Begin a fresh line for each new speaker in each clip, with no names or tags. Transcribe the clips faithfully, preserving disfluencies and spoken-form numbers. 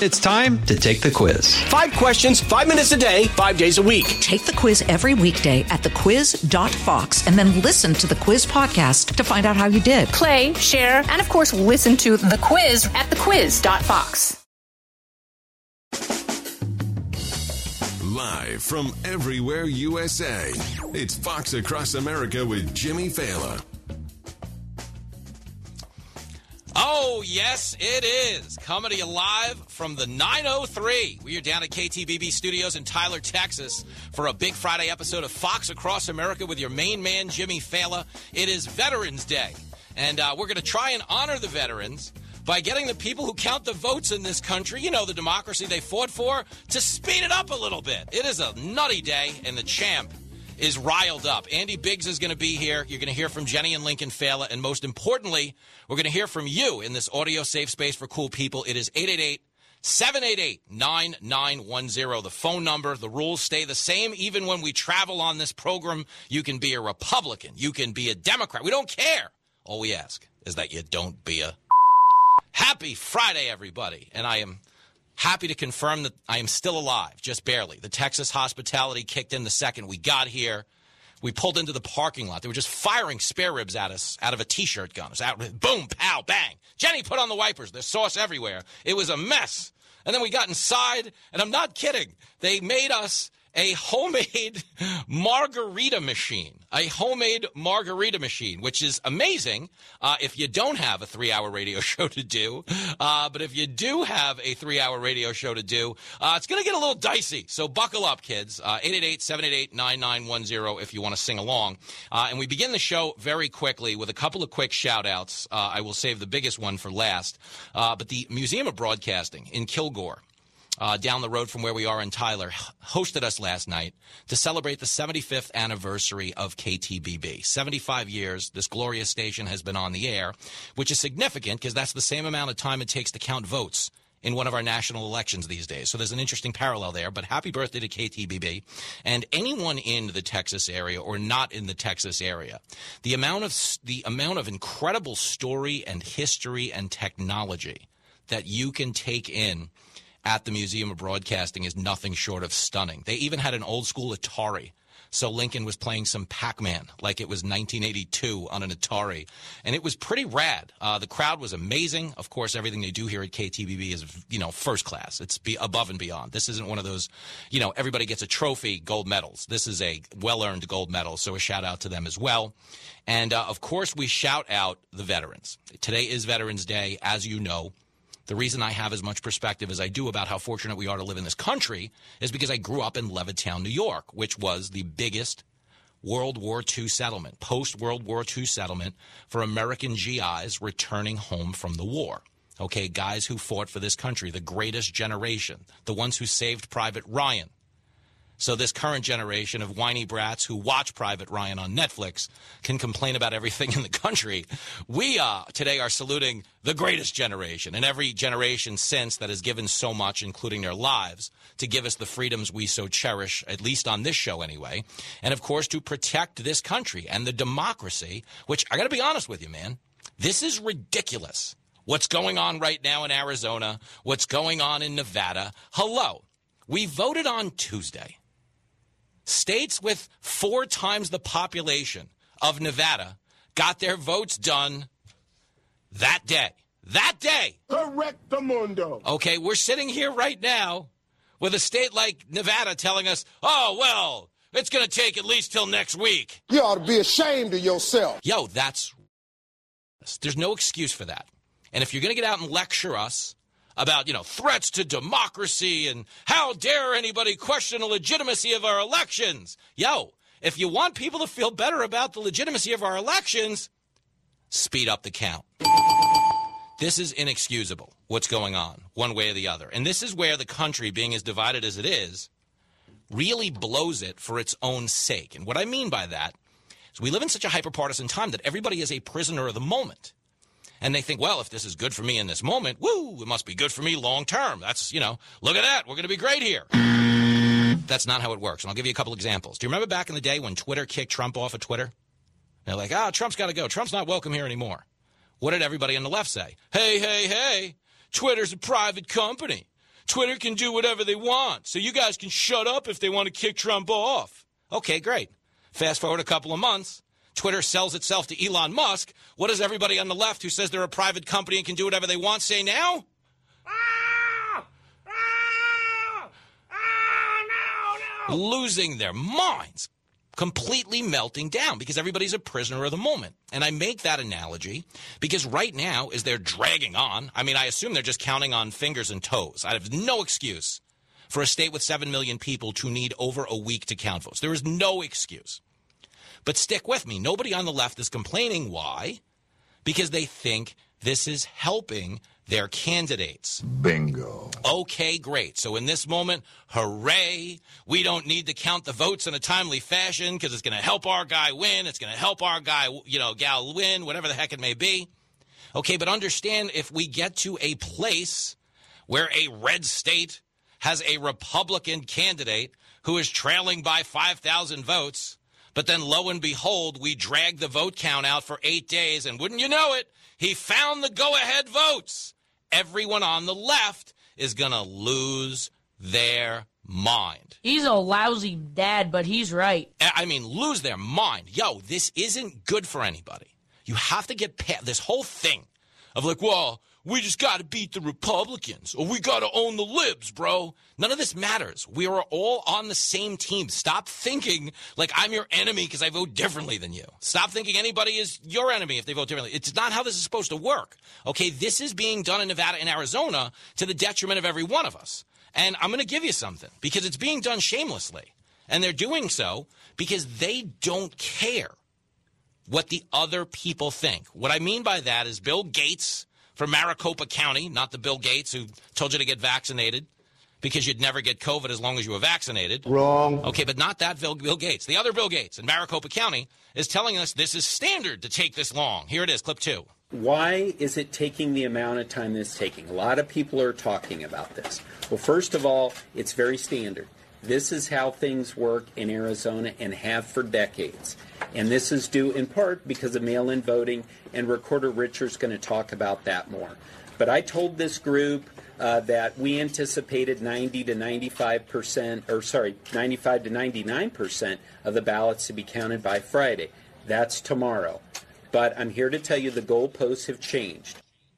It's time to take the quiz.
Five questions, five minutes a day, five days a week.
Take the quiz every weekday at the quiz dot fox and then listen to the quiz podcast to find out how you did.
Play, share, and of course, listen to the quiz at the quiz dot fox.
Live from everywhere U S A, it's Fox Across America with Jimmy Failla.
Oh, yes, it is. Coming to you live from the nine oh three. We are down at K T B B Studios in Tyler, Texas for a big Friday episode of Fox Across America with your main man, Jimmy Failla. It is Veterans Day, and uh, we're going to try and honor the veterans by getting the people who count the votes in this country, you know, the democracy they fought for, to speed it up a little bit. It is a nutty day, and the champ is riled up. Andy Biggs is going to be here. You're going to hear from Jenny and Lincoln Failla. And most importantly, we're going to hear from you in this audio safe space for cool people. It is eight eight eight, seven eight eight, nine nine one zero. The phone number, the rules stay the same. Even when we travel on this program, you can be a Republican. You can be a Democrat. We don't care. All we ask is that you don't be a... Happy Friday, everybody. And I am... happy to confirm that I am still alive, just barely. The Texas hospitality kicked in the second we got here. We pulled into the parking lot. They were just firing spare ribs at us out of a T-shirt gun. It was out, boom, pow, bang. Jenny, put on the wipers. There's sauce everywhere. It was a mess. And then we got inside, and I'm not kidding. They made us a homemade margarita machine, a homemade margarita machine, which is amazing uh, if you don't have a three-hour radio show to do. Uh, but if you do have a three-hour radio show to do, uh, it's going to get a little dicey. So buckle up, kids. Uh, eight eight eight, seven eight eight, nine nine one zero if you want to sing along. Uh, and we begin the show very quickly with a couple of quick shout-outs. Uh, I will save the biggest one for last. Uh, but the Museum of Broadcasting in Kilgore, Uh, down the road from where we are in Tyler, hosted us last night to celebrate the seventy-fifth anniversary of K T B B. seventy-five years this glorious station has been on the air, which is significant because that's the same amount of time it takes to count votes in one of our national elections these days. So there's an interesting parallel there. But happy birthday to K T B B. And anyone in the Texas area or not in the Texas area, the amount of the amount of incredible story and history and technology that you can take in at the Museum of Broadcasting is nothing short of stunning. They even had an old-school Atari. So Lincoln was playing some Pac-Man like it was nineteen eighty-two on an Atari. And it was pretty rad. Uh, the crowd was amazing. Of course, everything they do here at K T B B is, you know, first class. It's be above and beyond. This isn't one of those, you know, everybody gets a trophy, gold medals. This is a well-earned gold medal, so a shout-out to them as well. And, uh, of course, we shout out the veterans. Today is Veterans Day, as you know. The reason I have as much perspective as I do about how fortunate we are to live in this country is because I grew up in Levittown, New York, which was the biggest World War Two settlement, post-World War Two settlement for American G Is returning home from the war. Okay, guys who fought for this country, the greatest generation, the ones who saved Private Ryan. So this current generation of whiny brats who watch Private Ryan on Netflix can complain about everything in the country. We uh, today are saluting the greatest generation and every generation since that has given so much, including their lives, to give us the freedoms we so cherish, at least on this show anyway. And, of course, to protect this country and the democracy, which I got to be honest with you, man, this is ridiculous. What's going on right now in Arizona, what's going on in Nevada. Hello, we voted on Tuesday. States with four times the population of Nevada got their votes done that day. That day.
Correctamundo.
Okay, we're sitting here right now with a state like Nevada telling us, oh, well, it's going to take at least till next week.
You ought to be ashamed of yourself.
Yo, that's... There's no excuse for that. And if you're going to get out and lecture us about, you know, threats to democracy and how dare anybody question the legitimacy of our elections. Yo, if you want people to feel better about the legitimacy of our elections, speed up the count. This is inexcusable, what's going on, one way or the other. And this is where the country, being as divided as it is, really blows it for its own sake. And what I mean by that is we live in such a hyper-partisan time that everybody is a prisoner of the moment. And they think, well, if this is good for me in this moment, woo, it must be good for me long term. That's, you know, look at that. We're going to be great here. That's not how it works. And I'll give you a couple examples. Do you remember back in the day when Twitter kicked Trump off of Twitter? They're like, ah, oh, Trump's got to go. Trump's not welcome here anymore. What did everybody on the left say? Hey, hey, hey, Twitter's a private company. Twitter can do whatever they want, so you guys can shut up if they want to kick Trump off. Okay, great. Fast forward a couple of months. Twitter sells itself to Elon Musk. What does everybody on the left who says they're a private company and can do whatever they want say now? Ah! Ah! Ah, no, no. Losing their minds. Completely melting down because everybody's a prisoner of the moment. And I make that analogy because right now, as they're dragging on, I mean, I assume they're just counting on fingers and toes. I have no excuse for a state with seven million people to need over a week to count votes. There is no excuse. But stick with me. Nobody on the left is complaining. Why? Because they think this is helping their candidates.
Bingo.
Okay, great. So in this moment, hooray, we don't need to count the votes in a timely fashion because it's going to help our guy win. It's going to help our guy, you know, gal win, whatever the heck it may be. Okay, but understand if we get to a place where a red state has a Republican candidate who is trailing by five thousand votes, but then lo and behold, we drag the vote count out for eight days, and wouldn't you know it, he found the go-ahead votes. Everyone on the left is going to lose their mind.
He's a lousy dad, but he's right.
I mean, lose their mind. Yo, this isn't good for anybody. You have to get past this whole thing of like, well, we just got to beat the Republicans or we got to own the libs, bro. None of this matters. We are all on the same team. Stop thinking like I'm your enemy because I vote differently than you. Stop thinking anybody is your enemy if they vote differently. It's not how this is supposed to work. Okay, this is being done in Nevada and Arizona to the detriment of every one of us. And I'm going to give you something because it's being done shamelessly. And they're doing so because they don't care what the other people think. What I mean by that is Bill Gates from Maricopa County, not the Bill Gates who told you to get vaccinated because you'd never get COVID as long as you were vaccinated.
Wrong.
Okay, but not that Bill, Bill Gates. The other Bill Gates in Maricopa County is telling us this is standard to take this long. Here it is, clip two.
Why is it taking the amount of time it's taking? A lot of people are talking about this. Well, first of all, it's very standard. This is how things work in Arizona and have for decades. And this is due in part because of mail-in voting, and Recorder Richard's going to talk about that more. But I told this group uh, that we anticipated ninety to ninety-five percent, or sorry, ninety-five to ninety-nine percent of the ballots to be counted by Friday. That's tomorrow. But I'm here to tell you the goalposts have changed.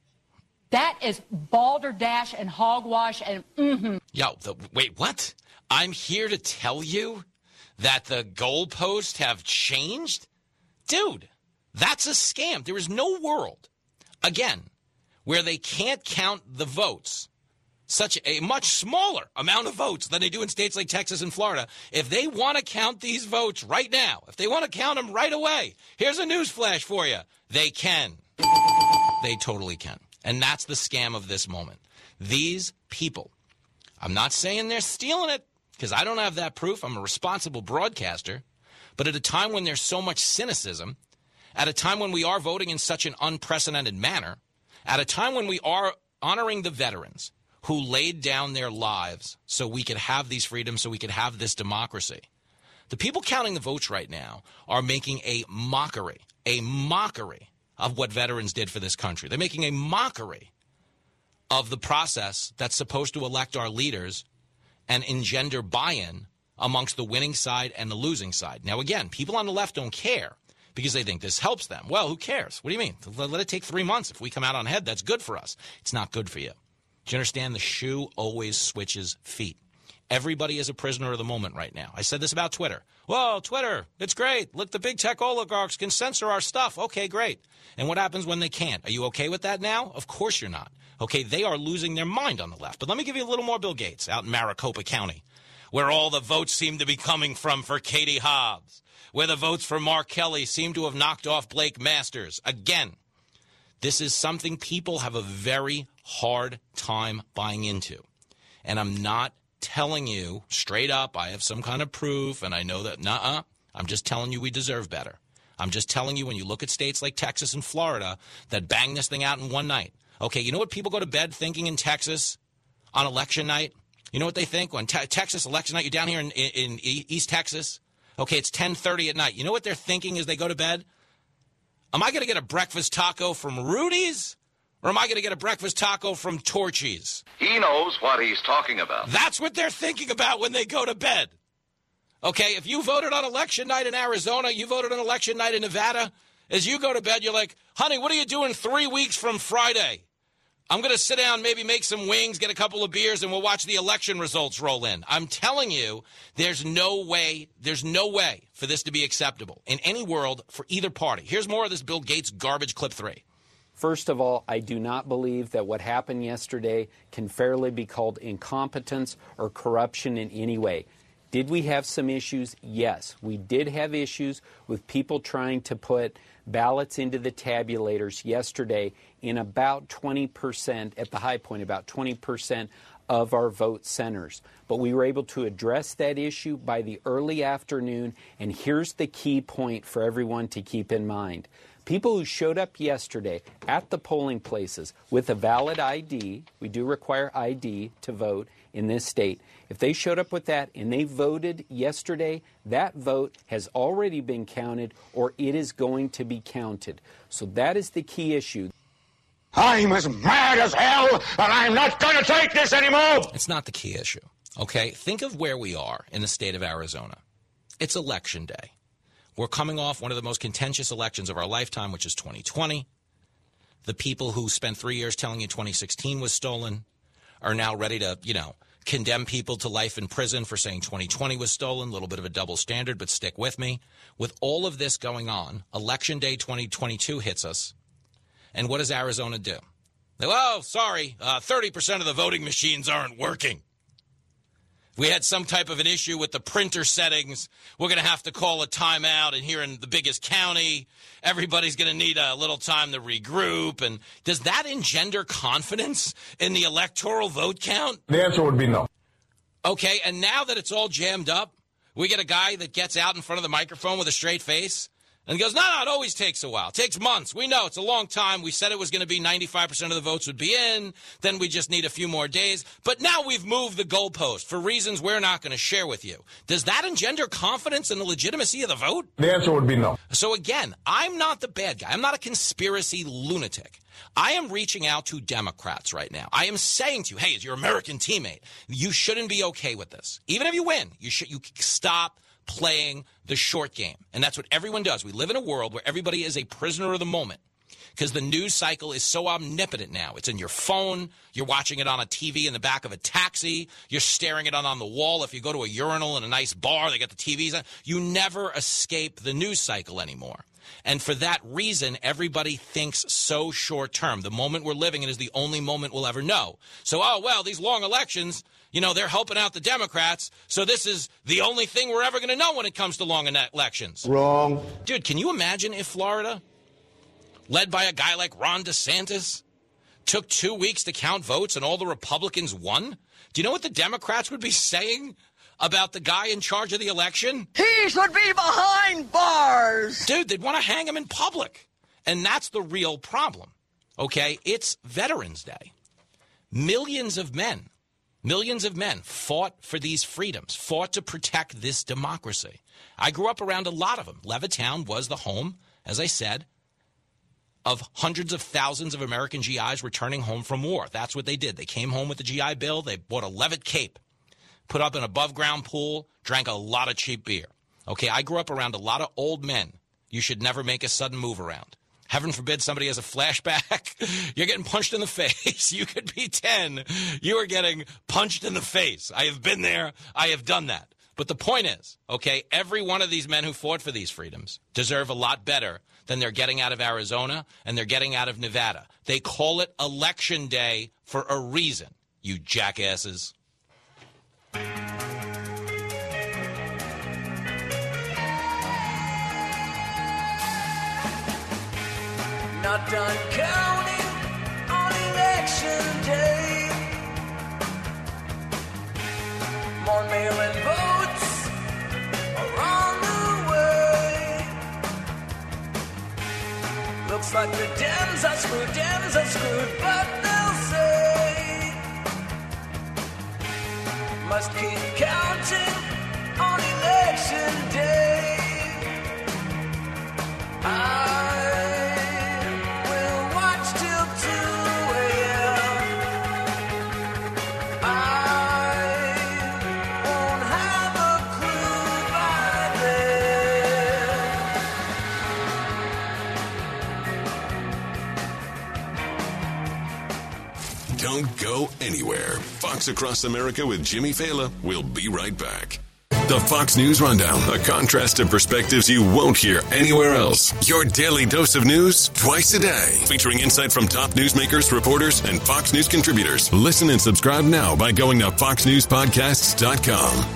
That is balderdash and hogwash and mm-hmm.
Yo, the, wait, what? I'm here to tell you that the goalposts have changed? Dude, that's a scam. There is no world, again, where they can't count the votes, such a much smaller amount of votes than they do in states like Texas and Florida. If they want to count these votes right now, if they want to count them right away, here's a news flash for you. They can. They totally can. And that's the scam of this moment. These people, I'm not saying they're stealing it, because I don't have that proof. I'm a responsible broadcaster. But at a time when there's so much cynicism, at a time when we are voting in such an unprecedented manner, at a time when we are honoring the veterans who laid down their lives so we could have these freedoms, so we could have this democracy, the people counting the votes right now are making a mockery, a mockery of what veterans did for this country. They're making a mockery of the process that's supposed to elect our leaders and engender buy-in amongst the winning side and the losing side. Now, again, people on the left don't care because they think this helps them. Well, who cares? What do you mean? Let it take three months. If we come out on head, that's good for us. It's not good for you. Do you understand? The shoe always switches feet. Everybody is a prisoner of the moment right now. I said this about Twitter. Whoa, Twitter, it's great. Look, the big tech oligarchs can censor our stuff. Okay, great. And what happens when they can't? Are you okay with that now? Of course you're not. Okay, they are losing their mind on the left. But let me give you a little more Bill Gates out in Maricopa County, where all the votes seem to be coming from for Katie Hobbs, where the votes for Mark Kelly seem to have knocked off Blake Masters. Again, this is something people have a very hard time buying into. And I'm not telling you straight up I have some kind of proof, and I know that, nuh-uh. I'm just telling you we deserve better. I'm just telling you when you look at states like Texas and Florida that bang this thing out in one night. Okay, you know what people go to bed thinking in Texas on election night? You know what they think? When te- Texas election night, you're down here in, in, in East Texas. Okay, it's ten thirty at night. You know what they're thinking as they go to bed? Am I going to get a breakfast taco from Rudy's? Or am I going to get a breakfast taco from Torchy's?
He knows what he's talking about.
That's what they're thinking about when they go to bed. Okay, if you voted on election night in Arizona, you voted on election night in Nevada, as you go to bed, you're like, honey, what are you doing three weeks from Friday? I'm going to sit down, maybe make some wings, get a couple of beers, and we'll watch the election results roll in. I'm telling you, there's no way, there's no way for this to be acceptable in any world for either party. Here's more of this Bill Gates garbage clip three.
First of all, I do not believe that what happened yesterday can fairly be called incompetence or corruption in any way. Did we have some issues? Yes. We did have issues with people trying to put ballots into the tabulators yesterday in about twenty percent, at the high point, about twenty percent of our vote centers. But we were able to address that issue by the early afternoon, and here's the key point for everyone to keep in mind. People who showed up yesterday at the polling places with a valid I D, we do require I D to vote in this state. If they showed up with that and they voted yesterday, that vote has already been counted or it is going to be counted. So that is the key issue.
I'm as mad as hell, and I'm not going to take this anymore.
It's not the key issue, okay? Think of where we are in the state of Arizona. It's election day. We're coming off one of the most contentious elections of our lifetime, which is twenty twenty. The people who spent three years telling you twenty sixteen was stolen are now ready to, you know, condemn people to life in prison for saying twenty twenty was stolen. A little bit of a double standard, but stick with me. With all of this going on, Election Day twenty twenty-two hits us. And what does Arizona do? They, oh, sorry, uh, thirty percent of the voting machines aren't working. If we had some type of an issue with the printer settings, we're going to have to call a timeout. And here in the biggest county, everybody's going to need a little time to regroup. And does that engender confidence in the electoral vote count?
The answer would be no.
Okay, and now that it's all jammed up, we get a guy that gets out in front of the microphone with a straight face and goes, no, no, it always takes a while. It takes months. We know it's a long time. We said it was going to be ninety-five percent of the votes would be in. Then we just need a few more days. But now we've moved the goalpost for reasons we're not going to share with you. Does that engender confidence in the legitimacy of the vote?
The answer would be no.
So again, I'm not the bad guy. I'm not a conspiracy lunatic. I am reaching out to Democrats right now. I am saying to you, hey, as your American teammate, you shouldn't be okay with this. Even if you win, you should you stop playing the short game. And that's what everyone does. We live in a world where everybody is a prisoner of the moment because the news cycle is so omnipotent now. It's in your phone. You're watching it on a T V in the back of a taxi. You're staring at it on the wall. If you go to a urinal in a nice bar, they got the T Vs on. You never escape the news cycle anymore. And for that reason, everybody thinks so short term. The moment we're living in is the only moment we'll ever know. So, oh, well, these long elections, you know, they're helping out the Democrats. So this is the only thing we're ever going to know when it comes to long elections.
Wrong.
Dude, can you imagine if Florida, led by a guy like Ron DeSantis, took two weeks to count votes and all the Republicans won? Do you know what the Democrats would be saying about the guy in charge of the election?
He should be behind bars.
Dude, they'd want to hang him in public. And that's the real problem. Okay? It's Veterans Day. Millions of men, millions of men fought for these freedoms, fought to protect this democracy. I grew up around a lot of them. Levittown was the home, as I said, of hundreds of thousands of American G Is returning home from war. That's what they did. They came home with the G I Bill. They bought a Levitt cape, put up an above-ground pool, drank a lot of cheap beer. Okay, I grew up around a lot of old men you should never make a sudden move around. Heaven forbid somebody has a flashback. You're getting punched in the face. You could be ten. You are getting punched in the face. I have been there. I have done that. But the point is, okay, every one of these men who fought for these freedoms deserve a lot better than they're getting out of Arizona and they're getting out of Nevada. They call it Election Day for a reason, you jackasses.
Not done counting on election day. More mail-in votes are on the way. Looks like the Dems are screwed, Dems are screwed, but they'll say must keep counting on election day. I will watch till two.
go anywhere. Fox Across America with Jimmy Fallon. We'll be right back. The Fox News Rundown, a contrast of perspectives you won't hear anywhere else. Your daily dose of news twice a day, featuring insight from top newsmakers, reporters, and Fox News contributors. Listen and subscribe now by going to fox news podcasts dot com.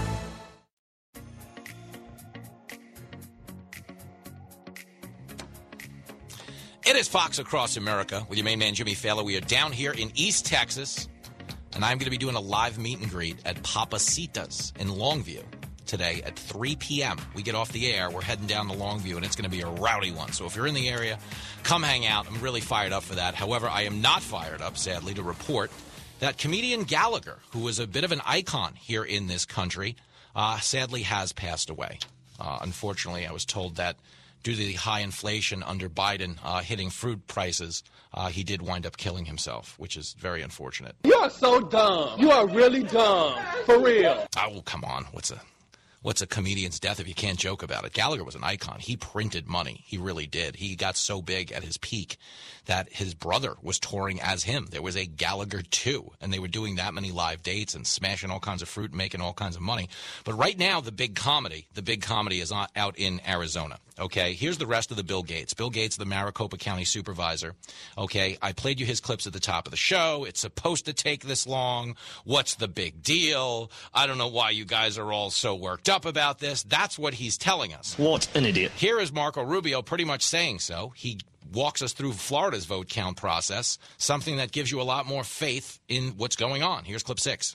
It is Fox Across America with your main man, Jimmy Fallon. We are down here in East Texas, and I'm going to be doing a live meet and greet at Papacitas in Longview today at three p.m. We get off the air. We're heading down to Longview, and it's going to be a rowdy one. So if you're in the area, come hang out. I'm really fired up for that. However, I am not fired up, sadly, to report that comedian Gallagher, who was a bit of an icon here in this country, uh, sadly has passed away. Uh, unfortunately, I was told that due to the high inflation under Biden uh, hitting fruit prices, uh, he did wind up killing himself, which is very unfortunate.
You are so dumb. You are really dumb. For real.
Oh, come on. What's a... What's a comedian's death if you can't joke about it? Gallagher was an icon. He printed money. He really did. He got so big at his peak that his brother was touring as him. There was a Gallagher two, and they were doing that many live dates and smashing all kinds of fruit and making all kinds of money. But right now, the big comedy, the big comedy is out in Arizona. Okay, here's the rest of the Bill Gates. Bill Gates, the Maricopa County supervisor. Okay, I played you his clips at the top of the show. It's supposed to take this long. What's the big deal? I don't know why you guys are all so worked up about this. That's what he's telling us.
What an idiot.
Here is Marco Rubio pretty much saying so. He walks us through Florida's vote count process, something that gives you a lot more faith in what's going on. Here's clip six.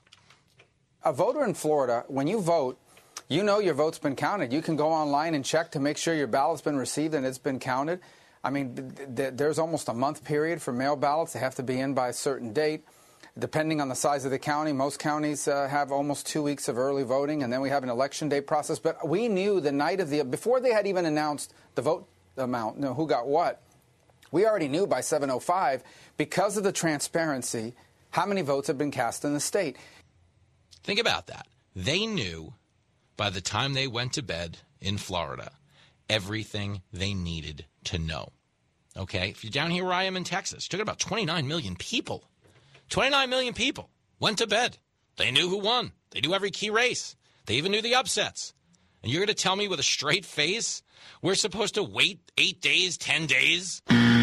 A voter in Florida, when you vote, you know your vote's been counted. You can go online and check to make sure your ballot's been received and it's been counted. I mean, th- th- there's almost a month period for mail ballots. They have to be in by a certain date. Depending on the size of the county, most counties uh, have almost two weeks of early voting, and then we have an election day process. But we knew the night of the, before they had even announced the vote amount, you know, who got what, we already knew by seven oh five, because of the transparency, how many votes have been cast in the state.
Think about that. They knew by the time they went to bed in Florida everything they needed to know. Okay? If you're down here where I am in Texas, you're talking about twenty-nine million people. twenty-nine million people went to bed. They knew who won. They knew every key race. They even knew the upsets. And you're going to tell me with a straight face we're supposed to wait eight days, ten days?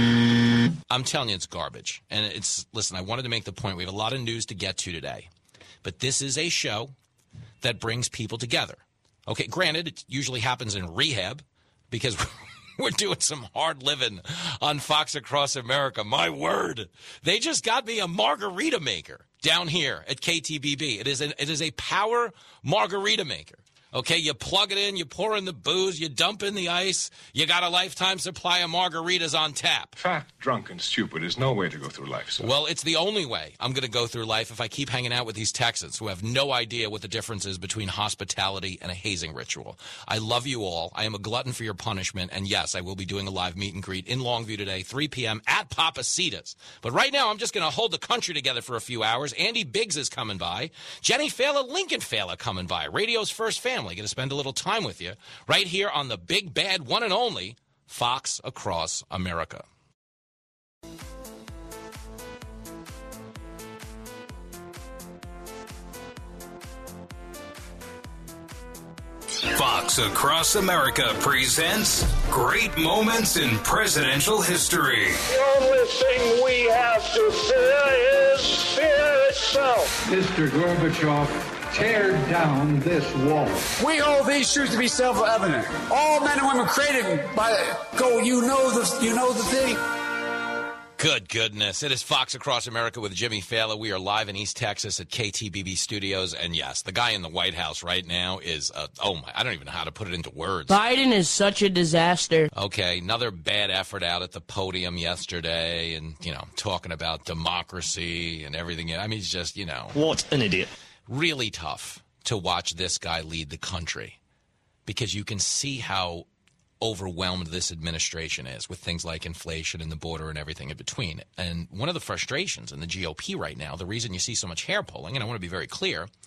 I'm telling you, it's garbage. And it's, listen, I wanted to make the point. We have a lot of news to get to today. But this is a show that brings people together. Okay, granted, it usually happens in rehab because we're doing some hard living on Fox Across America. My word. They just got me a margarita maker down here at K T B B. It is, an, it is a power margarita maker. Okay, you plug it in, you pour in the booze, you dump in the ice, you got a lifetime supply of margaritas on tap.
Fat, drunk, and stupid is no way to go through life, sir.
Well, it's the only way I'm going to go through life if I keep hanging out with these Texans who have no idea what the difference is between hospitality and a hazing ritual. I love you all. I am a glutton for your punishment, and yes, I will be doing a live meet and greet in Longview today, three p.m. at Papacitas. But right now, I'm just going to hold the country together for a few hours. Andy Biggs is coming by. Jenny Fallon, Lincoln Fallon coming by. Radio's first family. Going to spend a little time with you right here on the big, bad, one and only Fox Across America.
Fox Across America presents Great Moments in Presidential History.
The only thing we have to fear is fear itself.
Mister Gorbachev, tear down this wall.
We hold these truths to be self-evident. All men and women created by go. You know the you know the thing.
Good goodness. It is Fox Across America with Jimmy Fallon. We are live in East Texas at K T B B Studios. And yes, the guy in the White House right now is, uh, oh my, I don't even know how to put it into words.
Biden is such a disaster.
Okay, another bad effort out at the podium yesterday and, you know, talking about democracy and everything. I mean, he's just, you know.
What an idiot.
Really tough to watch this guy lead the country because you can see how overwhelmed this administration is with things like inflation and the border and everything in between. And one of the frustrations in the G O P right now, the reason you see so much hair pulling, and I want to be very clear,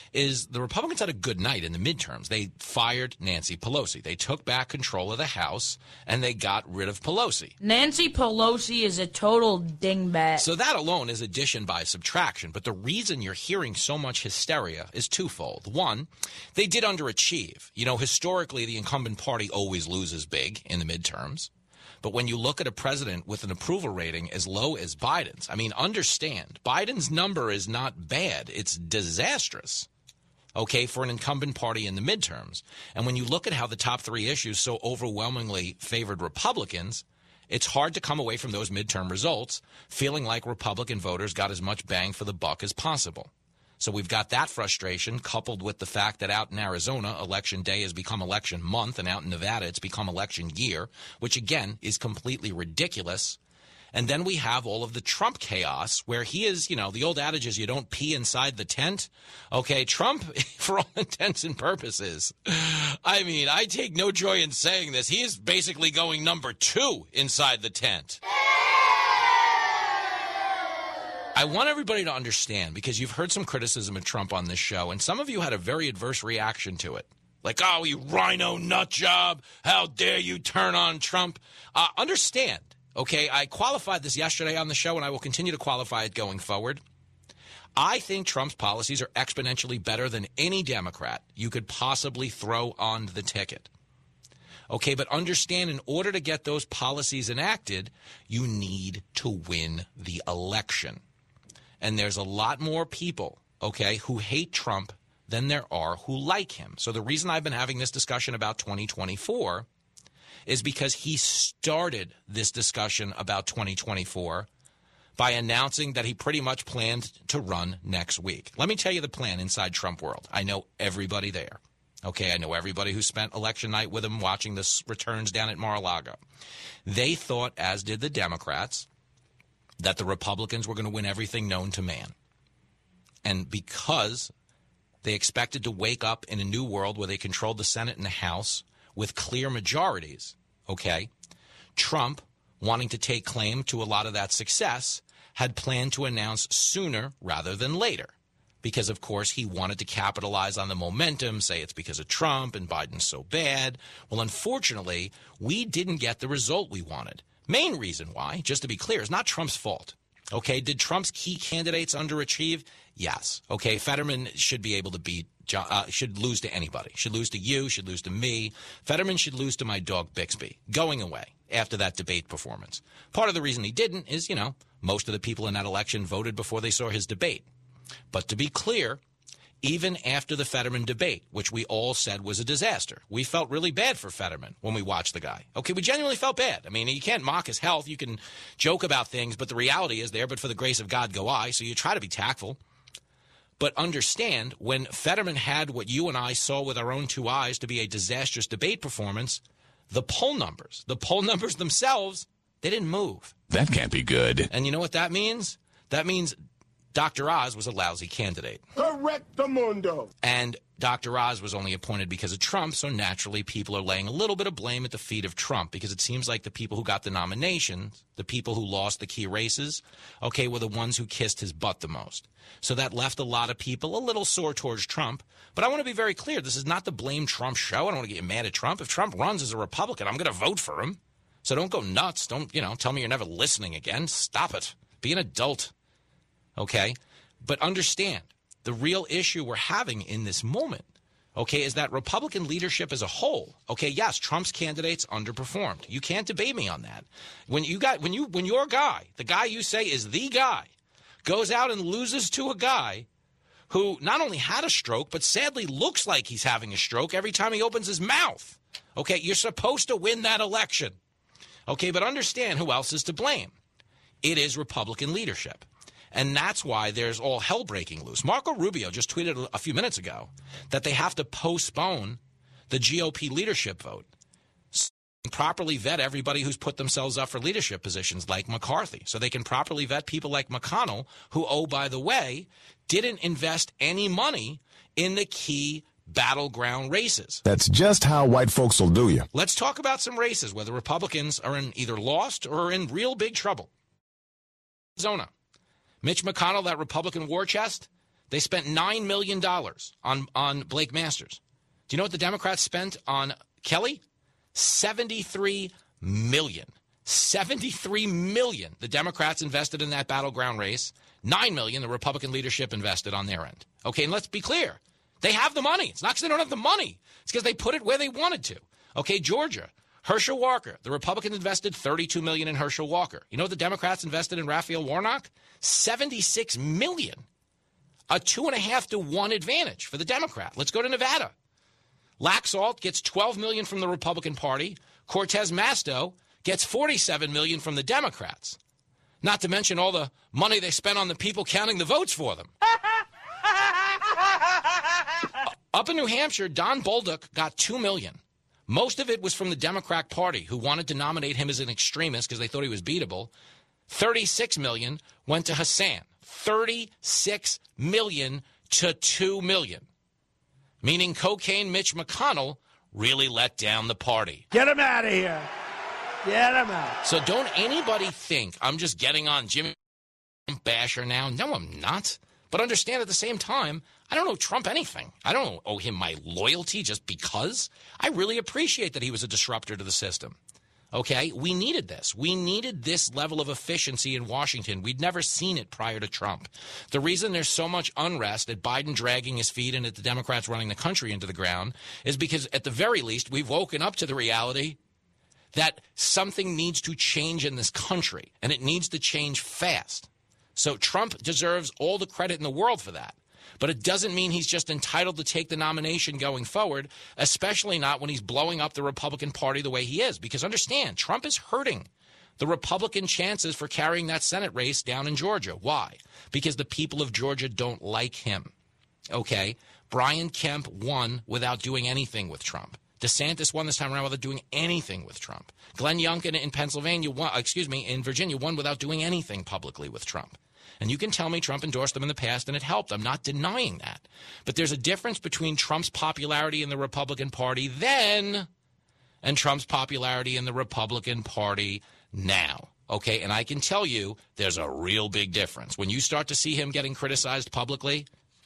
is the Republicans had a good night in the midterms. They fired Nancy Pelosi. They took back control of the House, and they got rid of Pelosi.
Nancy Pelosi is a total dingbat.
So that alone is addition by subtraction. But the reason you're hearing so much hysteria is twofold. One, they did underachieve. You know, historically, the incumbent party always loses big in the midterms. But when you look at a president with an approval rating as low as Biden's, I mean, understand, Biden's number is not bad. It's disastrous, okay, for an incumbent party in the midterms. And when you look at how the top three issues so overwhelmingly favored Republicans, it's hard to come away from those midterm results feeling like Republican voters got as much bang for the buck as possible. So we've got that frustration coupled with the fact that out in Arizona, election day has become election month, and out in Nevada, it's become election year, which, again, is completely ridiculous. And then we have all of the Trump chaos where he is, you know, the old adage is you don't pee inside the tent. Okay, Trump, for all intents and purposes, I mean, I take no joy in saying this. He is basically going number two inside the tent. I want everybody to understand, because you've heard some criticism of Trump on this show, and some of you had a very adverse reaction to it. Like, oh, you rhino nut job, how dare you turn on Trump? Uh, understand, okay, I qualified this yesterday on the show, and I will continue to qualify it going forward. I think Trump's policies are exponentially better than any Democrat you could possibly throw on the ticket. Okay, but understand, in order to get those policies enacted, you need to win the election. And there's a lot more people, okay, who hate Trump than there are who like him. So the reason I've been having this discussion about twenty twenty-four is because he started this discussion about twenty twenty-four by announcing that he pretty much planned to run next week. Let me tell you the plan inside Trump world. I know everybody there. Okay, I know everybody who spent election night with him watching the returns down at Mar-a-Lago. They thought, as did the Democrats, that the Republicans were going to win everything known to man. And because they expected to wake up in a new world where they controlled the Senate and the House with clear majorities, okay, Trump, wanting to take claim to a lot of that success, had planned to announce sooner rather than later. Because, of course, he wanted to capitalize on the momentum, say it's because of Trump and Biden's so bad. Well, unfortunately, we didn't get the result we wanted. Main reason why, just to be clear, is not Trump's fault. Okay, did Trump's key candidates underachieve? Yes. Okay, Fetterman should be able to beat, uh, should lose to anybody. Should lose to you, should lose to me. Fetterman should lose to my dog Bixby, going away after that debate performance. Part of the reason he didn't is, you know, most of the people in that election voted before they saw his debate. But to be clear, even after the Fetterman debate, which we all said was a disaster, we felt really bad for Fetterman when we watched the guy. Okay, we genuinely felt bad. I mean, you can't mock his health. You can joke about things, but the reality is there, but for the grace of God go I, so you try to be tactful. But understand, when Fetterman had what you and I saw with our own two eyes to be a disastrous debate performance, the poll numbers, the poll numbers themselves, they didn't move.
That can't be good.
And you know what that means? That means Doctor Oz was a lousy candidate.
Correctamundo.
And Doctor Oz was only appointed because of Trump, so naturally people are laying a little bit of blame at the feet of Trump, because it seems like the people who got the nominations, the people who lost the key races, okay, were the ones who kissed his butt the most. So that left a lot of people a little sore towards Trump. But I want to be very clear. This is not the blame Trump show. I don't want to get you mad at Trump. If Trump runs as a Republican, I'm going to vote for him. So don't go nuts. Don't, you know, tell me you're never listening again. Stop it. Be an adult. Okay? But understand, the real issue we're having in this moment, okay, is that Republican leadership as a whole, okay, yes, Trump's candidates underperformed. You can't debate me on that. When you got, when you, when your guy, the guy you say is the guy, goes out and loses to a guy who not only had a stroke, but sadly looks like he's having a stroke every time he opens his mouth, okay, you're supposed to win that election. Okay, but understand who else is to blame. It is Republican leadership. And that's why there's all hell breaking loose. Marco Rubio just tweeted a few minutes ago that they have to postpone the G O P leadership vote, properly vet everybody who's put themselves up for leadership positions like McCarthy, so they can properly vet people like McConnell, who, oh, by the way, didn't invest any money in the key battleground races.
That's just how white folks will do you.
Let's talk about some races where the Republicans are in either lost or in real big trouble. Arizona. Mitch McConnell, that Republican war chest, They spent nine million dollars on, on Blake Masters. Do you know what the Democrats spent on Kelly? seventy-three million dollars. seventy-three million dollars the Democrats invested in that battleground race. nine million dollars the Republican leadership invested on their end. Okay, and let's be clear. They have the money. It's not because they don't have the money. It's because they put it where they wanted to. Okay, Georgia. Herschel Walker. The Republicans invested thirty-two million dollars in Herschel Walker. You know what the Democrats invested in Raphael Warnock? seventy-six million dollars. A two and a half to one advantage for the Democrat. Let's go to Nevada. Laxalt gets twelve million dollars from the Republican Party. Cortez Masto gets forty-seven million dollars from the Democrats. Not to mention all the money they spent on the people counting the votes for them. Up in New Hampshire, Don Bolduc got two million dollars. Most of it was from the Democrat Party, who wanted to nominate him as an extremist because they thought he was beatable. thirty-six million dollars went to Hassan. thirty-six million dollars to two million dollars. Meaning Cocaine Mitch McConnell really let down the party.
Get him out of here. Get him out.
So don't anybody think I'm just getting on Jimmy Basher now. No, I'm not. But understand at the same time, I don't owe Trump anything. I don't owe him my loyalty just because. I really appreciate that he was a disruptor to the system. Okay? We needed this. We needed this level of efficiency in Washington. We'd never seen it prior to Trump. The reason there's so much unrest at Biden dragging his feet and at the Democrats running the country into the ground is because, at the very least, we've woken up to the reality that something needs to change in this country, and it needs to change fast. So Trump deserves all the credit in the world for that. But it doesn't mean he's just entitled to take the nomination going forward, especially not when he's blowing up the Republican Party the way he is. Because understand, Trump is hurting the Republican chances for carrying that Senate race down in Georgia. Why? Because the people of Georgia don't like him. Okay? Brian Kemp won without doing anything with Trump. DeSantis won this time around without doing anything with Trump. Glenn Youngkin in Pennsylvania won, excuse me, in Virginia won without doing anything publicly with Trump. And you can tell me Trump endorsed them in the past and it helped. I'm not denying that. But there's a difference between Trump's popularity in the Republican Party then and Trump's popularity in the Republican Party now. Okay, and I can tell you there's a real big difference. When you start to see him getting criticized publicly,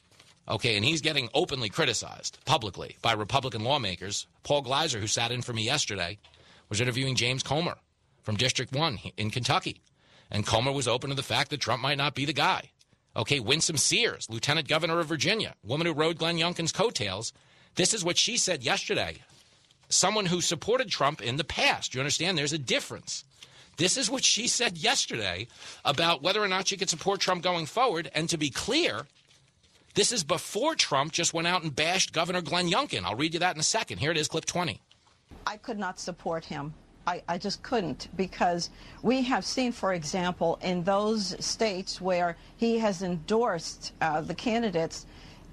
okay, and he's getting openly criticized publicly by Republican lawmakers. Paul Gleiser, who sat in for me yesterday, was interviewing James Comer from District one in Kentucky. And Comer was open to the fact that Trump might not be the guy. Okay, Winsome Sears, Lieutenant Governor of Virginia, woman who rode Glenn Youngkin's coattails. This is what she said yesterday. Someone who supported Trump in the past. You understand? There's a difference. This is what she said yesterday about whether or not she could support Trump going forward. And to be clear, this is before Trump just went out and bashed Governor Glenn Youngkin. I'll read you that in a second. Here it is, clip twenty.
I could not support him. I, I just couldn't, because we have seen, for example, in those states where he has endorsed uh, the candidates,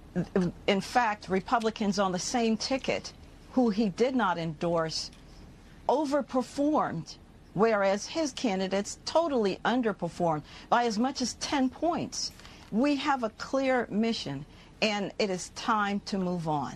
in fact, Republicans on the same ticket who he did not endorse overperformed, whereas his candidates totally underperformed by as much as ten points. We have a clear mission, and it is time to move on.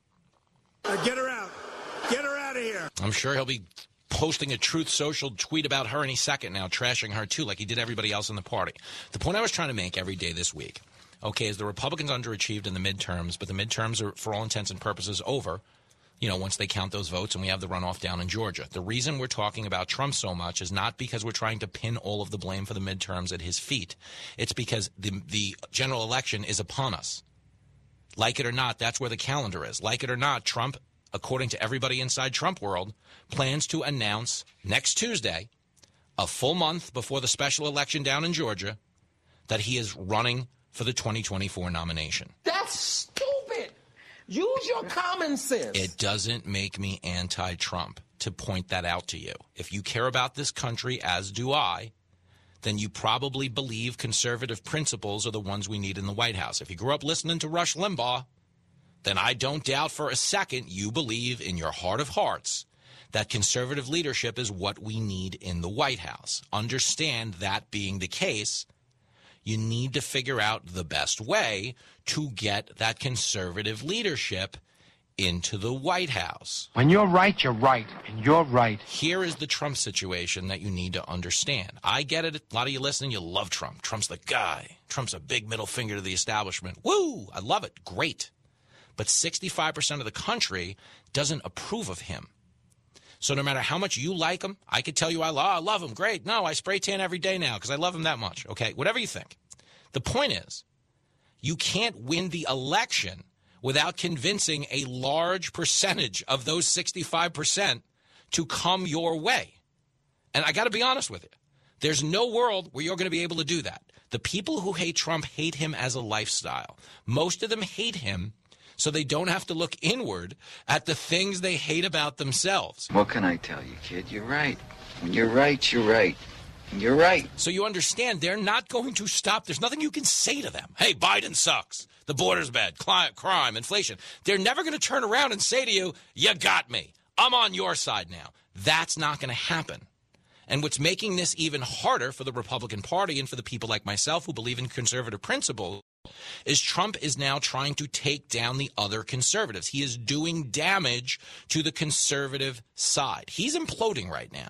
Uh, get her out. Get her out of here.
I'm sure he'll be posting a Truth Social tweet about her any second now, trashing her too, like he did everybody else in the party. The point I was trying to make every day this week, okay, is the Republicans underachieved in the midterms, but the midterms are, for all intents and purposes, over, you know, once they count those votes and we have the runoff down in Georgia. The reason we're talking about Trump so much is not because we're trying to pin all of the blame for the midterms at his feet. It's because the, the general election is upon us. Like it or not, that's where the calendar is. Like it or not, Trump, according to everybody inside Trump world, plans to announce next Tuesday, a full month before the special election down in Georgia, that he is running for the twenty twenty-four nomination.
That's stupid. Use your common sense.
It doesn't make me anti-Trump to point that out to you. If you care about this country, as do I, then you probably believe conservative principles are the ones we need in the White House. If you grew up listening to Rush Limbaugh, then I don't doubt for a second you believe in your heart of hearts that conservative leadership is what we need in the White House. Understand that being the case, you need to figure out the best way to get that conservative leadership into the White House.
When you're right, you're right, and you're right.
Here is the Trump situation that you need to understand. I get it. A lot of you listening, you love Trump. Trump's the guy. Trump's a big middle finger to the establishment. Woo! I love it. Great. But sixty-five percent of the country doesn't approve of him. So no matter how much you like him, I could tell you I love, I love him. Great. No, I spray tan every day now because I love him that much. Okay, whatever you think. The point is, you can't win the election without convincing a large percentage of those sixty-five percent to come your way. And I got to be honest with you. There's no world where you're going to be able to do that. The people who hate Trump hate him as a lifestyle. Most of them hate him so they don't have to look inward at the things they hate about themselves.
What can I tell you, kid? You're right. When you're right, you're right. You're right.
So you understand they're not going to stop. There's nothing you can say to them. Hey, Biden sucks. The border's bad. Crime, inflation. They're never going to turn around and say to you, you got me. I'm on your side now. That's not going to happen. And what's making this even harder for the Republican Party and for the people like myself who believe in conservative principles is Trump is now trying to take down the other conservatives. He is doing damage to the conservative side. He's imploding right now.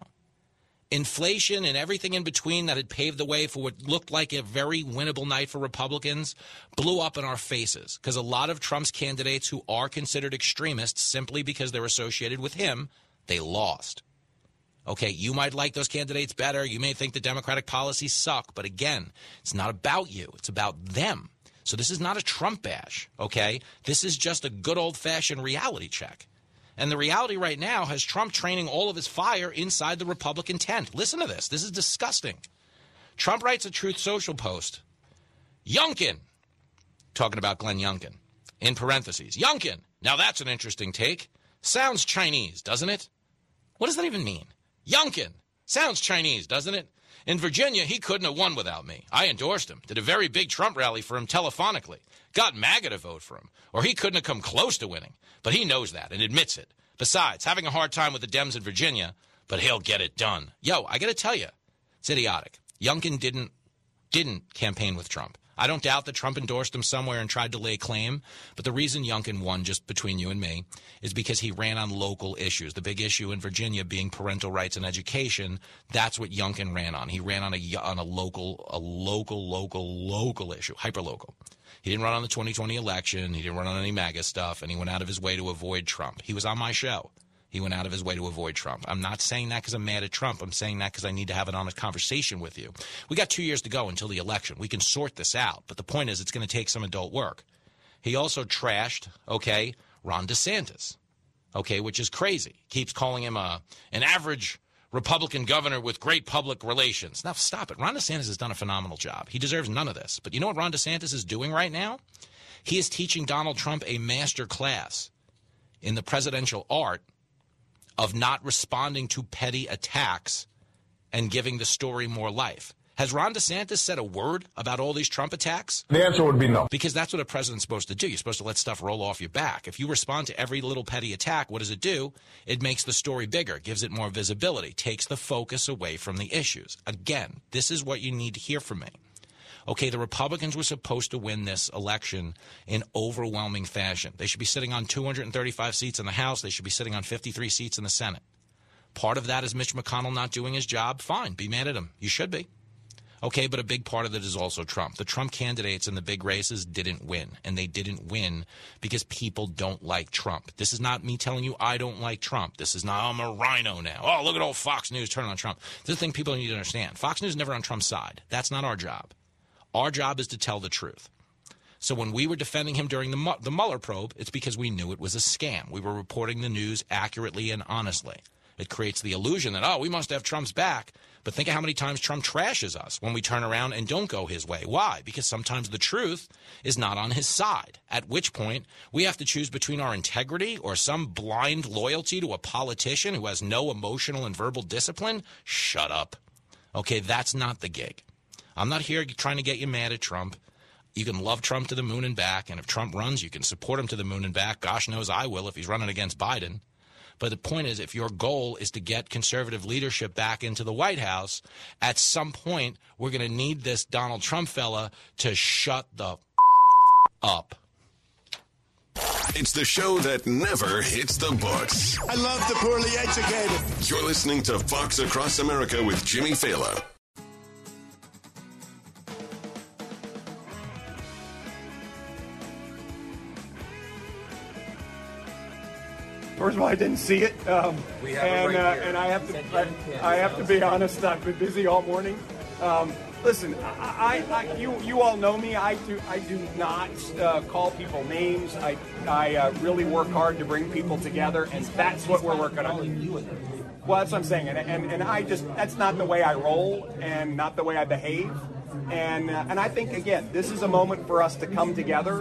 Inflation and everything in between that had paved the way for what looked like a very winnable night for Republicans blew up in our faces because a lot of Trump's candidates who are considered extremists simply because they're associated with him, they lost. Okay, you might like those candidates better. You may think the Democratic policies suck. But again, it's not about you. It's about them. So this is not a Trump bash, okay? This is just a good old-fashioned reality check. And the reality right now has Trump training all of his fire inside the Republican tent. Listen to this. This is disgusting. Trump writes a Truth Social post. Youngkin, talking about Glenn Youngkin, in parentheses. Youngkin, now that's an interesting take. Sounds Chinese, doesn't it? What does that even mean? Youngkin, sounds Chinese, doesn't it? In Virginia, he couldn't have won without me. I endorsed him, did a very big Trump rally for him telephonically, got MAGA to vote for him, or he couldn't have come close to winning. But he knows that and admits it. Besides, having a hard time with the Dems in Virginia, but he'll get it done. Yo, I got to tell you, it's idiotic. Youngkin didn't didn't campaign with Trump. I don't doubt that Trump endorsed him somewhere and tried to lay claim, but the reason Youngkin won, just between you and me, is because he ran on local issues. The big issue in Virginia being parental rights and education, that's what Youngkin ran on. He ran on a, on a local, a local, local, local issue, hyper-local. He didn't run on the twenty twenty election. He didn't run on any MAGA stuff, and he went out of his way to avoid Trump. He was on my show. He went out of his way to avoid Trump. I'm not saying that because I'm mad at Trump. I'm saying that because I need to have an honest conversation with you. We got two years to go until the election. We can sort this out. But the point is it's going to take some adult work. He also trashed, okay, Ron DeSantis, okay, which is crazy. Keeps calling him a, an average Republican governor with great public relations. Now, stop it. Ron DeSantis has done a phenomenal job. He deserves none of this. But you know what Ron DeSantis is doing right now? He is teaching Donald Trump a master class in the presidential art of not responding to petty attacks and giving the story more life. Has Ron DeSantis said a word about all these Trump attacks?
The answer would be no.
Because that's what a president's supposed to do. You're supposed to let stuff roll off your back. If you respond to every little petty attack, what does it do? It makes the story bigger, gives it more visibility, takes the focus away from the issues. Again, this is what you need to hear from me. Okay, the Republicans were supposed to win this election in overwhelming fashion. They should be sitting on two hundred thirty-five seats in the House. They should be sitting on fifty-three seats in the Senate. Part of that is Mitch McConnell not doing his job. Fine, be mad at him. You should be. Okay, but a big part of it is also Trump. The Trump candidates in the big races didn't win, and they didn't win because people don't like Trump. This is not me telling you I don't like Trump. This is not, I'm a rhino now. Oh, look at old Fox News turning on Trump. This is the thing people need to understand. Fox News is never on Trump's side. That's not our job. Our job is to tell the truth. So when we were defending him during the, the Mueller probe, it's because we knew it was a scam. We were reporting the news accurately and honestly. It creates the illusion that, oh, we must have Trump's back. But think of how many times Trump trashes us when we turn around and don't go his way. Why? Because sometimes the truth is not on his side, at which point we have to choose between our integrity or some blind loyalty to a politician who has no emotional and verbal discipline. Shut up. Okay, that's not the gig. I'm not here trying to get you mad at Trump. You can love Trump to the moon and back, and if Trump runs, you can support him to the moon and back. Gosh knows I will if he's running against Biden. But the point is, if your goal is to get conservative leadership back into the White House, at some point, we're going to need this Donald Trump fella to shut the up.
It's the show that never hits the books.
I love the poorly educated.
You're listening to Fox Across America with Jimmy Fallon.
First of all, I didn't see it, um,
We have it
and
right
uh,
here.
and I have
Said
to I,
Jen Kim.
I have to be honest. I've been busy all morning. Um, listen, I, I, I you you all know me. I do I do not uh, call people names. I I uh, really work hard to bring people together, and that's what we're working on. Well, that's what I'm saying, and and, and I just that's not the way I roll, and not the way I behave, and uh, and I think again, this is a moment for us to come together.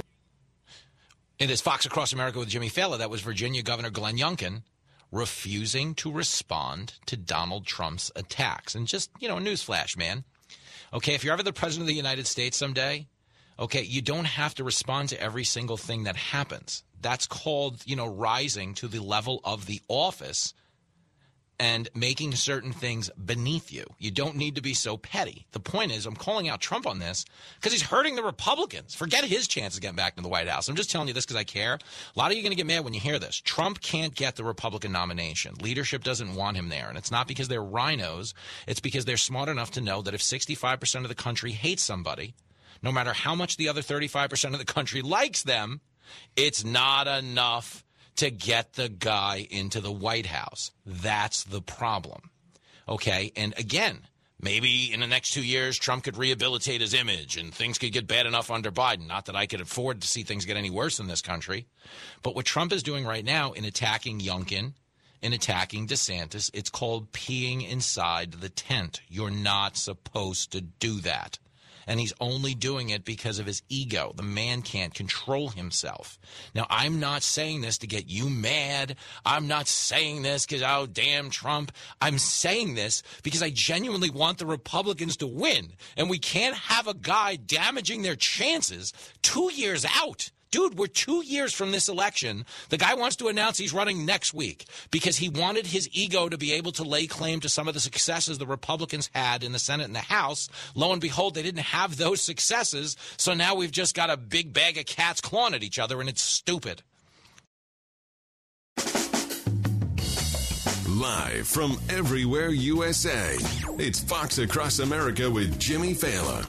It is Fox Across America with Jimmy Fallon. That was Virginia Governor Glenn Youngkin refusing to respond to Donald Trump's attacks. And just, you know, a newsflash, man. Okay, if you're ever the president of the United States someday, okay, you don't have to respond to every single thing that happens. That's called, you know, rising to the level of the office and making certain things beneath you. You don't need to be so petty. The point is, I'm calling out Trump on this because he's hurting the Republicans. Forget his chance of getting back to the White House. I'm just telling you this because I care. A lot of you are going to get mad when you hear this. Trump can't get the Republican nomination. Leadership doesn't want him there. And it's not because they're rhinos. It's because they're smart enough to know that if sixty-five percent of the country hates somebody, no matter how much the other thirty-five percent of the country likes them, it's not enough to get the guy into the White House. That's the problem. Okay? And again, maybe in the next two years, Trump could rehabilitate his image and things could get bad enough under Biden. Not that I could afford to see things get any worse in this country. But what Trump is doing right now in attacking Youngkin, in attacking DeSantis, it's called peeing inside the tent. You're not supposed to do that. And he's only doing it because of his ego. The man can't control himself. Now, I'm not saying this to get you mad. I'm not saying this because, oh, damn Trump. I'm saying this because I genuinely want the Republicans to win. And we can't have a guy damaging their chances two years out. Dude, we're two years from this election. The guy wants to announce he's running next week because he wanted his ego to be able to lay claim to some of the successes the Republicans had in the Senate and the House. Lo and behold, they didn't have those successes. So now we've just got a big bag of cats clawing at each other, and it's stupid.
Live from everywhere U S A, it's Fox Across America with Jimmy Fallon.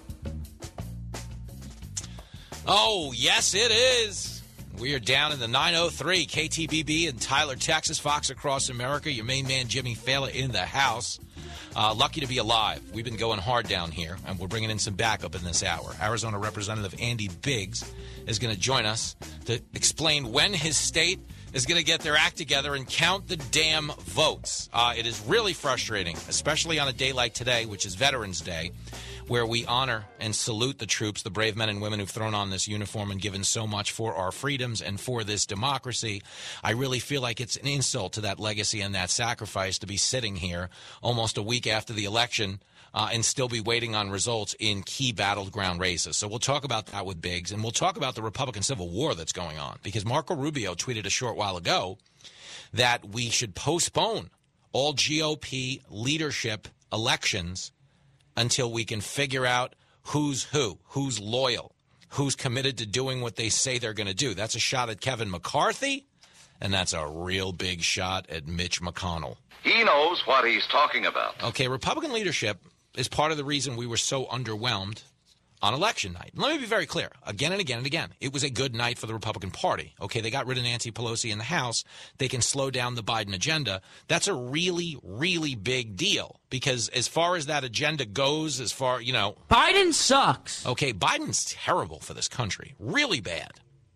Oh, yes, it is. We are down in the nine oh three K T B B in Tyler, Texas. Fox Across America. Your main man, Jimmy Fallon, in the house. Uh, lucky to be alive. We've been going hard down here, and we're bringing in some backup in this hour. Arizona Representative Andy Biggs is going to join us to explain when his state is going to get their act together and count the damn votes. Uh, it is really frustrating, especially on a day like today, which is Veterans Day, where we honor and salute the troops, the brave men and women who've thrown on this uniform and given so much for our freedoms and for this democracy. I really feel like it's an insult to that legacy and that sacrifice to be sitting here almost a week after the election uh, and still be waiting on results in key battleground races. So we'll talk about that with Biggs, and we'll talk about the Republican Civil War that's going on, because Marco Rubio tweeted a short while ago that we should postpone all G O P leadership elections until we can figure out who's who, who's loyal, who's committed to doing what they say they're going to do. That's a shot at Kevin McCarthy, and that's a real big shot at Mitch McConnell.
He knows what he's talking about.
Okay, Republican leadership is part of the reason we were so underwhelmed on election night. Let me be very clear, again and again and again. It was a good night for the Republican Party. Okay, they got rid of Nancy Pelosi in the House. They can slow down the Biden agenda. That's a really, really big deal, because as far as that agenda goes, as far, you know...
Biden sucks.
Okay, Biden's terrible for this country. Really bad.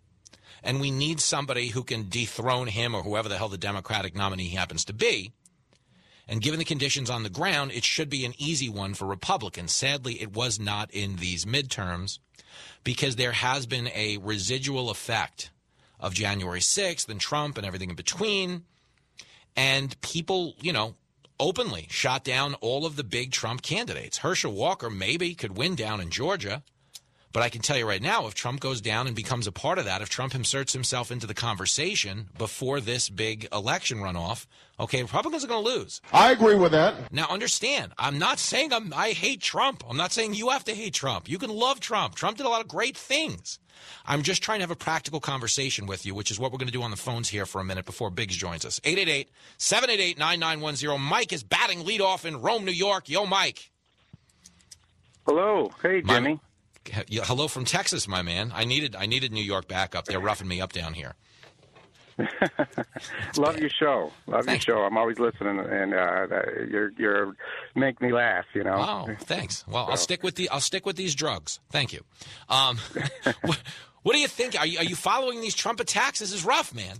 And we need somebody who can dethrone him or whoever the hell the Democratic nominee happens to be. And given the conditions on the ground, it should be an easy one for Republicans. Sadly, it was not in these midterms, because there has been a residual effect of January sixth and Trump and everything in between. And people, you know, openly shot down all of the big Trump candidates. Herschel Walker maybe could win down in Georgia, But I can tell you right now, if Trump goes down and becomes a part of that, if Trump inserts himself into the conversation before this big election runoff, okay, Republicans are going to lose.
I agree with that.
Now, understand, I'm not saying I'm, I hate Trump. I'm not saying you have to hate Trump. You can love Trump. Trump did a lot of great things. I'm just trying to have a practical conversation with you, which is what we're going to do on the phones here for a minute before Biggs joins us. eight eight eight, seven eight eight, nine nine one zero. Mike is batting leadoff in Rome, New York. Yo, Mike.
Hello. Hey, Jimmy.
My, hello from Texas, my man. I needed I needed New York backup. They're roughing me up down here.
Love your show. Love thanks. your show. I'm always listening, and uh, you're you're make me laugh. You know.
Oh, thanks. Well, so. I'll stick with the I'll stick with these drugs. Thank you. Um, what, what do you think? Are you are you following these Trump attacks? This is rough, man.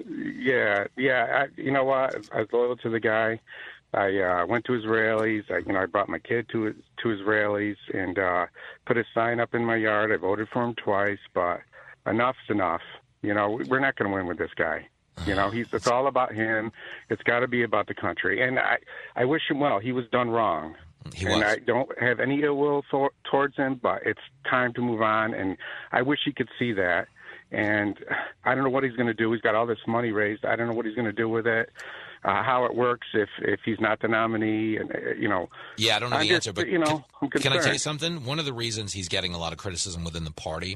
Yeah, yeah. I, you know what? I was loyal to the guy. I uh, went to his rallies. I, you know, I brought my kid to his, to his rallies and uh, put a sign up in my yard. I voted for him twice, but enough's enough. You know, we're not going to win with this guy. You know, he's it's all about him. It's got to be about the country. And I, I wish him well. He was done wrong.
He
and
was.
I don't have any ill will for, towards him, but it's time to move on. And I wish he could see that. And I don't know what he's going to do. He's got all this money raised. I don't know what he's going to do with it. Uh, how it works if, if he's not the nominee, and uh, you know.
Yeah, I don't know
I'm
the
just,
answer, but
you know,
can,
I'm
can I tell you
concerned.
something? One of the reasons he's getting a lot of criticism within the party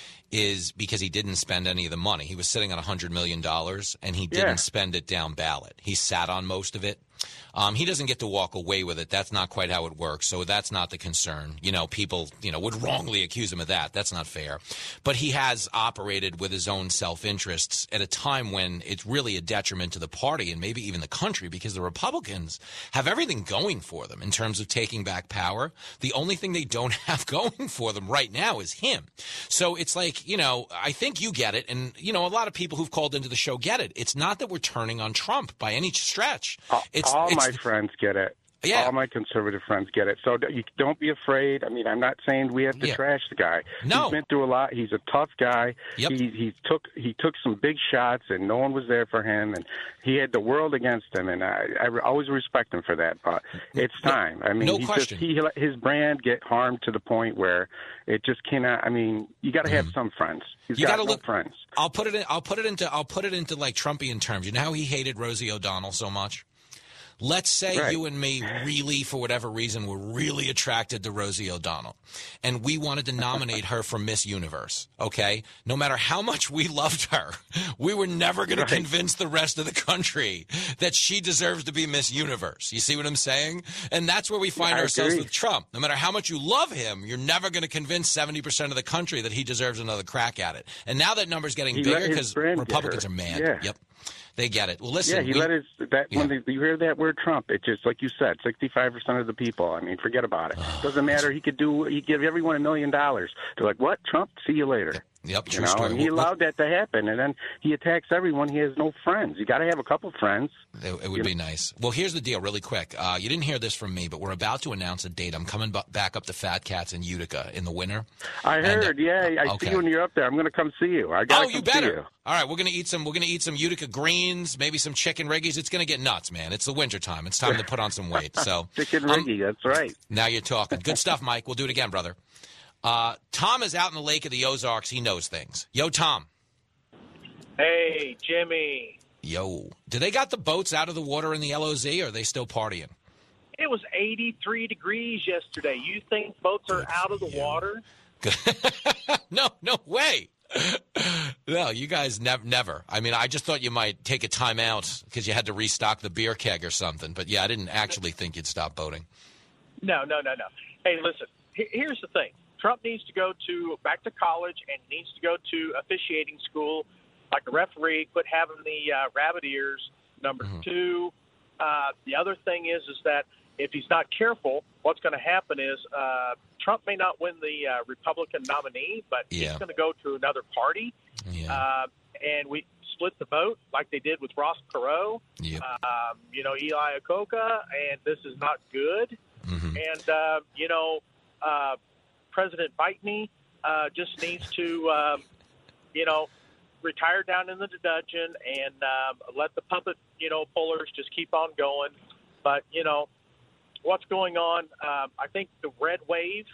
is because he didn't spend any of the money. He was sitting on one hundred million dollars, and he didn't
Yeah.
spend it down ballot. He sat on most of it. Um, he doesn't get to walk away with it. That's not quite how it works. So that's not the concern. You know, people, you know, would wrongly accuse him of that. That's not fair. But he has operated with his own self-interests at a time when it's really a detriment to the party and maybe even the country, because the Republicans have everything going for them in terms of taking back power. The only thing they don't have going for them right now is him. So it's like, you know, I think you get it. And, you know, a lot of people who've called into the show get it. It's not that we're turning on Trump by any stretch. It's,
all
it's
my friends get it.
Yeah.
All my conservative friends get it. So you don't be afraid. I mean, I'm not saying we have to
Yeah.
trash the guy.
No.
He's been through a lot. He's a tough guy.
Yep.
He he took he took some big shots, and no one was there for him, and he had the world against him. And I, I always respect him for that. But it's time. I mean,
No
he
question.
Just, he let his brand get harmed to the point where it just cannot. I mean, you got to have some friends. He's
You
got
gotta
no
look-
friends.
I'll put it in, I'll put it into I'll put it into like Trumpian terms. You know how he hated Rosie O'Donnell so much? Let's say
Right.
you and me really, for whatever reason, were really attracted to Rosie O'Donnell, and we wanted to nominate her for Miss Universe, okay? No matter how much we loved her, we were never going
Right.
to convince the rest of the country that she deserves to be Miss Universe. You see what I'm saying? And that's where we find
I
ourselves
agree.
with Trump. No matter how much you love him, you're never going to convince seventy percent of the country that he deserves another crack at it. And now that number's getting
He let
bigger
his
because
brand get
Republicans
her.
are mad.
Yeah.
Yep. They get it. Well, listen.
Yeah, he
we-
let his that when they, you hear that word Trump, it just like you said, sixty-five percent of the people. I mean, forget about it. Doesn't matter. He could do. He give everyone a million dollars. They're like, what? Trump? See you later.
Yep,
You
true
know,
story.
and he
What-
allowed that to happen, and then he attacks everyone. He has no friends. You got to have a couple friends.
It, it would be nice. Well, here's the deal, really quick. Uh, you didn't hear this from me, but we're about to announce a date. I'm coming bu- back up to Fat Cats in Utica in the winter.
I
And, uh,
heard. yeah, I
okay.
see you when you're up there. I'm going to come see you. I got
Oh,
to
you
come see
better.
you.
All right, we're gonna eat some. We're gonna eat some Utica greens, maybe some chicken riggies. It's gonna get nuts, man. It's the winter time. It's time to put on some weight. So
Chicken
um,
riggy. That's right.
now you're talking. Good stuff, Mike. We'll do it again, brother. Uh, Tom is out in the Lake of the Ozarks. He knows things. Yo, Tom.
Hey, Jimmy.
Yo. Do they got the boats out of the water in the L O Z, or are they still partying?
It was eighty-three degrees yesterday. You think boats are out of the water?
no, no way. No, you guys never, never. I mean, I just thought you might take a time out because you had to restock the beer keg or something. But yeah, I didn't actually think you'd stop boating.
No, no, no, no. Hey, listen, he- here's the thing. Trump needs to go to back to college and needs to go to officiating school like a referee, quit having the uh, rabbit ears. Number
Mm-hmm.
two, uh, the other thing is is that if he's not careful, what's going to happen is uh, Trump may not win the uh, Republican nominee, but
Yeah.
he's going to go to another party.
Yeah.
Uh, and we split the vote like they did with Ross Perot,
Yep.
um, you know, Eli Iacocca, and this is not good.
Mm-hmm.
And, uh, you know, uh, President Biden uh, just needs to, um, you know, retire down in the dungeon and um, let the puppet, you know, pullers just keep on going. But, you know, what's going on, um, I think the red wave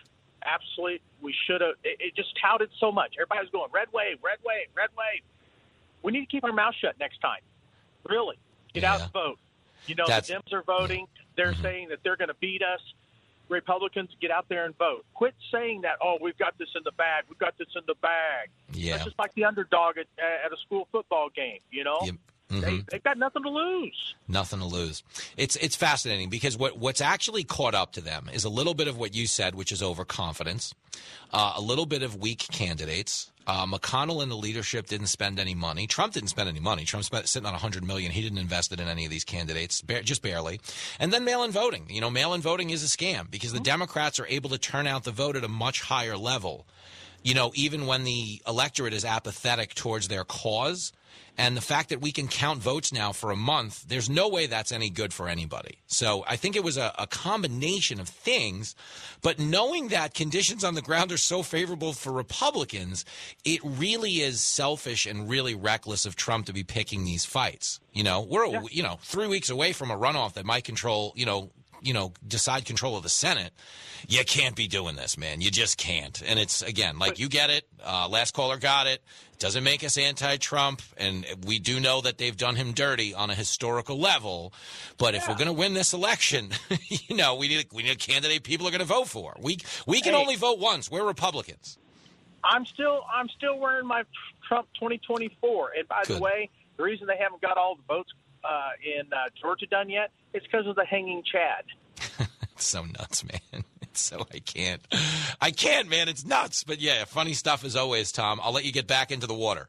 Absolutely, we should have. It, it just touted so much. Everybody was going, red wave, red wave, red wave. We need to keep our mouth shut next time. Really. Get yeah. out and vote. You know, That's, the Dems are voting. They're mm-hmm. saying that they're going to beat us. Republicans, get out there and vote. Quit saying that, oh, we've got this in the bag. We've got this in the bag.
Yeah.
That's just like the underdog at, at a school football game, you know?
Yeah. Mm-hmm.
They, they've got nothing to lose.
Nothing to lose. It's it's fascinating because what, what's actually caught up to them is a little bit of what you said, which is overconfidence, uh, a little bit of weak candidates. Uh, McConnell and the leadership didn't spend any money. Trump didn't spend any money. Trump's sitting on one hundred million dollars. He didn't invest it in any of these candidates, ba- just barely. And then mail-in voting. You know, mail-in voting is a scam because the Democrats are able to turn out the vote at a much higher level, you know, even when the electorate is apathetic towards their cause. And the fact that we can count votes now for a month, there's no way that's any good for anybody. So I think it was a, a combination of things. But knowing that conditions on the ground are so favorable for Republicans, it really is selfish and really reckless of Trump to be picking these fights. You know, we're, yeah. you know, three weeks away from a runoff that might control, you know, you know, decide control of the Senate. You can't be doing this, man. You just can't. And it's, again, like you get it. Uh, last caller got it. Doesn't make us anti-Trump. And we do know that they've done him dirty on a historical level. But yeah. if we're going to win this election, you know, we need, we need a candidate people are going to vote for. We we can hey, only vote once. We're Republicans.
I'm still I'm still wearing my Trump twenty twenty-four. And by Good. the way, the reason they haven't got all the votes uh, in uh, Georgia done yet, it's because of the hanging Chad.
It's so nuts, man. It's so I can't. I can't, man. It's nuts. But, yeah, funny stuff as always, Tom. I'll let you get back into the water.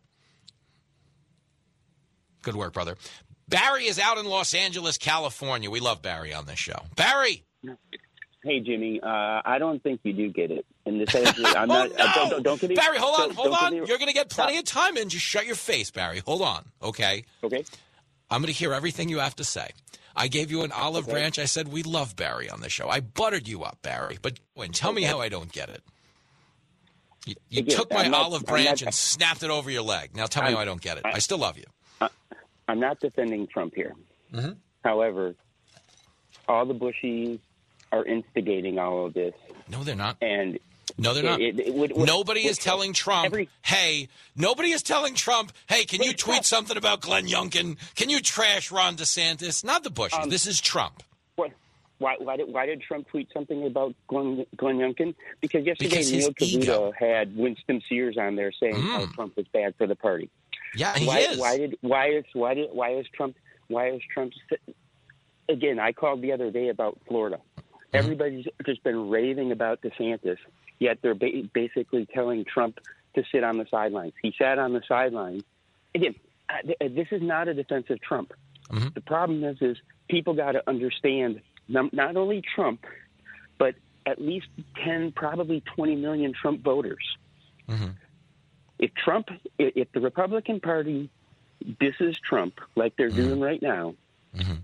Good work, brother. Barry is out in Los Angeles, California. We love Barry on this show. Barry.
Hey, Jimmy. Uh, I don't think you do get it. In the sense that I'm
oh,
not,
no.
uh, don't, don't, don't get it.
Barry, hold on.
Don't,
hold
don't
on.
It,
You're going to get plenty of time in. Just shut your face, Barry. Hold on. Okay?
Okay.
I'm going to hear everything you have to say. I gave you an olive okay. branch. I said we love Barry on the show. I buttered you up, Barry. But when, tell okay. me how I don't get it. You, you Again, took my not, olive branch not, and snapped it over your leg. Now tell me I'm, how I don't get it. I, I still love you.
I, I'm not defending Trump here.
Mm-hmm.
However, all the Bushies are instigating all of this.
No, they're not.
And
No, they're not. It, it, it would, nobody would, is telling Trump, every, hey, nobody is telling Trump, hey, can you tweet Trump. something about Glenn Youngkin? Can you trash Ron DeSantis? Not the Bushes. Um, this is Trump.
What, why, why, did, why did Trump tweet something about Glenn, Glenn Youngkin? Because yesterday
because
Neil
ego.
Cavuto had Winston Sears on there saying
mm.
how Trump was bad for the party.
Yeah, he
why,
is.
Why did why is why did why is Trump why is Trump again? I called the other day about Florida. Mm-hmm. Everybody's just been raving about DeSantis. Yet they're ba- basically telling Trump to sit on the sidelines. He sat on the sidelines. Again, this is not a defense of Trump.
Mm-hmm.
The problem is, is people got to understand not only Trump, but at least ten, probably twenty million Trump voters.
Mm-hmm.
If Trump, if the Republican Party disses Trump like they're mm-hmm. doing right now,
mm-hmm.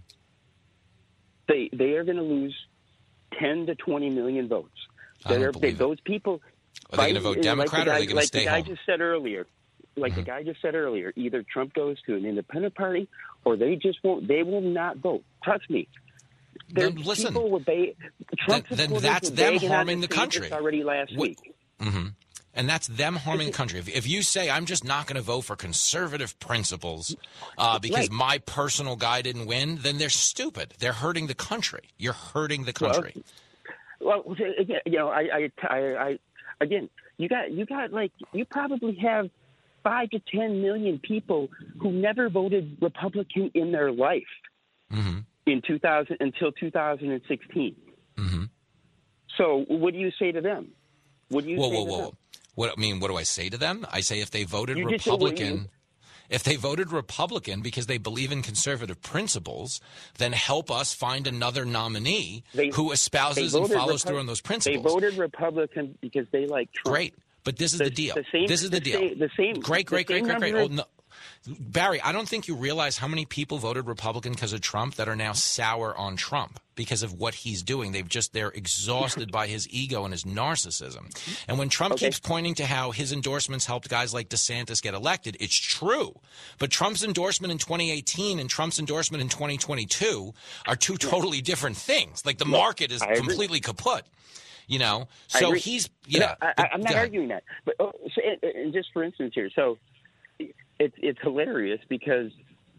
they they are going to lose ten to twenty million votes.
I don't
are,
believe
they, those people
are they going to vote Democrat
like the guy,
or are they going
like
to stay
the guy
home?
just said earlier, like mm-hmm. the guy just said earlier, either Trump goes to an independent party or they just won't. They will not vote. Trust me.
Then listen.
Were ba- Trump
then, then that's them harming the country.
Already last
what,
week.
Mm-hmm. And that's them harming the country. If, if you say, I'm just not going to vote for conservative principles uh, because right. my personal guy didn't win, then they're stupid. They're hurting the country. You're hurting the country.
Well, well you know, I, I, I, I, again, you got, you got like, you probably have five to ten million people who never voted Republican in their life
mm-hmm.
in two thousand until two thousand sixteen.
Mm-hmm.
So, what do you say to them? What do you
whoa,
say
whoa,
to
whoa.
them?
What I mean, what do I say to them? I say if they voted
you
Republican, if they voted Republican because they believe in conservative principles, then help us find another nominee
they,
who espouses and follows Repu- through on those principles.
They voted Republican because they like Trump.
Great, but this is
the,
the deal.
The same,
this is the,
the
deal.
Same, the same.
Great, great,
the
great, great, great.
Of-
oh, no. Barry, I don't think you realize how many people voted Republican because of Trump that are now sour on Trump because of what he's doing. They've just they're exhausted by his ego and his narcissism. And when Trump
okay.
keeps pointing to how his endorsements helped guys like DeSantis get elected, it's true. But Trump's endorsement in twenty eighteen and Trump's endorsement in twenty twenty-two are two totally different things. Like the market is completely kaput. You know,
I
so
agree.
he's yeah.
No, I, I'm not
Go ahead.
arguing that, but oh, so, and, and just for instance here, so it's it's hilarious because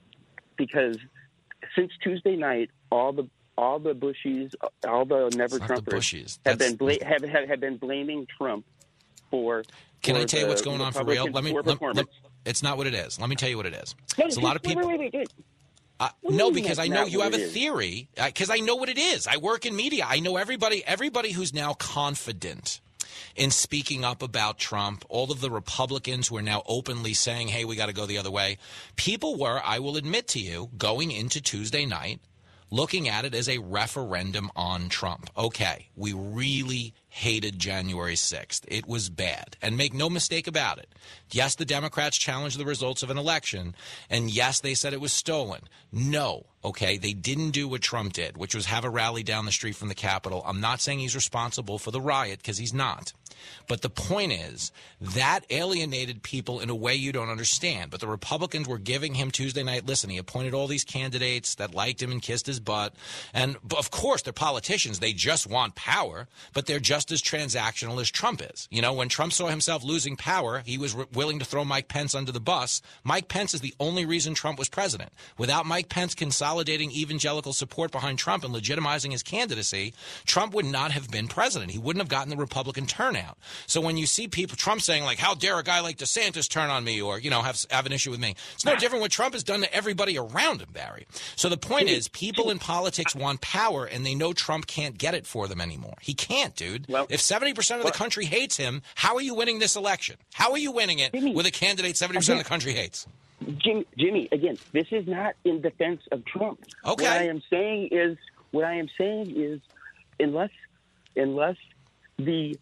because since Tuesday night, all the all the Bushies, all the Never
It's not the
Trumpers
Bushies.
have
That's-
been bla- have, have have been blaming Trump for.
Can
for
I tell you
the
what's going on for real?
Republican
Let me.
poor
Let,
performance.
let- it's not what it is. Let me tell you what it is.
No,
There's a lot of
wait,
people.
Wait, wait, wait.
Uh,
What do
no,
you mean
because I
that's
know
not
you
what
have
it
a
is?
theory. Because I know what it is. I work in media. I know everybody. Everybody who's now confident in speaking up about Trump, all of the Republicans who are now openly saying, hey, we got to go the other way. People were, I will admit to you, going into Tuesday night, looking at it as a referendum on Trump. Okay, we really hated January sixth. It was bad. And make no mistake about it. Yes, the Democrats challenged the results of an election. And yes, they said it was stolen. No, okay, they didn't do what Trump did, which was have a rally down the street from the Capitol. I'm not saying he's responsible for the riot, because he's not. But the point is, that alienated people in a way you don't understand. But the Republicans were giving him Tuesday night, listen, he appointed all these candidates that liked him and kissed his butt. And, of course, they're politicians. They just want power, but they're just as transactional as Trump is. You know, when Trump saw himself losing power, he was willing to throw Mike Pence under the bus. Mike Pence is the only reason Trump was president. Without Mike Pence consolidating evangelical support behind Trump and legitimizing his candidacy, Trump would not have been president. He wouldn't have gotten the Republican turnout. So when you see people, Trump saying like, how dare a guy like DeSantis turn on me, or, you know, have, have an issue with me. It's no different what Trump has done to everybody around him, Barry. So the point is, people in politics want power, and they know Trump can't get it for them anymore. He can't, dude.
Well,
if seventy percent of the country hates him, how are you winning this election? How are you winning it
Jimmy,
with a candidate seventy percent of the country hates?
Jimmy, Jimmy, again, this is not in defense of Trump.
Okay.
What I am saying is, what I am saying is, unless, unless the,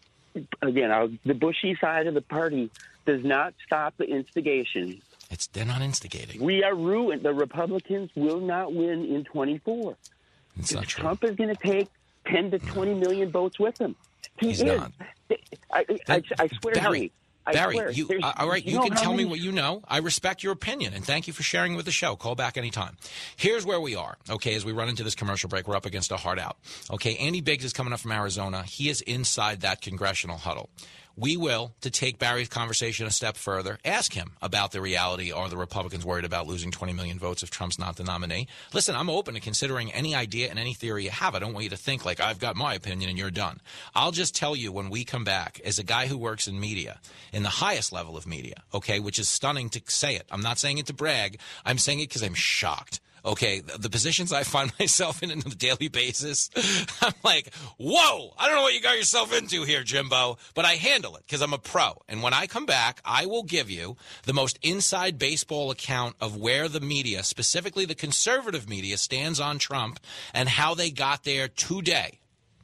again, uh, the Bushy side of the party does not stop the instigation,
it's they're not instigating.
We are ruined. The Republicans will not win in twenty-four.
It's not true.
Trump is going to take ten to twenty million votes with him. He
He's
is.
not.
I, I, I swear,
Barry,
Jimmy. I
Barry,
swear,
you,
there's-
uh, all right, you,
know
can
how
tell me
many-
what you know. I respect your opinion, and thank you for sharing it with the show. Call back anytime. Here's where we are, okay, as we run into this commercial break. We're up against a hard out. Okay, Andy Biggs is coming up from Arizona. He is inside that congressional huddle. We will, to take Barry's conversation a step further, ask him about the reality. Are the Republicans worried about losing twenty million votes if Trump's not the nominee? Listen, I'm open to considering any idea and any theory you have. I don't want you to think like I've got my opinion and you're done. I'll just tell you when we come back, as a guy who works in media, in the highest level of media, okay, which is stunning to say it. I'm not saying it to brag. I'm saying it because I'm shocked. Okay, the, the positions I find myself in on a daily basis, I'm like, whoa, I don't know what you got yourself into here, Jimbo, but I handle it because I'm a pro. And when I come back, I will give you the most inside baseball account of where the media, specifically the conservative media, stands on Trump and how they got there today.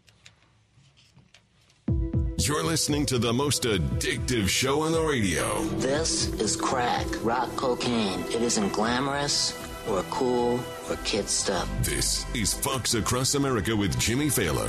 You're listening to the most addictive show on the radio.
This is crack, rock cocaine. It isn't glamorous or cool or kid stuff.
This is Fox Across America with Jimmy Fallon.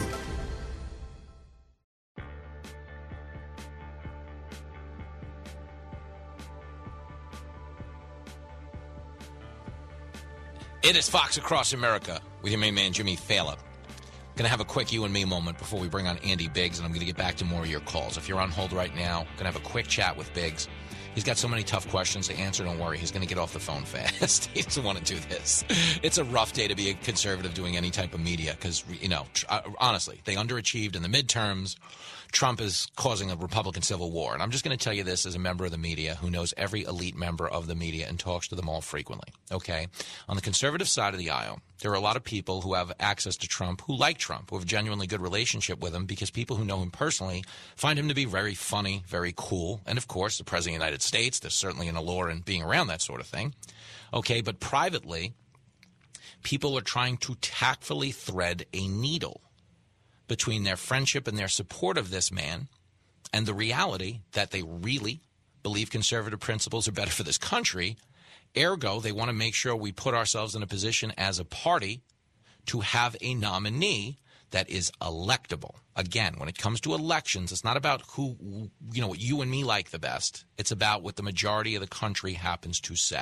It is Fox Across America with your main man, Jimmy Fallon. Going to have a quick you and me moment before we bring on Andy Biggs, and I'm going to get back to more of your calls. If you're on hold right now, going to have a quick chat with Biggs. He's got so many tough questions to answer. Don't worry. He's going to get off the phone fast. He doesn't want to do this. It's a rough day to be a conservative doing any type of media because, you know, tr- uh, honestly, they underachieved in the midterms. Trump is causing a Republican civil war. And I'm just going to tell you this as a member of the media who knows every elite member of the media and talks to them all frequently. Okay? On the conservative side of the aisle, there are a lot of people who have access to Trump, who like Trump, who have a genuinely good relationship with him because people who know him personally find him to be very funny, very cool. And, of course, the President of the United States, there's certainly an allure in being around that sort of thing. Okay, but privately, people are trying to tactfully thread a needle between their friendship and their support of this man and the reality that they really believe conservative principles are better for this country. Ergo, they want to make sure we put ourselves in a position as a party to have a nominee that is electable. Again, when it comes to elections, it's not about who, you know, what you and me like the best. It's about what the majority of the country happens to say.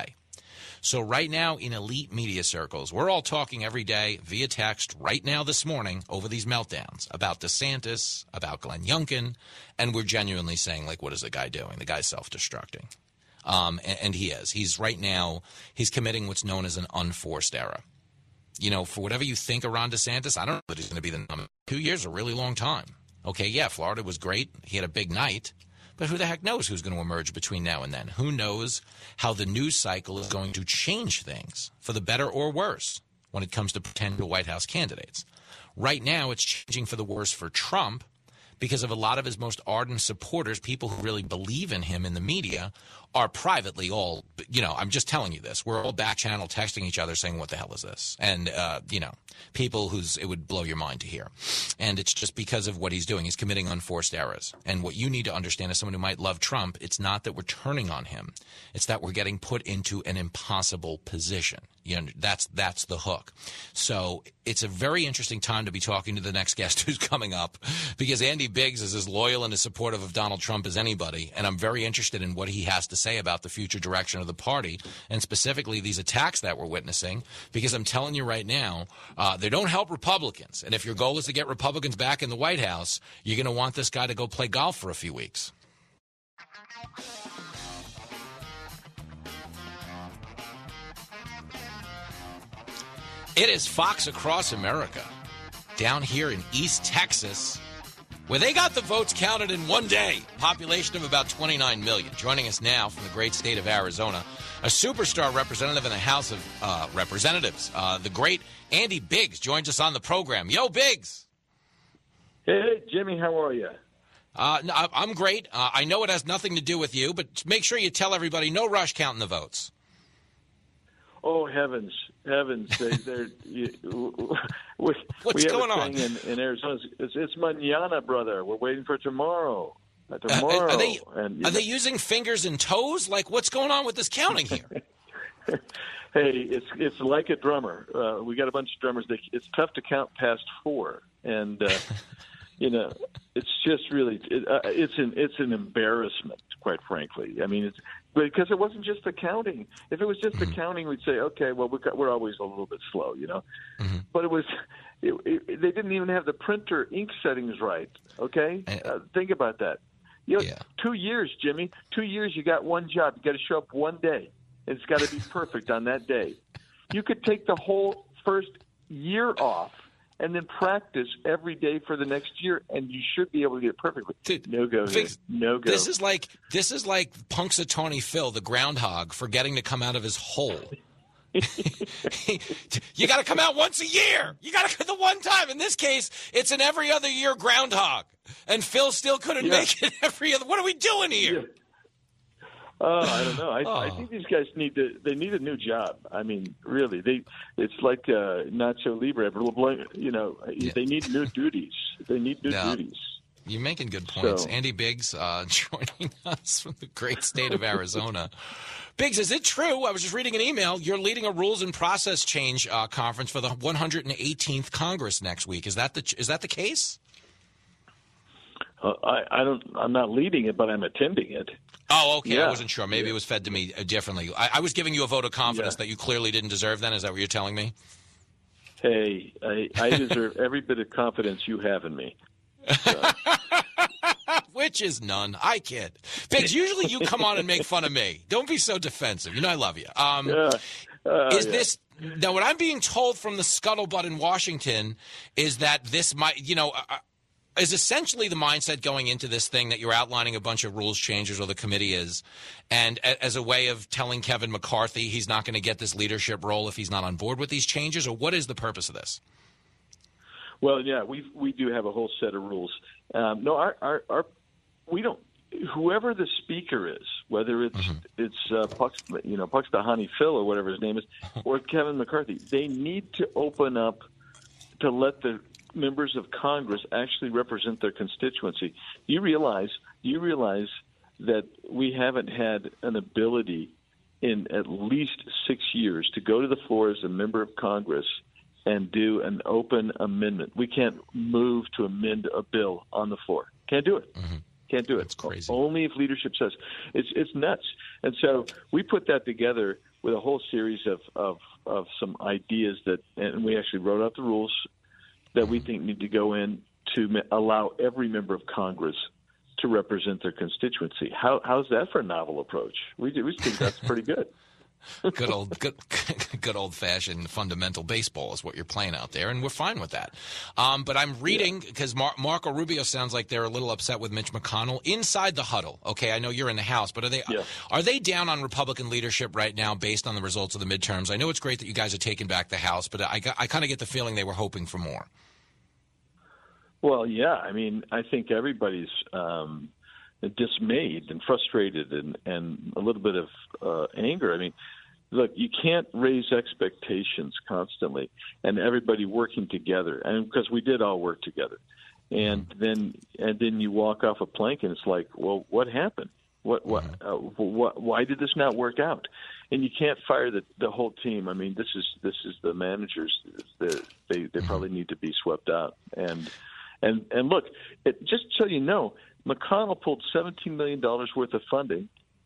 So right now in elite media circles, we're all talking every day via text right now this morning over these meltdowns about DeSantis, about Glenn Youngkin, and we're genuinely saying, like, what is the guy doing? The guy's self-destructing. Um, and, and he is. He's right now, he's committing what's known as an unforced error. You know, for whatever you think of Ron DeSantis, I don't know that he's going to be the number. Two years is a really long time. Okay, yeah, Florida was great. He had a big night. But who the heck knows who's going to emerge between now and then? Who knows how the news cycle is going to change things for the better or worse when it comes to potential White House candidates? Right now, it's changing for the worse for Trump because of a lot of his most ardent supporters, people who really believe in him in the media, are privately all, you know, I'm just telling you this. We're all back channel texting each other saying, what the hell is this? And, uh, you know, people whose it would blow your mind to hear. And it's just because of what he's doing. He's committing unforced errors. And what you need to understand as someone who might love Trump, it's not that we're turning on him. It's that we're getting put into an impossible position. You know, that's that's the hook. So it's a very interesting time to be talking to the next guest who's coming up, because Andy Biggs is as loyal and as supportive of Donald Trump as anybody, and I'm very interested in what he has to say about the future direction of the party, and specifically these attacks that we're witnessing, because I'm telling you right now, uh, they don't help Republicans. And if your goal is to get Republicans back in the White House, you're going to want this guy to go play golf for a few weeks. It is Fox Across America, down here in East Texas, where they got the votes counted in one day. Population of about twenty-nine million. Joining us now from the great state of Arizona, a superstar representative in the House of uh, Representatives, uh, the great Andy Biggs joins us on the program. Yo, Biggs.
Hey, Jimmy, how are you?
Uh, no, I'm great. Uh, I know it has nothing to do with you, but make sure you tell everybody no rush counting the votes.
Oh, heavens, heavens. They, they're, you, we,
What's
we have
going
a
on?
thing in, in Arizona. It's, it's mañana, brother. We're waiting for tomorrow. Uh,
Uh,
tomorrow.
are they,
and, you
are
know,
they using fingers and toes? Like, what's going on with this counting here?
Hey, it's it's like a drummer. Uh, we got a bunch of drummers. That, it's tough to count past four, and uh, you know, it's just really it, uh, it's an it's an embarrassment, quite frankly. I mean, it's because it wasn't just the counting. If it was just the counting, we'd say, okay, well, we're, we're always a little bit slow, you know.
Mm-hmm.
But it was it, it, they didn't even have the printer ink settings right. Okay, uh, think about that. You know,
yeah.
Two years, Jimmy. Two years. You got one job. You got to show up one day. It's got to be perfect on that day. You could take the whole first year off and then practice every day for the next year, and you should be able to get it perfectly.
Dude,
no go here. No go.
This is like this is like Punxsutawney Phil, the groundhog, forgetting to come out of his hole. You got to come out once a year. You got to come the one time. In this case, it's an every other year groundhog, and Phil still couldn't
Yeah.
make it every other. What are we doing here?
Yeah. Uh, I don't know. I,
Oh.
I think these guys need to. They need a new job. I mean, really, they. It's like uh, Nacho Libre. You know, they need new duties. They need new
Yeah.
duties.
You're making good points.
So-
Andy Biggs uh, joining us from the great state of Arizona. Biggs, is it true? I was just reading an email. You're leading a rules and process change uh, conference for the one hundred eighteenth Congress next week. Is that the is that the case?
Uh, I, I don't. I'm not leading it, but I'm attending it.
Oh, okay.
Yeah.
I wasn't sure. Maybe it was fed to me uh, differently. I, I was giving you a vote of confidence
Yeah.
that you clearly didn't deserve. Then is that what you're telling me?
Hey, I, I deserve every bit of confidence you have in me.
Which is none. I kid. Biggs, usually you come on and make fun of me. Don't be so defensive. You know I love you. Um,
Yeah. Uh,
is
yeah.
this now? What I'm being told from the scuttlebutt in Washington is that this might, you know, uh, is essentially the mindset going into this thing that you're outlining a bunch of rules changes, or the committee is, and a, as a way of telling Kevin McCarthy he's not going to get this leadership role if he's not on board with these changes, or what is the purpose of this?
Well, yeah, we we do have a whole set of rules. Um, no, our, our our we don't. Whoever the speaker is, whether it's
Mm-hmm.
it's uh, Pux, you know Puxtahani Phil or whatever his name is, or Kevin McCarthy, they need to open up to let the members of Congress actually represent their constituency. You realize you realize that we haven't had an ability in at least six years to go to the floor as a member of Congress and do an open amendment. We can't move to amend a bill on the floor. Can't do it.
Mm-hmm.
Can't do it. It's crazy. Only if leadership says. It's it's nuts. And so we put that together with a whole series of, of, of some ideas that, and we actually wrote out the rules that we think need to go in to allow every member of Congress to represent their constituency. How, how's that for a novel approach? We do, we think that's pretty good.
Good old, good, good old-fashioned fundamental baseball is what you're playing out there, and we're fine with that. Um, but I'm reading because Mar- Marco Rubio sounds like they're a little upset with Mitch McConnell inside the huddle. Okay, I know you're in the House, but are they yeah. are they down on Republican leadership right now based on the results of the midterms? I know it's great that you guys are taking back the House, but I, I kind of get the feeling they were hoping for more.
Well, yeah, I mean, I think everybody's um, dismayed and frustrated and, and a little bit of uh, anger. I mean, look, you can't raise expectations constantly and everybody working together, and because we did all work together, and then and then you walk off a plank and it's like, well, what happened? What what, uh, what why did this not work out? And you can't fire the the whole team. I mean, this is this is the managers. The, they they probably need to be swept out. And and and look, it, just so you know, McConnell pulled seventeen million dollars worth of funding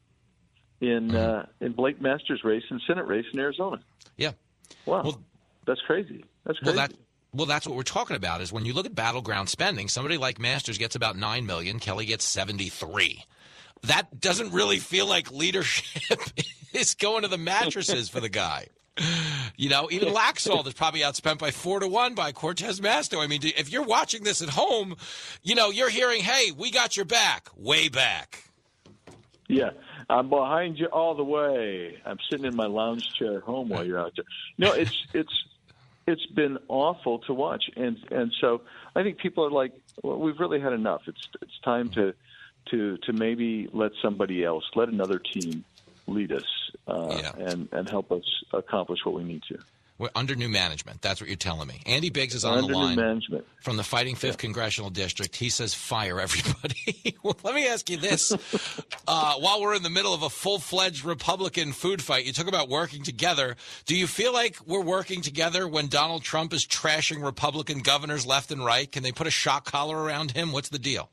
in uh, in Blake Masters' race and Senate race in Arizona.
Yeah.
Wow.
Well,
that's crazy. That's
well,
crazy.
that, well, that's what we're talking about is when you look at battleground spending, somebody like Masters gets about nine million dollars, Kelly gets seventy-three. That doesn't really feel like leadership is going to the mattresses for the guy. You know, even Laxalt is probably outspent by four to one by Cortez Masto. I mean, if you're watching this at home, you know, you're hearing, hey, we got your back, way back.
Yeah, I'm behind you all the way. I'm sitting in my lounge chair at home while you're out there. No, it's it's it's been awful to watch, and and so I think people are like, well, we've really had enough. It's it's time to to to maybe let somebody else, let another team lead us uh,
yeah.
and and help us accomplish what we need to.
We're under new management. That's what you're telling me. Andy Biggs is on
under
the line
new management.
From the Fighting Fifth yeah. Congressional District. He says fire everybody. Well, let me ask you this. uh, while we're in the middle of a full-fledged Republican food fight, you talk about working together. Do you feel like we're working together when Donald Trump is trashing Republican governors left and right? Can they put a shock collar around him? What's the deal?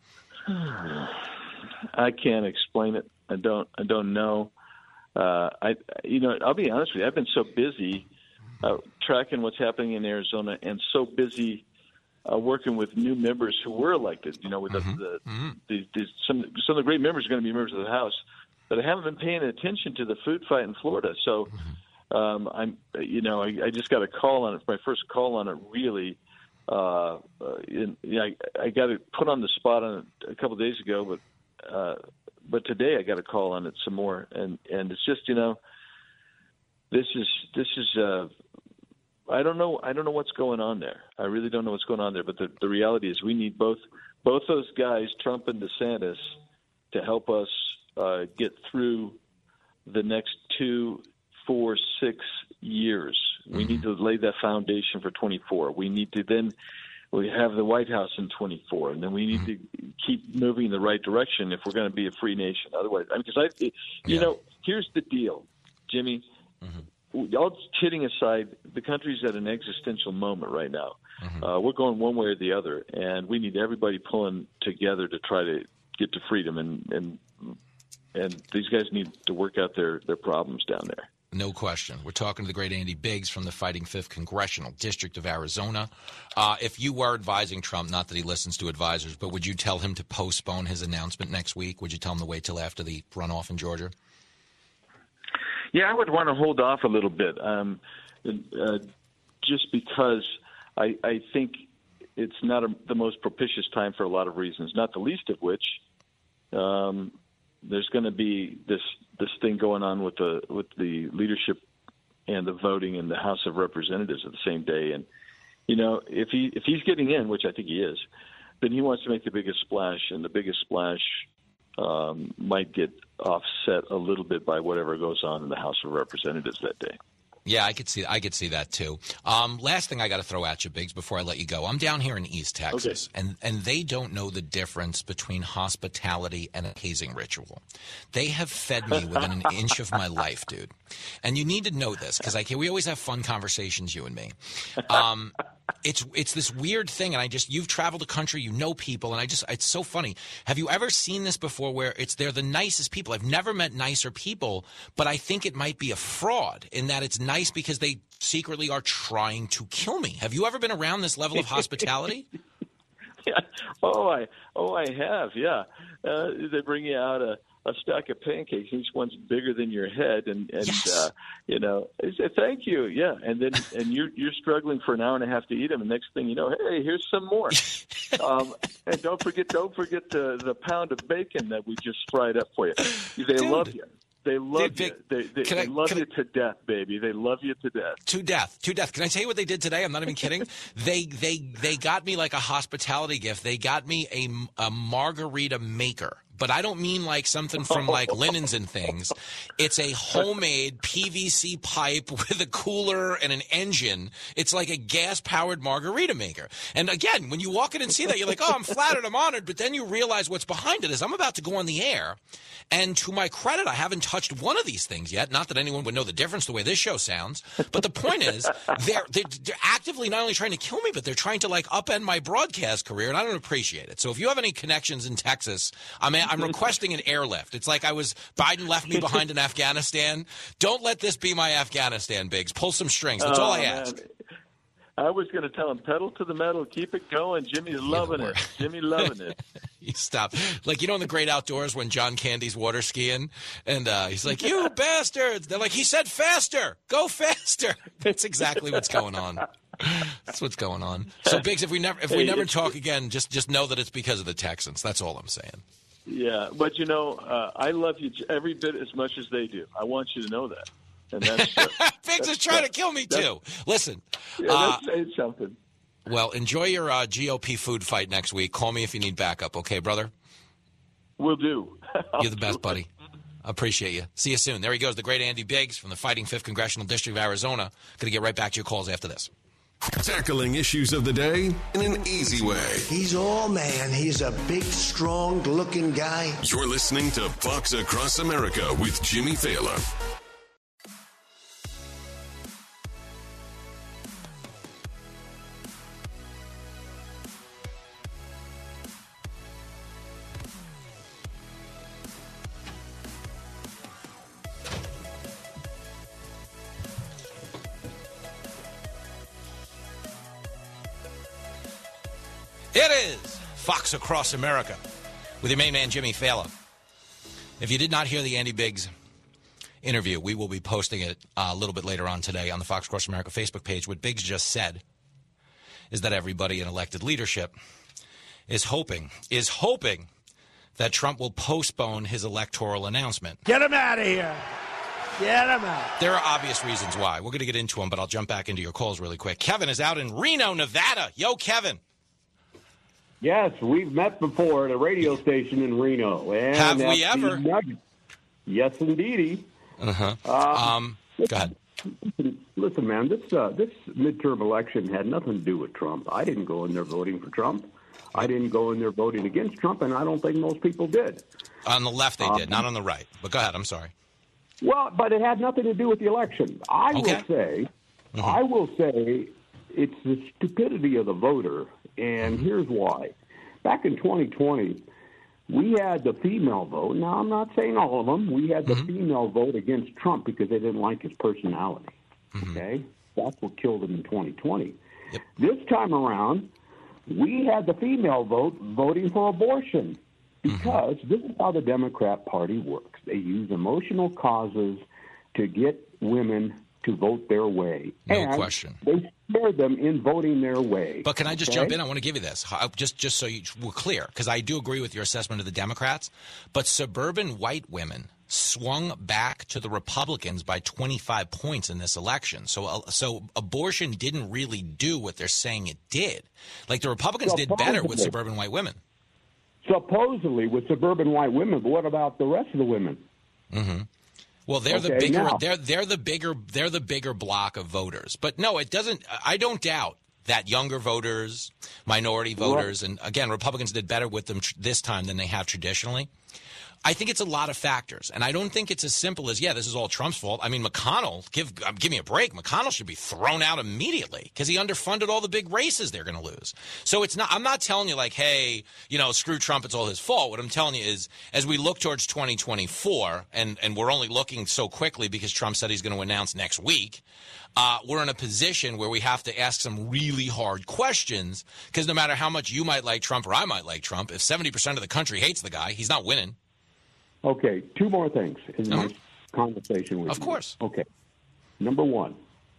I can't explain it. I don't. I don't know. Uh, I, you know, I'll be honest with you. I've been so busy uh, tracking what's happening in Arizona, and so busy uh, working with new members who were elected. You know, with
mm-hmm.
the, the,
mm-hmm.
the, the some some of the great members are going to be members of the House, but I haven't been paying attention to the food fight in Florida. So, um, I'm, you know, I, I just got a call on it. My first call on it, really. Uh, uh, in, you know, I, I got it put on the spot on it a couple of days ago, but. Uh, but today I got a call on it some more, and, and it's just, you know, this is this is uh, I don't know I don't know what's going on there. I really don't know what's going on there. But the, the reality is we need both both those guys, Trump and DeSantis, to help us uh, get through the next two, four, six years. Mm-hmm. We need to lay that foundation for twenty-four. We need to then. We have the White House in twenty-four, and then we need to keep moving in the right direction if we're going to be a free nation. Otherwise, I mean, because I, it, you
yeah.
know, here's the deal, Jimmy. Mm-hmm. All kidding aside, the country's at an existential moment right now. Mm-hmm. Uh, we're going one way or the other, and we need everybody pulling together to try to get to freedom. And and and these guys need to work out their their problems down there.
No question. We're talking to the great Andy Biggs from the Fighting Fifth Congressional District of Arizona. Uh, if you were advising Trump, not that he listens to advisors, but would you tell him to postpone his announcement next week? Would you tell him to wait till after the runoff in Georgia?
Yeah, I would want to hold off a little bit, um, uh, just because I, I think it's not a, the most propitious time for a lot of reasons, not the least of which um, there's going to be this this thing going on with the with the leadership and the voting in the House of Representatives at the same day. And, you know, if he if he's getting in, which I think he is, then he wants to make the biggest splash, and the biggest splash um, might get offset a little bit by whatever goes on in the House of Representatives that day.
Yeah, I could see I could see that too. Um, last thing I got to throw at you, Biggs, before I let you go. I'm down here in East Texas, okay. and, and they don't know the difference between hospitality and a hazing ritual. They have fed me within an inch of my life, dude. And you need to know this because I can, we always have fun conversations, you and me. Um, it's it's this weird thing, and I just you've traveled the country, you know people, and I just it's so funny. Have you ever seen this before? Where it's they're the nicest people. I've never met nicer people, but I think it might be a fraud in that it's nice because they secretly are trying to kill me. Have you ever been around this level of hospitality?
Yeah. Oh, I oh I have. Yeah, uh, they bring you out a. a stack of pancakes. Each one's bigger than your head, and and
yes.
uh, you know, they say thank you, yeah, and then and you're you're struggling for an hour and a half to eat them, and next thing you know, hey, here's some more. um, and don't forget, don't forget the the pound of bacon that we just fried up for you. They
Dude.
love you. They love
Dude,
you. They, they, they
I,
love you
I,
to death, baby. They love you to death.
To death. To death. Can I tell you what they did today? I'm not even kidding. they they they got me like a hospitality gift. They got me a, a margarita maker. But I don't mean like something from like Linens and things. It's a homemade P V C pipe with a cooler and an engine. It's like a gas-powered margarita maker. And again, when you walk in and see that, you're like, oh, I'm flattered, I'm honored. But then you realize what's behind it is I'm about to go on the air. And to my credit, I haven't touched one of these things yet. Not that anyone would know the difference the way this show sounds. But the point is, they're, they're, they're actively not only trying to kill me, but they're trying to like upend my broadcast career. And I don't appreciate it. So if you have any connections in Texas, I'm I'm requesting an airlift. It's like I was Biden left me behind in Afghanistan. Don't let this be my Afghanistan, Biggs. Pull some strings. That's
oh,
all I
man.
ask.
I was going to tell him, pedal to the metal, keep it going. Jimmy's loving it. Jimmy loving it.
You stop. Like, you know, in the great outdoors when John Candy's water skiing, and uh, he's like, you bastards. They're like, he said faster. Go faster. That's exactly what's going on. That's what's going on. So, Biggs, if we never if we never talk again, just just know that it's because of the Texans. That's all I'm saying.
Yeah, but, you know, uh, I love you every bit as much as they do. I want you to know that. And that's, uh,
Biggs is trying to kill me, too. Listen.
Yeah,
uh,
that's saying something.
Well, enjoy your uh, G O P food fight next week. Call me if you need backup, okay, brother?
Will do.
You're the best, buddy. I appreciate you. See you soon. There he goes, the great Andy Biggs from the Fighting fifth Congressional District of Arizona. Going to get right back to your calls after this.
Tackling issues of the day in an easy way.
He's all man. He's a big, strong-looking guy.
You're listening to Fox Across America with Jimmy Fallon.
It is Fox Across America with your main man, Jimmy Fallon. If you did not hear the Andy Biggs interview, we will be posting it uh, a little bit later on today on the Fox Across America Facebook page. What Biggs just said is that everybody in elected leadership is hoping, is hoping that Trump will postpone his electoral announcement.
Get him out of here. Get him out.
There are obvious reasons why. We're going to get into them, but I'll jump back into your calls really quick. Kevin is out in Reno, Nevada. Yo, Kevin.
Yes, we've met before at a radio station in Reno. And
have we ever?
Yes, indeedy.
Uh-huh.
Uh,
um, go ahead.
Listen, listen man, this uh, this midterm election had nothing to do with Trump. I didn't go in there voting for Trump. I didn't go in there voting against Trump, and I don't think most people did.
On the left they
um,
did, not on the right. But go ahead, I'm sorry.
Well, but it had nothing to do with the election. I
okay.
will say,
mm-hmm.
I will say it's the stupidity of the voter. And here's why. Back in twenty twenty, we had the female vote. Now, I'm not saying all of them. We had the mm-hmm. female vote against Trump because they didn't like his personality. Mm-hmm. Okay? That's what killed him in twenty twenty.
Yep.
This time around, we had the female vote voting for abortion because mm-hmm. this is how the Democrat Party works. They use emotional causes to get women to vote their way.
No
and
question.
They scare them in voting their way.
But can I just
okay?
jump in? I want to give you this, just just so you, we're clear, because I do agree with your assessment of the Democrats. But suburban white women swung back to the Republicans by twenty-five points in this election. So, uh, so abortion didn't really do what they're saying it did. Like the Republicans
Supposedly.
did better with suburban white women.
Supposedly with suburban white women, but what about the rest of the women?
Mm-hmm. Well, they're the
Okay,
bigger
now-
they're they're the bigger they're the bigger block of voters. But no, it doesn't. I don't doubt that younger voters, minority voters, and again, Republicans did better with them tr- this time than they have traditionally. I think it's a lot of factors, and I don't think it's as simple as, yeah, this is all Trump's fault. I mean, McConnell, give uh, give me a break. McConnell should be thrown out immediately because he underfunded all the big races they're going to lose. So it's not. I'm not telling you like, hey, you know, screw Trump, it's all his fault. What I'm telling you is, as we look towards twenty twenty-four, and and we're only looking so quickly because Trump said he's going to announce next week. Uh, we're in a position where we have to ask some really hard questions because no matter how much you might like Trump or I might like Trump, if seventy percent of the country hates the guy, he's not winning.
Okay, two more things in
Uh-huh.
my conversation with you.
Of course.
Okay. Number one,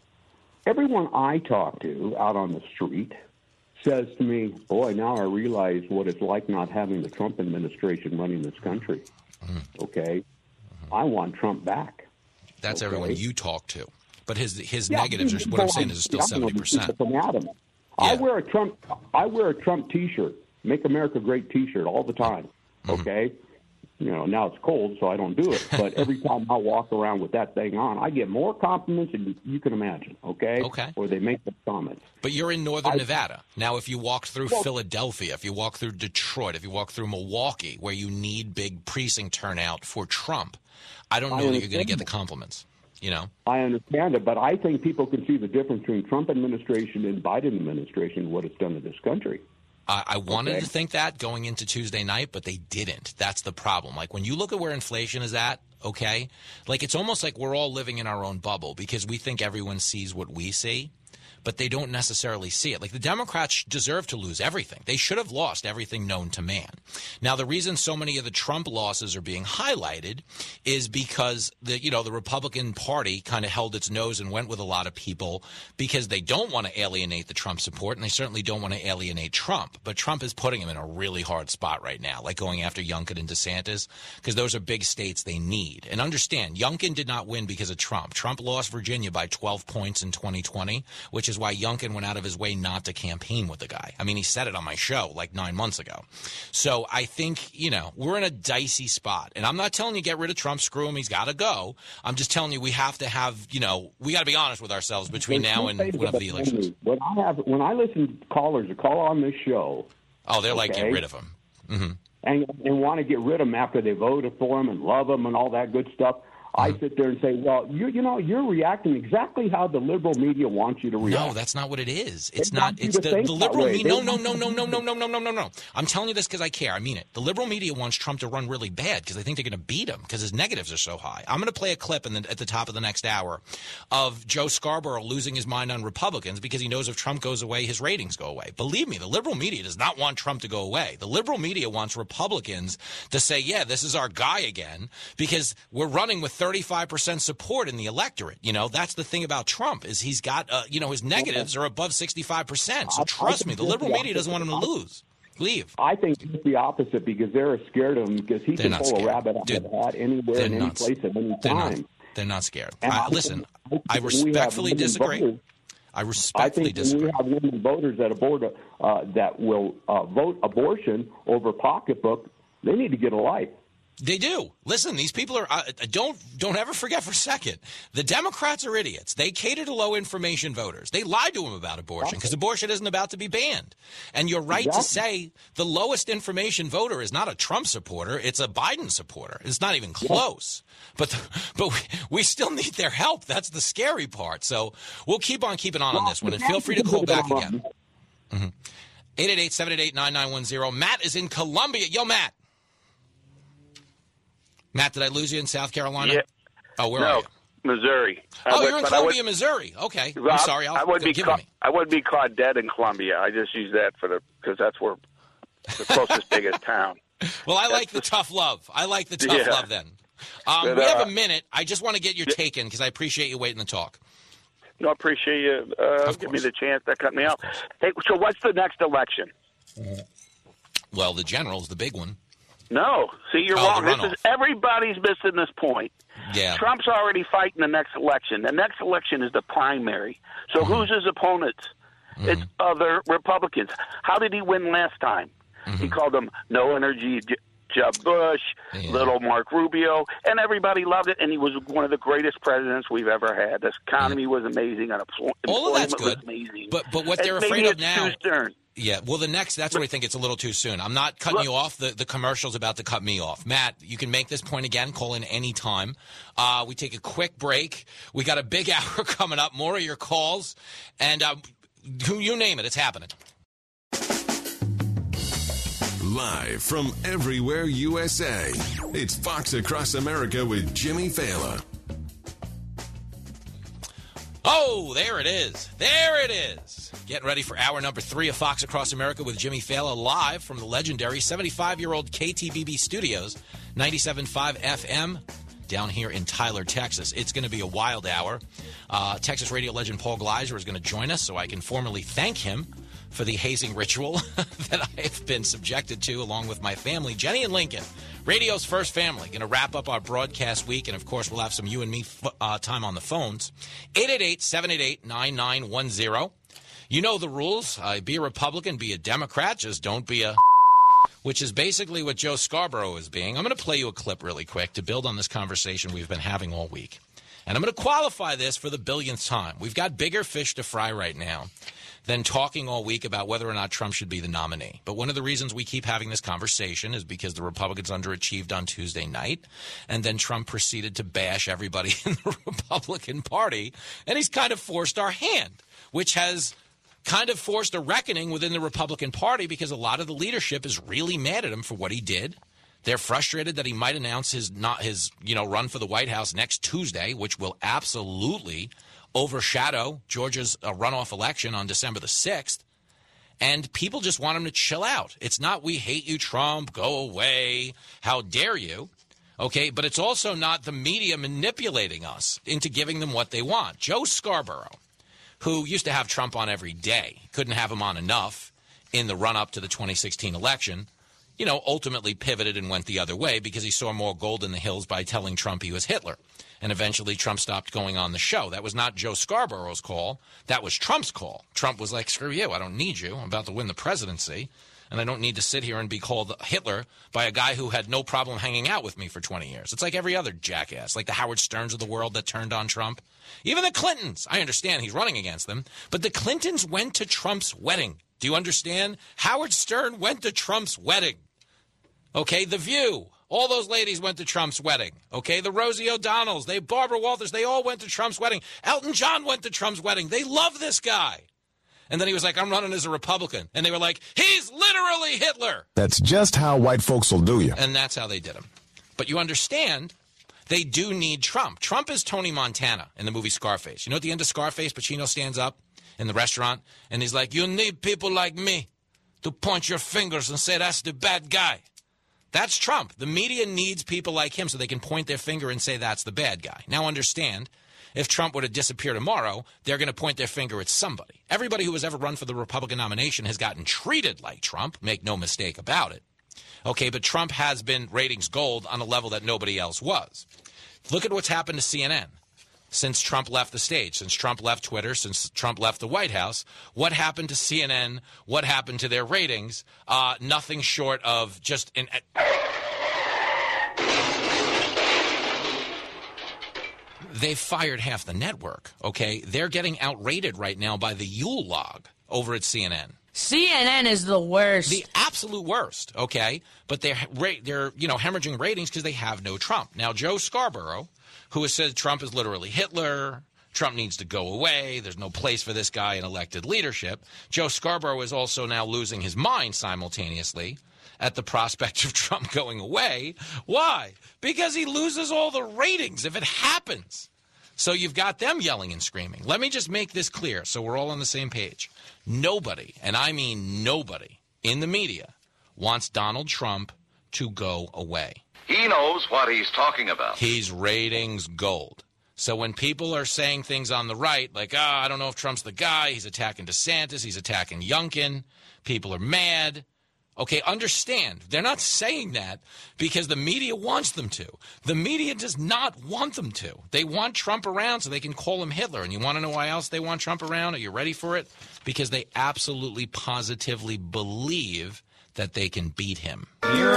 everyone I talk to out on the street says to me, boy, now I realize what it's like not having the Trump administration running this country.
Mm-hmm.
Okay? I want Trump back.
That's
Okay.
everyone you talk to. But his his
Yeah,
negatives, are, what I'm saying is, still
I know
seventy
these people
percent.
From Adam. I wear a Trump. I wear a Trump T-shirt. Make America Great T-shirt all the time.
Mm-hmm.
Okay. You know, now it's cold, so I don't do it. But every time I walk around with that thing on, I get more compliments than you can imagine. Okay.
Okay.
Or they make the comments.
But you're in northern
I-
Nevada. Now, if you walk through
Well-
Philadelphia, if you walk through Detroit, if you walk through Milwaukee, where you need big precinct turnout for Trump, I don't know
I
that you're going to
understand
get the
that.
compliments. You know?
I understand it, but I think people can see the difference between Trump administration and Biden administration, what it's done to this country.
I, I wanted
Okay.
to think that going into Tuesday night, but they didn't. That's the problem. Like when you look at where inflation is at, okay, like it's almost like we're all living in our own bubble because we think everyone sees what we see, but they don't necessarily see it. Like the Democrats deserve to lose everything. They should have lost everything known to man. Now, the reason so many of the Trump losses are being highlighted is because the, you know, the Republican Party kind of held its nose and went with a lot of people because they don't want to alienate the Trump support, and they certainly don't want to alienate Trump. But Trump is putting him in a really hard spot right now, like going after Youngkin and DeSantis, because those are big states they need. And understand, Youngkin did not win because of Trump. Trump lost Virginia by twelve points in twenty twenty, which is why Youngkin went out of his way not to campaign with the guy. I mean, he said it on my show like nine months ago. So I think, you know, we're in a dicey spot. And I'm not telling you get rid of Trump, screw him, he's got to go. I'm just telling you we have to have, you know, we got to be honest with ourselves between
There's
now
two
and
things
whenever
about
the elections.
me. When I have, when I listen to callers that call on this show,
Oh, they're like,
okay,
get rid of him. Mm-hmm.
and and want to get rid of them after they voted for him and love him and all that good stuff. I sit there and say, well, you you know, you're reacting exactly how the liberal media wants you to react.
No, that's not what it is. It's
They
not.
want you
It's
to
the,
think
the
that
liberal
way.
media.
They
No, no,
want
no,
you
no,
to
no, no, no, no, no, no, no. I'm telling you this because I care. I mean it. The liberal media wants Trump to run really bad because they think they're going to beat him because his negatives are so high. I'm going to play a clip in the, at the top of the next hour of Joe Scarborough losing his mind on Republicans because he knows if Trump goes away, his ratings go away. Believe me, the liberal media does not want Trump to go away. The liberal media wants Republicans to say, yeah, this is our guy again because we're running with thirty-five percent support in the electorate. You know, that's the thing about Trump is he's got, uh, you know, his negatives are above sixty-five percent. So
I- I
trust me,
think
the liberal
the
media doesn't want him to lose. Leave.
I think it's the opposite because they're scared of him because he
They're
can
not
pull
scared.
a rabbit out
Dude,
of the hat anywhere
they're
in any
not-
place at any
They're not,
time.
they're not scared.
And
I,
I
listen,
think
I
when we have
respectfully
women
disagree.
voters-
I
I
respectfully
think when
disagree.
we have women voters that abort, uh, that will uh, vote abortion over pocketbook, they need to get a life.
They do. Listen, these people are. Uh, don't don't ever forget for a second. The Democrats are idiots. They cater to low information voters. They lied to them about abortion because abortion isn't about to be banned. And you're right to say the lowest information voter is not a Trump supporter. It's a Biden supporter. It's not even close. But the, but we, we still need their help. That's the scary part. So we'll keep on keeping on on this one. And feel free to call back again. Mm-hmm. eight eight eight, seven eight eight, nine nine one zero. Matt is in Columbia. Yo, Matt. Matt, did I lose you in South Carolina?
Yeah.
Oh, where
no,
are you?
Missouri.
Oh,
would-
you're in
but I
Columbia,
would-
Missouri. Okay.
Well,
I'm sorry. I'll,
I would be
give
caught,
me.
I would be caught dead in Columbia. I just use that for the because that's where the closest biggest town.
Well, I like the tough love. I like the tough
Yeah.
love then. Um,
But,
we have
uh,
a minute. I just want to get your take in because I appreciate you waiting to talk.
No, I appreciate you. Uh, give me the chance. That cut me out. Hey, so what's the next election?
Well, the general's the big one.
No, see, you're
Oh,
wrong.
the
This is
runoff.
everybody's missing this point.
Yeah.
Trump's already fighting the next election. The next election is the primary. So
Mm-hmm.
who's his opponents? It's other Republicans. How did he win last time?
Mm-hmm.
He called them no energy j- Jeb Bush, yeah. little Mark Rubio, and everybody loved it. And he was one of the greatest presidents we've ever had. This economy yeah. was amazing. Unemployment
All of that's good.
was amazing.
But but what they're
and
afraid of now.
Too stern.
Yeah, well, the next, that's where I think it's a little too soon. I'm not cutting Look, you off. The, the commercial's about to cut me off. Matt, you can make this point again. Call in any time. Uh, we take a quick break. We got a big hour coming up. More of your calls. And uh, you name it, it's happening.
Live from everywhere U S A, it's Fox Across America with Jimmy Failla.
Oh, there it is. There it is. Getting ready for hour number three of Fox Across America with Jimmy Failla, live from the legendary seventy-five-year-old K T B B studios, ninety-seven point five F M, down here in Tyler, Texas. It's going to be a wild hour. Uh, Texas radio legend Paul Gleiser is going to join us, so I can formally thank him for the hazing ritual that I've been subjected to along with my family. Jenny and Lincoln, radio's first family, going to wrap up our broadcast week, and of course we'll have some you and me uh, time on the phones. eight eight eight, seven eight eight, nine nine one zero. You know the rules. Uh, be a Republican, be a Democrat, just don't be a which is basically what Joe Scarborough is being. I'm going to play you a clip really quick to build on this conversation we've been having all week. And I'm going to qualify this for the billionth time. We've got bigger fish to fry right now than talking all week about whether or not Trump should be the nominee. But one of the reasons we keep having this conversation is because the Republicans underachieved on Tuesday night, and then Trump proceeded to bash everybody in the Republican Party, and he's kind of forced our hand, which has kind of forced a reckoning within the Republican Party because a lot of the leadership is really mad at him for what he did. They're frustrated that he might announce his not his you know run for the White House next Tuesday, which will absolutely overshadow Georgia's uh, runoff election on December the sixth. And people just want him to chill out. It's not, we hate you, Trump, go away, how dare you. Okay, but it's also not the media manipulating us into giving them what they want. Joe Scarborough, who used to have Trump on every day, couldn't have him on enough in the run-up to the twenty sixteen election, you know, ultimately pivoted and went the other way because he saw more gold in the hills by telling Trump he was Hitler. And eventually Trump stopped going on the show. That was not Joe Scarborough's call. That was Trump's call. Trump was like, screw you. I don't need you. I'm about to win the presidency. And I don't need to sit here and be called Hitler by a guy who had no problem hanging out with me for twenty years. It's like every other jackass, like the Howard Sterns of the world that turned on Trump. Even the Clintons. I understand he's running against them. But the Clintons went to Trump's wedding. Do you understand? Howard Stern went to Trump's wedding. Okay, The View. All those ladies went to Trump's wedding. Okay, the Rosie O'Donnells, they, Barbara Walters, they all went to Trump's wedding. Elton John went to Trump's wedding. They love this guy. And then he was like, I'm running as a Republican. And they were like, he's literally Hitler.
That's just how white folks will do you.
And that's how they did him. But you understand, they do need Trump. Trump is Tony Montana in the movie Scarface. You know, at the end of Scarface, Pacino stands up in the restaurant, and he's like, you need people like me to point your fingers and say that's the bad guy. That's Trump. The media needs people like him so they can point their finger and say that's the bad guy. Now understand, if Trump were to disappear tomorrow, they're going to point their finger at somebody. Everybody who has ever run for the Republican nomination has gotten treated like Trump. Make no mistake about it. Okay, but Trump has been ratings gold on a level that nobody else was. Look at what's happened to C N N since Trump left the stage, since Trump left Twitter, since Trump left the White House. What happened to C N N? What happened to their ratings? Uh, nothing short of just an... They fired half the network, okay? They're getting outrated right now by the Yule log over at C N N.
C N N is the worst.
The absolute worst, okay? But they're, they're you know, hemorrhaging ratings because they have no Trump. Now, Joe Scarborough, who has said Trump is literally Hitler, Trump needs to go away, there's no place for this guy in elected leadership. Joe Scarborough is also now losing his mind simultaneously at the prospect of Trump going away. Why? Because he loses all the ratings if it happens. So you've got them yelling and screaming. Let me just make this clear so we're all on the same page. Nobody, and I mean nobody, in the media wants Donald Trump to go away.
He knows what he's talking about.
He's ratings gold. So when people are saying things on the right, like, ah, oh, I don't know if Trump's the guy, he's attacking DeSantis, he's attacking Youngkin, people are mad. Okay, understand, they're not saying that because the media wants them to. The media does not want them to. They want Trump around so they can call him Hitler. And you want to know why else they want Trump around? Are you ready for it? Because they absolutely, positively believe that they can beat him.
You're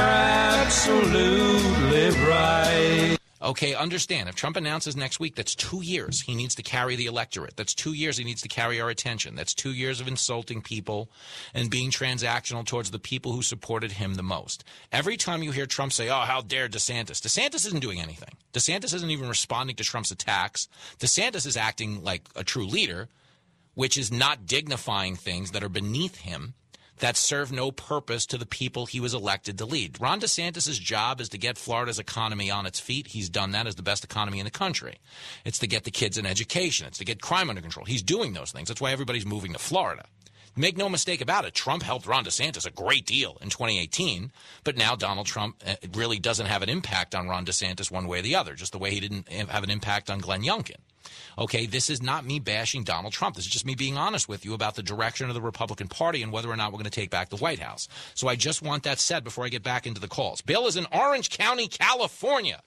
absolutely right.
Okay, understand, if Trump announces next week, that's two years he needs to carry the electorate. That's two years he needs to carry our attention. That's two years of insulting people and being transactional towards the people who supported him the most. Every time you hear Trump say, oh, how dare DeSantis? DeSantis isn't doing anything. DeSantis isn't even responding to Trump's attacks. DeSantis is acting like a true leader, which is not dignifying things that are beneath him, that serve no purpose to the people he was elected to lead. Ron DeSantis' job is to get Florida's economy on its feet. He's done that as the best economy in the country. It's to get the kids in education. It's to get crime under control. He's doing those things. That's why everybody's moving to Florida. Make no mistake about it, Trump helped Ron DeSantis a great deal in twenty eighteen, but now Donald Trump really doesn't have an impact on Ron DeSantis one way or the other, just the way he didn't have an impact on Glenn Youngkin. Okay, this is not me bashing Donald Trump. This is just me being honest with you about the direction of the Republican Party and whether or not we're going to take back the White House. So I just want that said before I get back into the calls. Bill is in Orange County, California.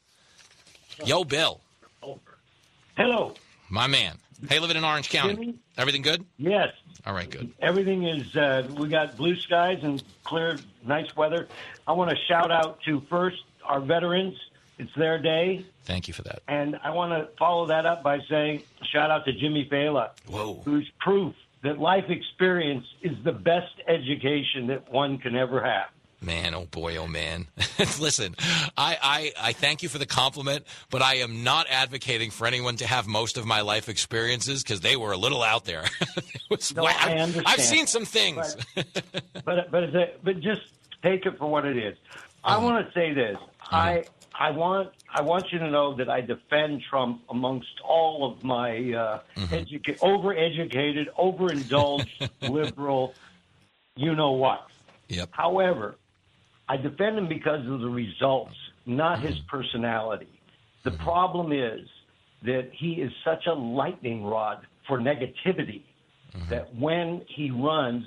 Yo, Bill.
Hello.
My man. Hey, living in Orange County.
Jimmy?
Everything good?
Yes.
All right, good.
Everything is, uh, we got blue skies and clear, nice weather. I want to shout out to first our veterans. It's their day.
Thank you for that.
And I want to follow that up by saying shout out to Jimmy Fela,
Whoa.
who's proof that life experience is the best education that one can ever have.
Man, oh boy, oh man. Listen, I, I, I thank you for the compliment, but I am not advocating for anyone to have most of my life experiences because they were a little out there. It was,
No,
wow.
I understand.
I've seen some things.
But but, but, it, but just take it for what it is. I
Mm-hmm.
want to say this. Mm-hmm. I I want I want you to know that I defend Trump amongst all of my uh,
Mm-hmm.
educa- overeducated, overindulged liberal, you know what.
Yep.
However, I defend him because of the results, not
Mm-hmm.
his personality. The problem is that he is such a lightning rod for negativity
Mm-hmm.
that when he runs,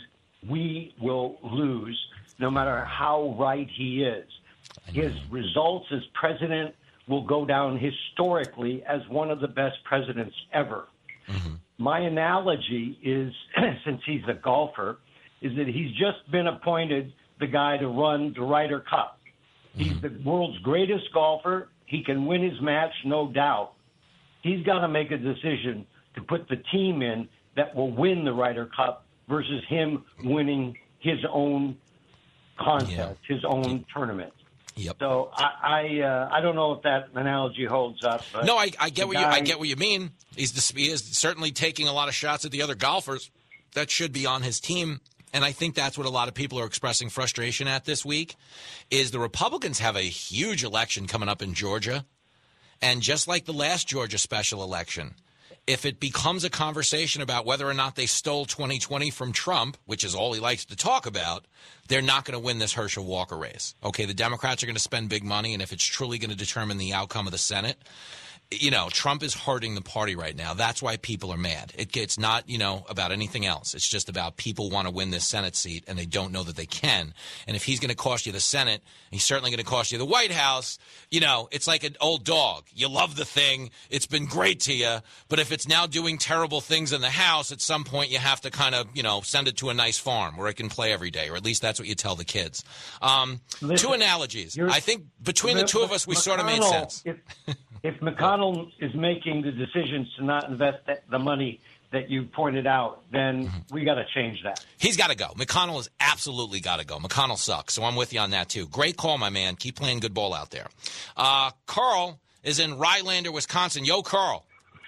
we will lose, no matter how right he is. His results as president will go down historically as one of the best presidents ever.
Mm-hmm.
My analogy is, since he's a golfer, is that he's just been appointed the guy to run the Ryder Cup. He's the world's greatest golfer. He can win his match, no doubt. He's got to make a decision to put the team in that will win the Ryder Cup versus him winning his own contest, yeah. his own tournament.
Yep.
So I I, uh, I don't know if that analogy holds up. But
no, I, I get what
guy,
you I get what you mean. He's just, he is certainly taking a lot of shots at the other golfers that should be on his team. And I think that's what a lot of people are expressing frustration at this week, is the Republicans have a huge election coming up in Georgia. And just like the last Georgia special election, if it becomes a conversation about whether or not they stole twenty twenty from Trump, which is all he likes to talk about, they're not going to win this Herschel Walker race. Okay, the Democrats are going to spend big money, and if it's truly going to determine the outcome of the Senate, you know, Trump is hurting the party right now. That's why people are mad. It, it's not, you know, about anything else. It's just about people want to win this Senate seat, and they don't know that they can. And if he's going to cost you the Senate, he's certainly going to cost you the White House. You know, it's like an old dog. You love the thing. It's been great to you. But if it's now doing terrible things in the House, at some point you have to kind of, you know, send it to a nice farm where it can play every day, or at least that's what you tell the kids. Um,
Listen,
two analogies. I think between the two of us, we sort of made sense.
If, if McConnell is making the decisions to not invest that, the money that you pointed out, then mm-hmm. we got to change that.
He's got to go. McConnell has absolutely got to go. McConnell sucks, so I'm with you on that, too. Great call, my man. Keep playing good ball out there. Uh, Carl is in Rylander, Wisconsin. Yo, Carl.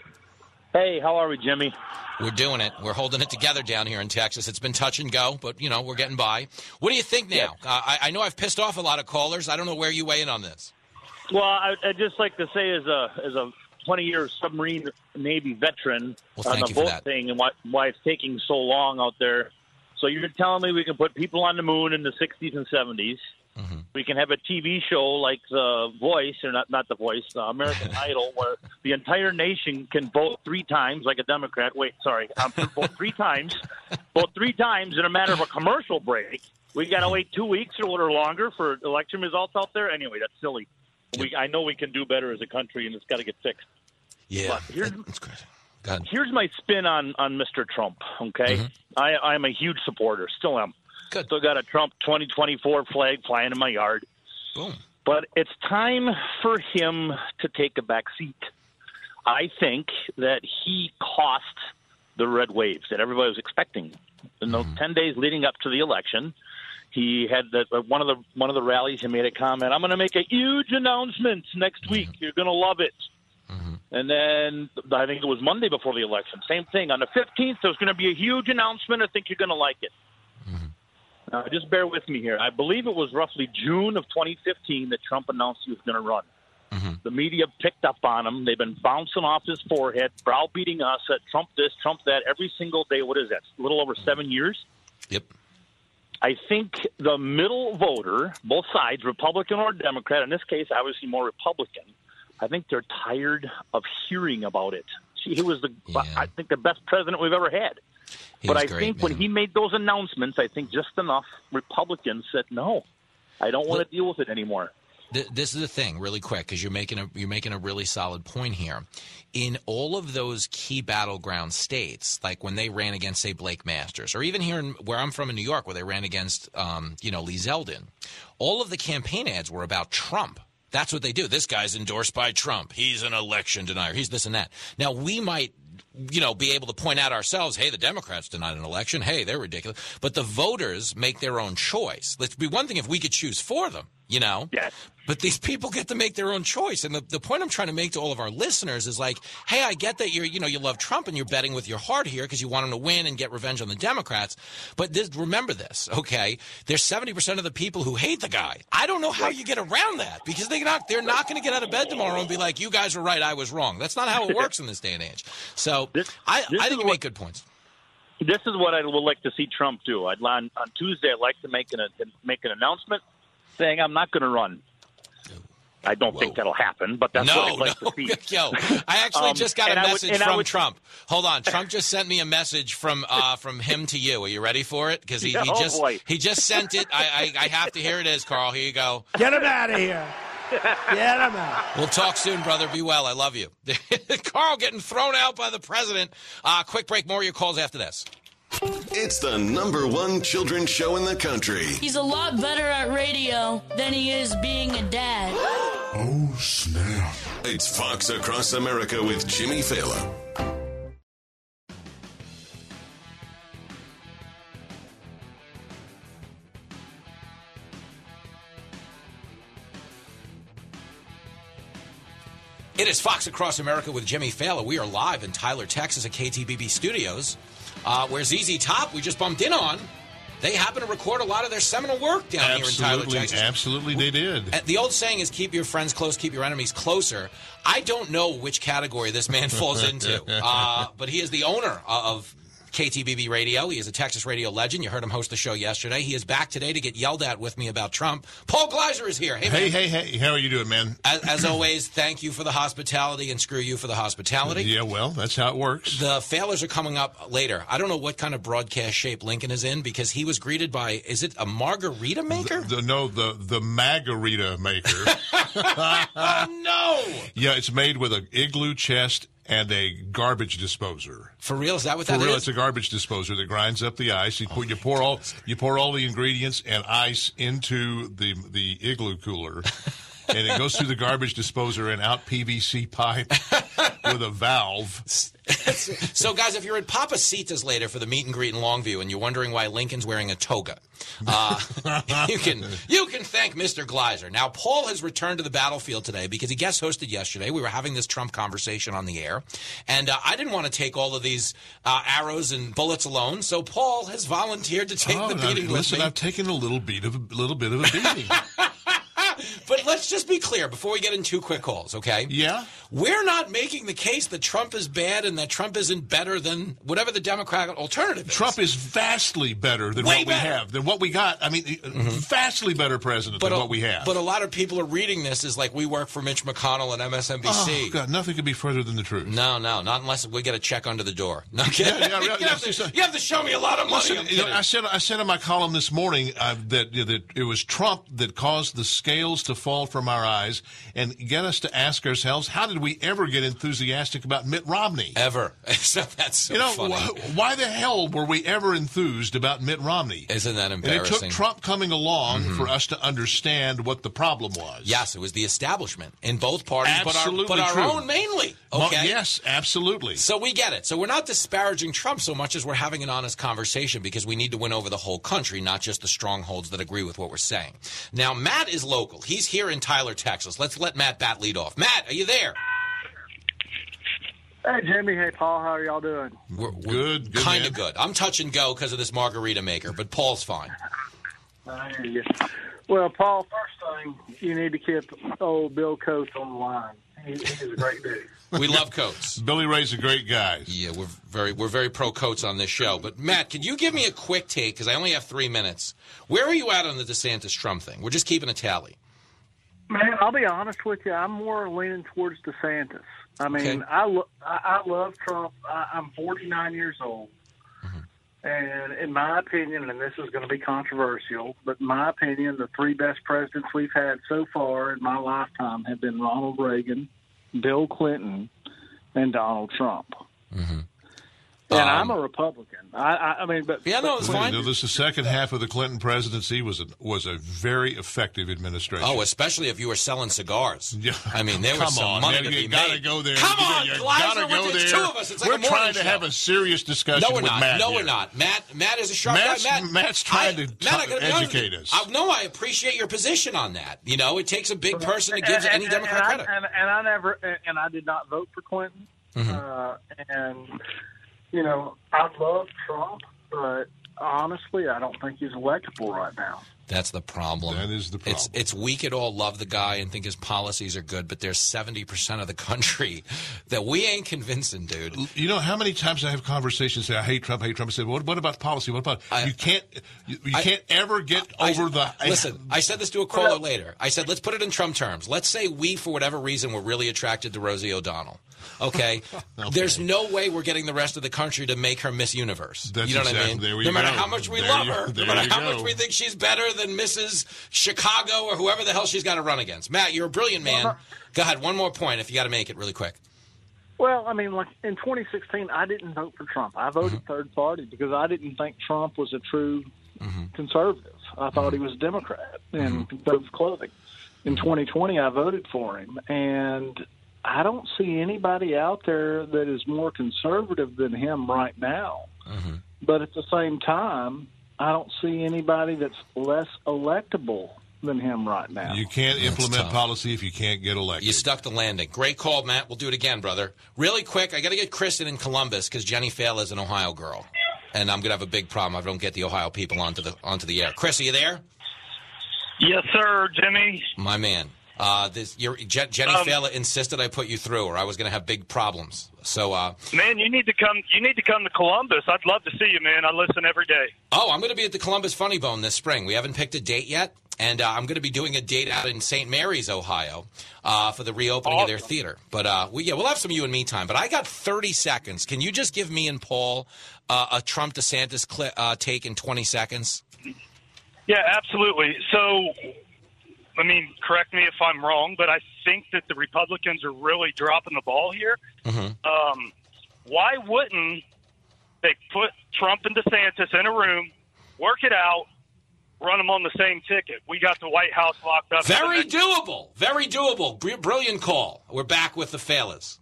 Hey, how are we, Jimmy?
We're doing it. We're holding it together down here in Texas. It's been touch and go, but, you know, we're getting by. What do you think now? Yeah. Uh, I, I know I've pissed off a lot of callers. I don't know where you weigh in on this.
Well, I, I'd just like to say as a as a twenty-year submarine Navy veteran
well,
on the boat thing and why, why it's taking so long out there. So you're telling me we can put people on the moon in the sixties and seventies. Mm-hmm. We can have a T V show like The Voice, or not not The Voice, uh, American Idol, where the entire nation can vote three times like a Democrat. Wait, sorry, um, vote three times. Vote three times in a matter of a commercial break. We got to wait two weeks or longer for election results out there. Anyway, that's silly. We, I know we can do better as a country, and it's got to get fixed.
Yeah,
here's,
that's great. Go ahead.
Here's my spin on, on Mister Trump, okay? Mm-hmm. I, I'm a huge supporter, still am. Good. Still got a Trump twenty twenty-four flag flying in my yard.
Boom.
But it's time for him to take a back seat. I think that he cost the red waves that everybody was expecting. In those mm-hmm. ten days leading up to the election, he had the, one of the one of the rallies. He made a comment. I'm going to make a huge announcement next week. Mm-hmm. You're going to love it. Mm-hmm. And then I think it was Monday before the election. Same thing. On the fifteenth, there's going to be a huge announcement. I think you're going to like it. Mm-hmm. Now, just bear with me here. I believe it was roughly June of twenty fifteen that Trump announced he was going to run. Mm-hmm. The media picked up on him. They've been bouncing off his forehead, browbeating us at Trump this, Trump that every single day. What is that? A little over seven years?
Yep.
I think the middle voter, both sides, Republican or Democrat, in this case, obviously more Republican, I think they're tired of hearing about it. He was, the, yeah. I think, the best president we've ever had. He but I great, think man. when he made those announcements, I think just enough Republicans said, no, I don't want to deal with it anymore.
This is the thing, really quick, because you're making a you're making a really solid point here. In all of those key battleground states, like when they ran against, say, Blake Masters, or even here in, where I'm from in New York, where they ran against, um, you know, Lee Zeldin, all of the campaign ads were about Trump. That's what they do. This guy's endorsed by Trump. He's an election denier. He's this and that. Now, we might, you know, be able to point out ourselves, hey, the Democrats denied an election. Hey, they're ridiculous. But the voters make their own choice. Let's be one thing if we could choose for them, you know?
Yes.
But these people get to make their own choice. And the, the point I'm trying to make to all of our listeners is like, hey, I get that you're, you know, you love Trump and you're betting with your heart here because you want him to win and get revenge on the Democrats. But this, remember this, okay? There's seventy percent of the people who hate the guy. I don't know how you get around that because they're not, they're not going to get out of bed tomorrow and be like, you guys were right, I was wrong. That's not how it works in this day and age. So
this,
I,
this
I think you
what,
make good points.
This is what I would like to see Trump do. I'd, on, on Tuesday, I'd like to make an, make an announcement saying I'm not going to run. I don't Whoa. think that'll happen, but that's
no,
what I'd like
no.
to see.
Yo, I actually um, just got a message
would,
from
would,
Trump. Hold on, Trump just sent me a message from uh, from him to you. Are you ready for it? Because he, he
oh,
just
boy.
he just sent it. I, I I have to hear it. Is Carl? Here you go.
Get him out of here. Get him out.
We'll talk soon, brother. Be well. I love you. Carl getting thrown out by the president. Uh, quick break. More of your calls after this.
It's the number one children's show in the country.
He's a lot better at radio than he is being a dad.
Oh, snap. It's Fox Across America with Jimmy Fallon.
It is Fox Across America with Jimmy Fallon. We are live in Tyler, Texas at K T B B Studios. Uh, where Z Z Top, we just bumped in on, they happen to record a lot of their seminal work down
absolutely,
here in Tyler, Texas.
Absolutely, they did.
The old saying is keep your friends close, keep your enemies closer. I don't know which category this man falls into, uh, but he is the owner of K T B B Radio. He is a Texas radio legend. You heard him host the show yesterday. He is back today to get yelled at with me about Trump. Paul Gleiser is here. Hey,
hey,
man.
hey, hey. How are you doing, man?
As, as always, thank you for the hospitality and screw you for the hospitality.
Yeah, well, that's how it works.
The failures are coming up later. I don't know what kind of broadcast shape Lincoln is in because he was greeted by, is it a margarita maker?
The, the, no, the, the margarita maker.
Oh, no.
Yeah, it's made with an igloo chest and a garbage disposer.
For real? Is that what
For
that
real,
is?
it's a garbage disposer that grinds up the ice. You, put, you pour all you pour all the ingredients and ice into the the igloo cooler, and it goes through the garbage disposer and out P V C pipe with a valve.
So, guys, if you're at Papacitas later for the meet and greet in Longview and you're wondering why Lincoln's wearing a toga, uh, you can you can thank Mister Gleiser. Now, Paul has returned to the battlefield today because he guest hosted yesterday. We were having this Trump conversation on the air, and uh, I didn't want to take all of these uh, arrows and bullets alone, so Paul has volunteered to take
oh,
the beating
now,
with
listen,
me.
I've taken a little beat of a little bit of a beating.
But let's just be clear before we get in two quick calls, okay?
Yeah?
We're not making the case that Trump is bad and that Trump isn't better than whatever the Democratic alternative is.
Trump is vastly better than
Way
what
better.
we have, than what we got. I mean, mm-hmm. vastly better president
but
than
a,
what we have.
But a lot of people are reading this as like we work for Mitch McConnell and M S N B C.
Oh, God, nothing could be further than the truth.
No, no, not unless we get a check under the door. No, kidding.
Yeah, yeah, yeah,
you, have to, you have to show me a lot of money.
Listen, you know, I said I said in my column this morning uh, that, you know, that it was Trump that caused the scales to fall fall from our eyes and get us to ask ourselves, how did we ever get enthusiastic about Mitt Romney?
Ever. So that's so
you know,
funny.
Wh- why the hell were we ever enthused about Mitt Romney?
Isn't that embarrassing?
And it took Trump coming along
mm-hmm.
for us to understand what the problem was.
Yes, it was the establishment in both parties,
absolutely
but our, but our
true.
own mainly. Okay.
Well, yes, absolutely.
So we get it. So we're not disparaging Trump so much as we're having an honest conversation because we need to win over the whole country, not just the strongholds that agree with what we're saying. Now, Matt is local. He's here in Tyler, Texas. Let's let Matt Bat lead off. Matt, are you there?
Hey, Jimmy. Hey, Paul. How are y'all doing?
We're, we're
good. good
kind of good. I'm touch and go because of this margarita maker, but Paul's fine.
I hear you. Well, Paul, first thing, you need to keep old Bill Coates on the line. He, he's a great dude.
We love Coates.
Billy Ray's a great guy.
Yeah, we're very we're very pro Coates on this show. But Matt, can you give me a quick take because I only have three minutes? Where are you at on the DeSantis Trump thing? We're just keeping a tally.
Man, I'll be honest with you. I'm more leaning towards DeSantis. I mean,
Okay.
I, lo- I I love Trump. I, I'm forty-nine years old.
Mm-hmm.
And in my opinion, and this is going to be controversial, but in my opinion, the three best presidents we've had so far in my lifetime have been Ronald Reagan, Bill Clinton, and Donald Trump.
Mm-hmm.
And
Um,
I'm a Republican. I, I, I mean, but
yeah, no, it's fine.
You know, this the second half of the Clinton presidency was a, was a very effective administration.
Oh, especially if you were selling cigars.
Yeah.
I mean, there
Come
was some
on,
money
man,
to
you
be
gotta
made.
go there.
Come
You
on,
gotta
Gleiser,
go
with- it's
there.
two of us. It's like
We're
a morning
trying to
show.
have a serious discussion
No, we're
with
not.
Matt
no,
here.
we're not. Matt, Matt is a sharp
Matt's,
guy. Matt,
Matt's trying
I,
to
Matt, I gotta be honest with
educate
you.
us.
I, no, I appreciate your position on that. You know, it takes a big person to give
and,
any
and,
Democrat
and
credit.
I, and, and I never, and I did not vote for Clinton.
Mm-hmm.
Uh, and you know, I love Trump, but honestly, I don't think he's electable right now.
That's the problem.
That is the problem.
It's it's we could all love the guy and think his policies are good, but there's seventy percent of the country that we ain't convincing, dude.
You know how many times I have conversations say I hate Trump, I hate Trump. I say, what, what about policy? What about
I,
you can't you, you
I,
can't ever get
I,
over the.
Listen, I said this to a caller later. I said, let's put it in Trump terms. Let's say we, for whatever reason, were really attracted to Rosie O'Donnell. Okay?
Okay.
There's no way we're getting the rest of the country to make her Miss Universe.
That's
you know
exactly,
what I mean?
there we
no matter
go.
how much we
There
love
you-
her, no
there
matter
you
how
go.
much we think she's better than Missus Chicago or whoever the hell she's got to run against. Matt, you're a brilliant man. Go ahead, one more point if you got to make it really quick.
Well, I mean, like in twenty sixteen, I didn't vote for Trump. I voted
Mm-hmm.
third party because I didn't think Trump was a true
Mm-hmm.
conservative. I thought he was a Democrat in conservative clothing. In twenty twenty, I voted for him, and I don't see anybody out there that is more conservative than him right now.
Mm-hmm.
But at the same time, I don't see anybody that's less electable than him right now.
You can't
That's
implement
tough.
policy if you can't get elected.
You stuck the landing. Great call, Matt. We'll do it again, brother. Really quick, I got to get Kristen in Columbus because Jenny Failer is an Ohio girl, and I'm going to have a big problem if I don't get the Ohio people onto the onto the air. Chris, are you there?
Yes, sir, Jimmy.
My man. Uh, this, your, Je- Jenny
Um,
Failer insisted I put you through, or I was going to have big problems. So, uh,
Man, you need to come. You need to come to Columbus. I'd love to see you, man. I listen every day.
oh, I'm going to be at the Columbus Funny Bone this spring. We haven't picked a date yet, and uh, I'm going to be doing a date out in Saint Mary's, Ohio, uh, for the reopening of their theater. But uh, we, yeah, we'll have some you and me time. But I got thirty seconds. Can you just give me and Paul uh, a Trump DeSantis cli- uh, take in twenty seconds?
Yeah, absolutely. So, I mean, correct me if I'm wrong, but I think that the Republicans are really dropping the ball here.
Mm-hmm.
Um, why wouldn't they put Trump and DeSantis in a room, work it out, run them on the same ticket? We got the White House locked up.
Very doable. Very doable. Br- brilliant call. We're back with the Failers.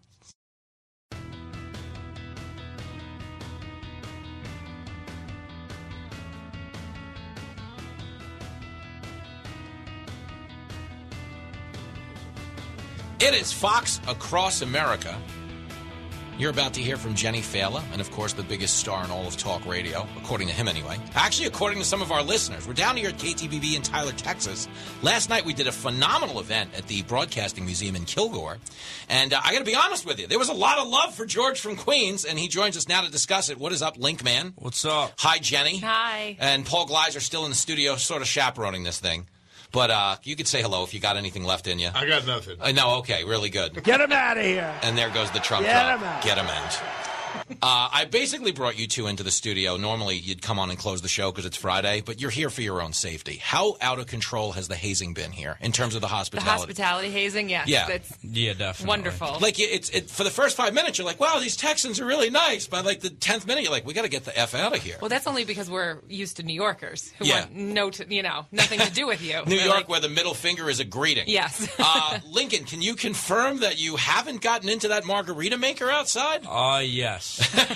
It is Fox Across America. You're about to hear from Jenny Failer, and of course the biggest star in all of talk radio, according to him anyway. Actually, according to some of our listeners. We're down here at K T B B in Tyler, Texas. Last night we did a phenomenal event at the Broadcasting Museum in Kilgore. And uh, I got to be honest with you, there was a lot of love for George from Queens, and he joins us now to discuss it. What is up, Link Man?
What's up?
Hi, Jenny.
Hi.
And Paul Gleiser still in the studio, sort of chaperoning this thing. But uh, you could say hello if you got anything left in you.
I got nothing.
Uh, no, okay, really good.
Get him out of here.
And there goes the Trump
Get
talk.
him out.
Get him out. Uh, I basically brought you two into the studio. Normally, you'd come on and close the show because it's Friday, but you're here for your own safety. How out of control has the hazing been here in terms of the
The
hospitality?
hospitality hazing, yes.
Yeah.
It's
Yeah, definitely.
wonderful.
Like, it's it, for the first five minutes, you're like, wow, these Texans are really nice. By, like, the tenth minute, you're like, we got to get the F out of here.
Well, that's only because we're used to New Yorkers who
Yeah.
want no, to, you know, nothing to do with you.
New
They're
York,
like,
where the middle finger is a greeting.
Yes.
uh, Lincoln, can you confirm that you haven't gotten into that margarita maker outside?
Uh, yes.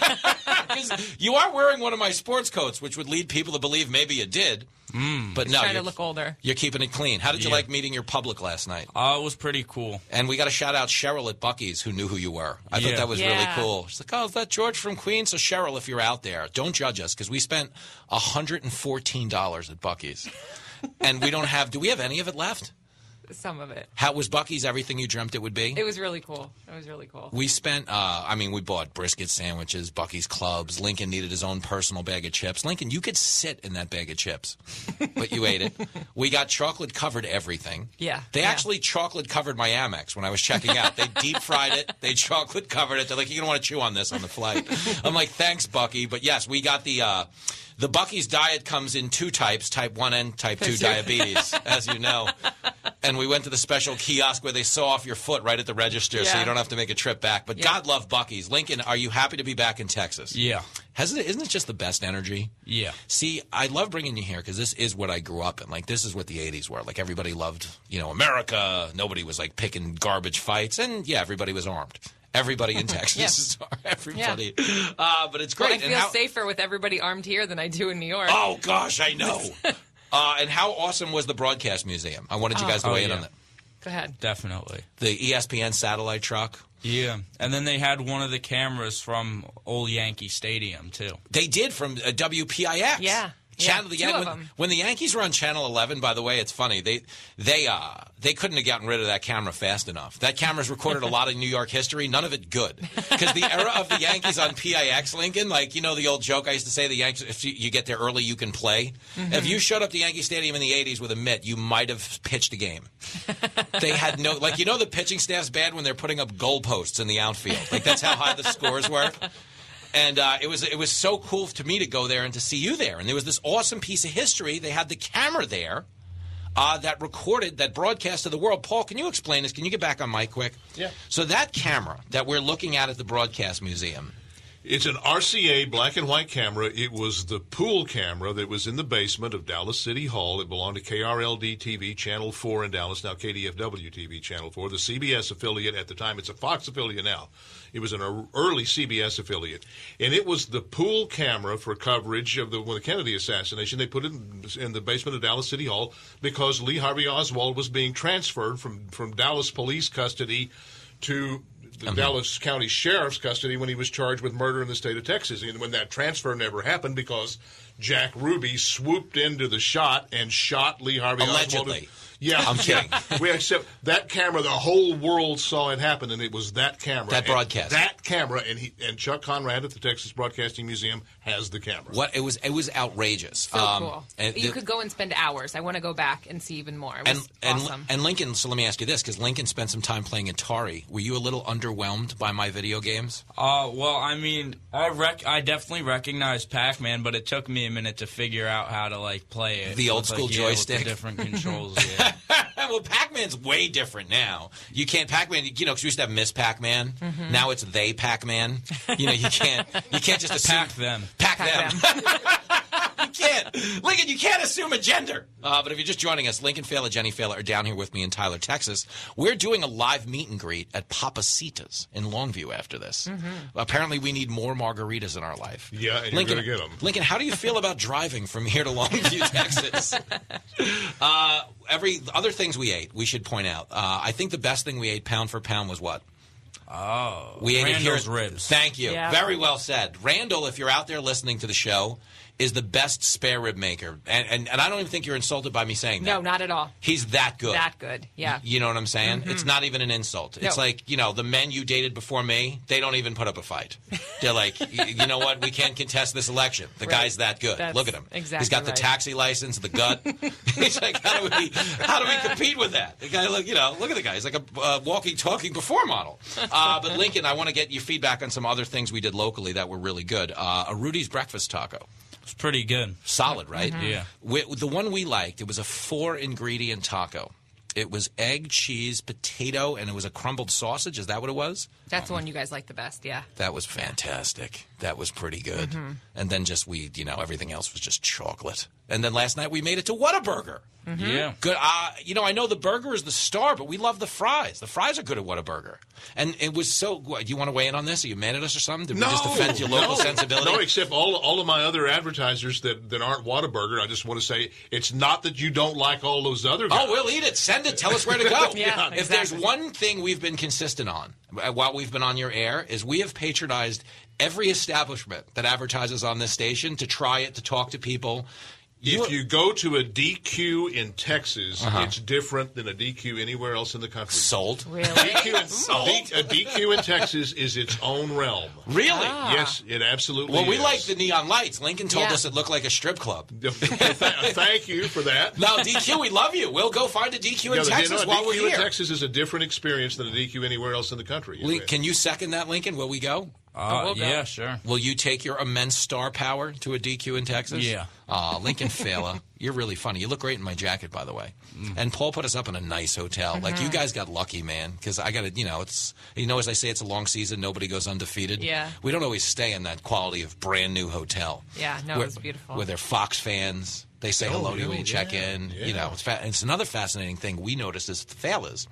Because you are wearing one of my sports coats, which would lead people to believe maybe you did.
Mm.
But
He's
no,
trying to
you're,
look older.
you're keeping it clean. How did you
Yeah.
like meeting your public last night?
Uh, it was pretty cool.
And we got to shout out Cheryl at Buc-ee's, who knew who you were. I
Yeah.
thought that was
Yeah.
really cool. She's like, oh, is that George from Queens? So, Cheryl, if you're out there, don't judge us, because we spent one hundred fourteen dollars at Buc-ee's. And we don't have – do we have any of it left?
Some of it.
How was Buc-ee's everything you dreamt it would be?
It was really cool. It was really cool.
We spent, uh, I mean, we bought brisket sandwiches, Buc-ee's clubs. Lincoln needed his own personal bag of chips. Lincoln, you could sit in that bag of chips, but you ate it. We got chocolate-covered everything.
Yeah.
They
yeah.
actually chocolate-covered my Amex when I was checking out. They deep-fried it. They chocolate-covered it. They're like, you're going to want to chew on this on the flight. I'm like, thanks, Buc-ee. But, yes, we got the uh, – the Buc-ee's diet comes in two types, type one and type two diabetes, as you know. And we went to the special kiosk where they saw off your foot right at the register, so
Yeah.
you don't have to make a trip back. But
Yeah.
God love Buc-ee's. Lincoln, are you happy to be back in Texas?
Yeah.
Hasn't it, isn't it just the best energy?
Yeah.
See, I love bringing you here because this is what I grew up in. Like, this is what the eighties were. Like, everybody loved, you know, America. Nobody was, like, picking garbage fights. And, yeah, everybody was armed. Everybody in Texas
Yes.
is armed. Everybody. Uh, but it's great.
Well, I
And
feel
how-
safer with everybody armed here than I do in New York.
Oh, gosh, I know. uh, and how awesome was the Broadcast Museum? I wanted you
Oh.
guys to
Oh,
weigh in
yeah.
on that.
Go ahead.
Definitely.
The E S P N satellite truck.
Yeah. And then they had one of the cameras from Old Yankee Stadium, too.
They did from uh, W P I X.
Yeah.
Channel,
Yeah,
the,
two of
when,
them.
when the Yankees were on Channel eleven, by the way, it's funny. They they uh they couldn't have gotten rid of that camera fast enough. That camera's recorded a lot of New York history, none of it good. Because the era of the Yankees on P I X, Lincoln, like, you know the old joke I used to say, the Yankees, if you, you get there early, you can play.
Mm-hmm.
If you showed up to Yankee Stadium in the eighties with a mitt, you might have pitched a game. They had no, like, you know the pitching staff's bad when they're putting up goalposts in the outfield. Like, that's how high the scores were. And uh, it was it was so cool to me to go there and to see you there. And there was this awesome piece of history. They had the camera there uh, that recorded, that broadcast to the world. Paul, can you explain this? Can you get back on mic quick?
Yeah.
So that camera that we're looking at at the Broadcast Museum.
It's an R C A black and white camera. It was the pool camera that was in the basement of Dallas City Hall. It belonged to K R L D T V, Channel four in Dallas, now K D F W T V, Channel four, the C B S affiliate at the time. It's a Fox affiliate now. It was an early C B S affiliate. And it was the pool camera for coverage of the, when the Kennedy assassination. They put it in, in the basement of Dallas City Hall because Lee Harvey Oswald was being transferred from, from Dallas police custody to the
Uh-huh.
Dallas County Sheriff's custody when he was charged with murder in the state of Texas. And when that transfer never happened because Jack Ruby swooped into the shot and shot Lee Harvey Oswald.
Allegedly.
Yeah,
I'm kidding.
Yeah. We accept that camera. The whole world saw it happen, and it was that camera.
That
And
broadcast.
that camera, and he and Chuck Conrad at the Texas Broadcasting Museum has the camera.
What it was it was outrageous.
So
Um,
cool.
and
You
the-
could go and spend hours. I want to go back and see even more. It
And
was
and,
awesome.
and Lincoln, so let me ask you this, because Lincoln spent some time playing Atari. Were you a little underwhelmed by my video games?
Uh, well, I mean, I rec- I definitely recognized Pac-Man, but it took me a minute to figure out how to like play it.
The old
with, like,
school
yeah, with
joystick?
the different controls. Yeah.
Well, Pac-Man's way different now. You can't Pac-Man. You know, because we used to have Miss Pac-Man.
Mhm.
Now it's they Pac-Man. You know, you can't. You can't just assume
Pac them.
Pac, them. You can't, Lincoln. You can't assume a gender. Uh, but if you're just joining us, Lincoln Failer, Jenny Failer are down here with me in Tyler, Texas. We're doing a live meet and greet at Papacitas in Longview after this.
Mm-hmm.
Apparently, we need more margaritas in our life.
Yeah, and
Lincoln,
you're going to get them.
Lincoln, how do you feel about driving from here to Longview, Texas? Uh, every other things we ate, we should point out. Uh, I think the best thing we ate, pound for pound, was what?
Oh,
We ate
Randall's
it here.
ribs.
Thank you.
Yeah.
Very well said. Randall, if you're out there listening to the show, is the best spare rib maker. And, and, and I don't even think you're insulted by me saying that.
No, not at all.
He's that good.
That good. Yeah.
You know what I'm saying?
Mhm.
It's not even an insult. It's
No.
like, you know, the men you dated before me, they don't even put up a fight. They're like, y- you know what? We can't contest this election. The
Right.
guy's that good.
That's
Look at him.
exactly
He's got the
right.
taxi license, the gut. He's like, how do we how do we compete with that? The guy, look, you know, look at the guy. He's like a uh, walking, talking before model. Uh, Uh, but Lincoln, I want to get your feedback on some other things we did locally that were really good. Uh, a Rudy's breakfast taco.
It's pretty good.
Solid, right?
Mm-hmm. Yeah.
We, the one we liked, it was a four-ingredient taco. It was egg, cheese, potato, and it was a crumbled sausage. Is that what it was?
That's the one you guys like the best, yeah.
That was fantastic. That was pretty good.
Mm-hmm.
And then just we, you know, everything else was just chocolate. And then last night we made it to Whataburger.
Mm-hmm.
Yeah.
Good. Uh, you know, I know the burger is the star, but we love the fries. The fries are good at Whataburger. And it was so. What, do you want to weigh in on this? Are you mad at us or something? Did
no,
we just offend your local
no,
sensibility?
No, except all all of my other advertisers that, that aren't Whataburger. I just want to say it's not that you don't like all those other guys.
Oh, we'll eat it. Send it. Tell us where to go.
yeah,
If
exactly.
there's one thing we've been consistent on uh, while we've been on your air is we have patronized every establishment that advertises on this station to try it, to talk to people.
If you go to a D Q in Texas,
Uh-huh.
it's different than a D Q anywhere else in the country.
Sold?
Really?
D Q in,
Sold?
D, a D Q in Texas is its own realm.
Really?
Ah.
Yes, it absolutely
Well, we
is.
like the neon lights. Lincoln told
Yeah.
us it looked like a strip club.
Th- Thank you for that.
No, D Q, we love you. We'll go find a D Q in
Yeah, the-
Texas
no,
while
a
we're
D Q
here.
in Texas is a different experience than a D Q anywhere else in the country.
Link, can you second that, Lincoln? Will we go?
Uh,
we'll go.
yeah, sure.
Will you take your immense star power to a D Q in Texas?
Yeah.
Aw, Lincoln Fela, you're really funny. You look great in my jacket, by the way.
Mm.
And Paul put us up in a nice hotel. Like, you guys got lucky, man, because I got to, you know, it's, you know, as I say, it's a long season. Nobody goes undefeated.
Yeah.
We don't always stay in that quality of brand new hotel.
Yeah, no,
where,
it was beautiful.
Where they're Fox fans. They say hello to you when you check
yeah,
in.
yeah.
You know, it's, fa- it's another fascinating thing we noticed as the Felas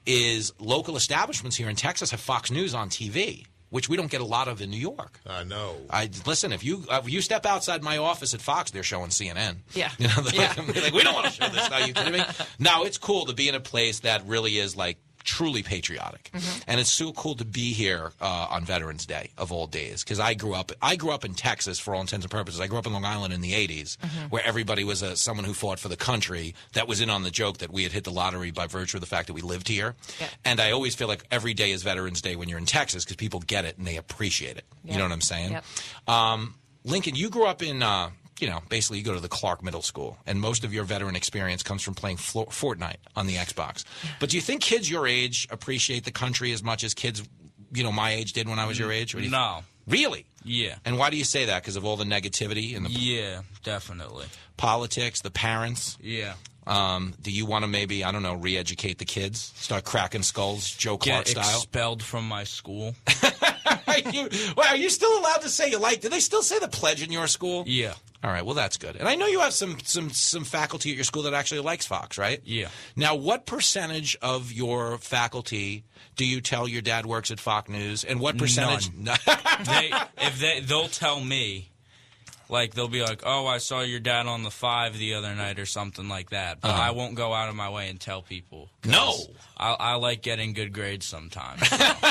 is local establishments here in Texas have Fox News on T V, which we don't get a lot of in New York.
I know.
I listen. If you uh, if you step outside my office at Fox, they're showing C N N.
Yeah.
You know, they're
Yeah.
like, they're like, we don't want to show this. Are you kidding me? No, it's cool to be in a place that really is like truly patriotic,
Mm-hmm.
and it's so cool to be here uh, on Veterans Day of all days. Because I grew up, I grew up in Texas for all intents and purposes. I grew up in Long Island in the eighties,
Mm-hmm.
where everybody was a, someone who fought for the country. That was in on the joke that we had hit the lottery by virtue of the fact that we lived here.
Yeah.
And I always feel like every day is Veterans Day when you're in Texas because people get it and they appreciate it.
Yep.
You know what I'm saying?
Yep.
Um, Lincoln, you grew up in, uh, you know, basically you go to the Clark Middle School, and most of your veteran experience comes from playing Flo- Fortnite on the Xbox. But do you think kids your age appreciate the country as much as kids, you know, my age did when I was your age? Or do you
No.
Really?
Yeah.
And why do you say that? Because of all the negativity and the
Yeah, definitely.
politics, the parents?
Yeah.
Um, do you want to maybe, I don't know, re-educate the kids? Start cracking skulls, Joe Clark
Get
style?
expelled from my school.
Are you, well, are you still allowed to say you like? Do they still say the pledge in your school?
Yeah.
All right, well, that's good. And I know you have some some some faculty at your school that actually likes Fox, right?
Yeah.
Now, what percentage of your faculty do you tell your dad works at Fox News, and what percentage?
None. they if they they'll tell me. Like, they'll be like, oh, I saw your dad on the five the other night or something like that. But
Uh-huh.
I won't go out of my way and tell people. 'cause
No.
I, I like getting good grades sometimes.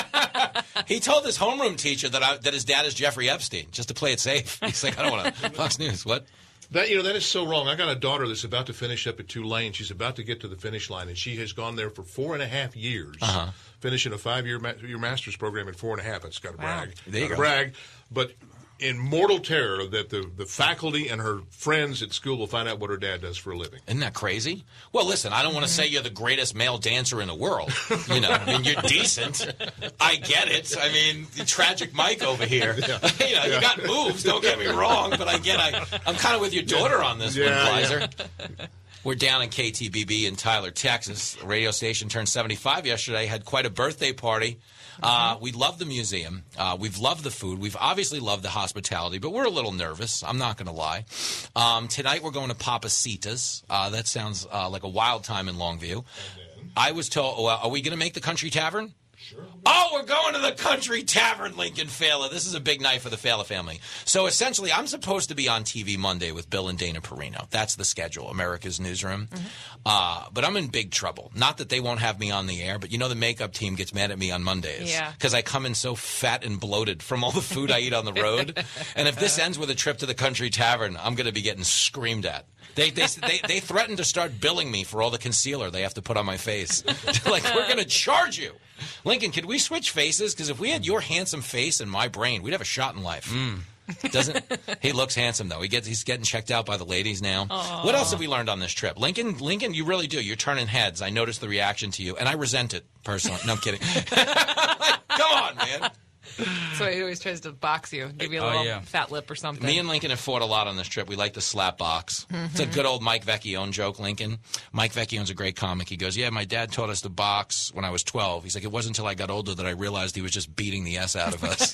He told his homeroom teacher that I, that his dad is Jeffrey Epstein, just to play it safe. He's like, I don't want to. Fox News, what?
That you know that is so wrong. I got a daughter that's about to finish up at Tulane. She's about to get to the finish line, and she has gone there for four and a half years,
Uh-huh.
finishing a five-year ma- your master's program in four and a half. That's got to
Wow.
brag.
There you
Gotta
go.
brag, but in mortal terror that the, the faculty and her friends at school will find out what her dad does for a living.
Isn't that crazy? Well, listen, I don't want to say you're the greatest male dancer in the world. You know, I mean, you're decent. I get it. I mean, the tragic Mike over here. You know, you got moves. Don't get me wrong, but I get. I, I'm kind of with your daughter on this
Yeah,
one,
yeah.
Kleiser. We're down in K T B B in Tyler, Texas. The radio station turned seventy-five yesterday. Had quite a birthday party. Uh, we love the museum. Uh, we've loved the food. We've obviously loved the hospitality, but we're a little nervous. I'm not going to lie. Um, tonight we're going to Papacitas. Uh, that sounds uh, like a wild time in Longview. I was told, oh, uh, are we going to make the Country Tavern?
Sure.
Oh, we're going to the Country Tavern, Lincoln Fela. This is a big night for the Fela family. So essentially, I'm supposed to be on T V Monday with Bill and Dana Perino. That's the schedule, America's Newsroom. Mm-hmm. Uh, but I'm in big trouble. Not that they won't have me on the air, but you know the makeup team gets mad at me on Mondays.
Yeah.
Because I come in so fat and bloated from all the food I eat on the road. And if this ends with a trip to the Country Tavern, I'm going to be getting screamed at. They, they they they threatened to start billing me for all the concealer they have to put on my face. Like, we're going to charge you. Lincoln, could we switch faces? Because if we had your handsome face and my brain, we'd have a shot in life.
Mm.
Doesn't he looks handsome though? He gets he's getting checked out by the ladies now.
Aww.
What else have we learned on this trip, Lincoln? Lincoln, you really do. You're turning heads. I noticed the reaction to you, and I resent it personally. No, I'm kidding. Come on, man.
So he always tries to box you, give you a
Oh,
little
yeah.
fat lip or something.
Me and Lincoln have fought a lot on this trip. We like to slap box. It's a
Mhm.
good old Mike Vecchione joke, Lincoln. Mike Vecchione's a great comic. He goes, yeah, my dad taught us to box when I was twelve. He's like, it wasn't until I got older that I realized he was just beating the S out of us.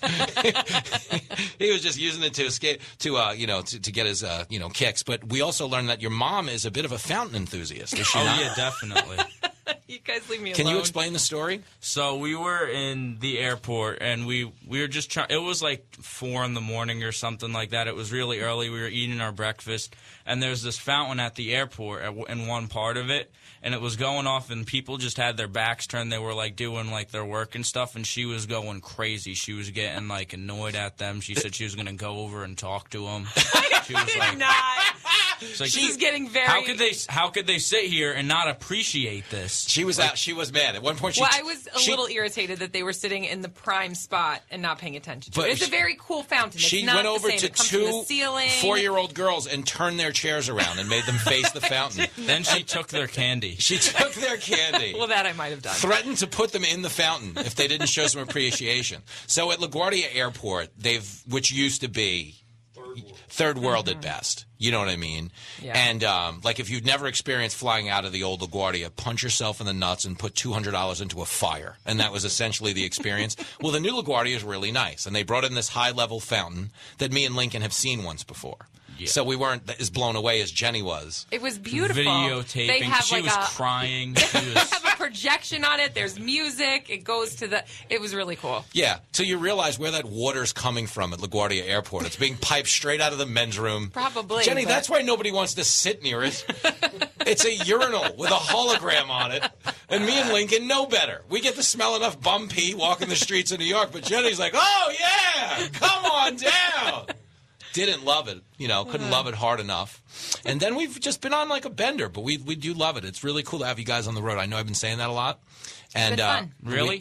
He was just using it to escape, to, uh, you know, to, to get his, uh, you know, kicks. But we also learned that your mom is a bit of a fountain enthusiast. Is she
Oh,
not?
yeah, definitely.
You guys leave me
Can
alone.
you explain the story?
So we were in the airport, and we, we were just trying. It was like four in the morning or something like that. It was really early. We were eating our breakfast, and there's this fountain at the airport at, in one part of it, and it was going off, and people just had their backs turned. They were like doing like their work and stuff, and she was going crazy. She was getting like annoyed at them. She said she was going to go over and talk to them. She was like,
not.
It's like,
She's getting very.
How could they? How could they sit here and not appreciate this?
She was
Like,
out. She was mad. At one point, she.
Well, I was a
she-
little irritated that they were sitting in the prime spot and not paying attention to
But
it. It's
she-
a very cool fountain. It's
She
not
went
the
over
same.
to
It comes from the
two
ceiling.
four-year-old girls and turned their chairs around and made them face the fountain.
Then she took their candy.
She took their candy.
Well, that I might have done.
Threatened to put them in the fountain if they didn't show some appreciation. So at LaGuardia Airport, they've which used to be third world at best. You know what I mean?
Yeah.
And um, like if you've never experienced flying out of the old LaGuardia, punch yourself in the nuts and put two hundred dollars into a fire. And that was essentially the experience. Well, the new LaGuardia is really nice. And they brought in this high-level fountain that me and Lincoln have seen once before.
Yeah.
So we weren't as blown away as Jenny was.
It was beautiful.
Videotaping.
They have
She
like
was
a,
crying.
They
She was,
have a projection on it. There's music. It goes to the. It was really cool.
Yeah, so you realize where that water's coming from at LaGuardia Airport. It's being piped straight out of the men's room.
Probably.
Jenny,
but-
that's why nobody wants to sit near it. It's a urinal with a hologram on it. And me and Lincoln know better. We get to smell enough bum pee walking the streets of New York, but Jenny's like, oh, yeah, come on down. Didn't love it, you know, couldn't love it hard enough. And then we've just been on like a bender, but we we do love it. It's really cool to have you guys on the road. I know I've been saying that a lot. And
been
uh,
fun.
Really?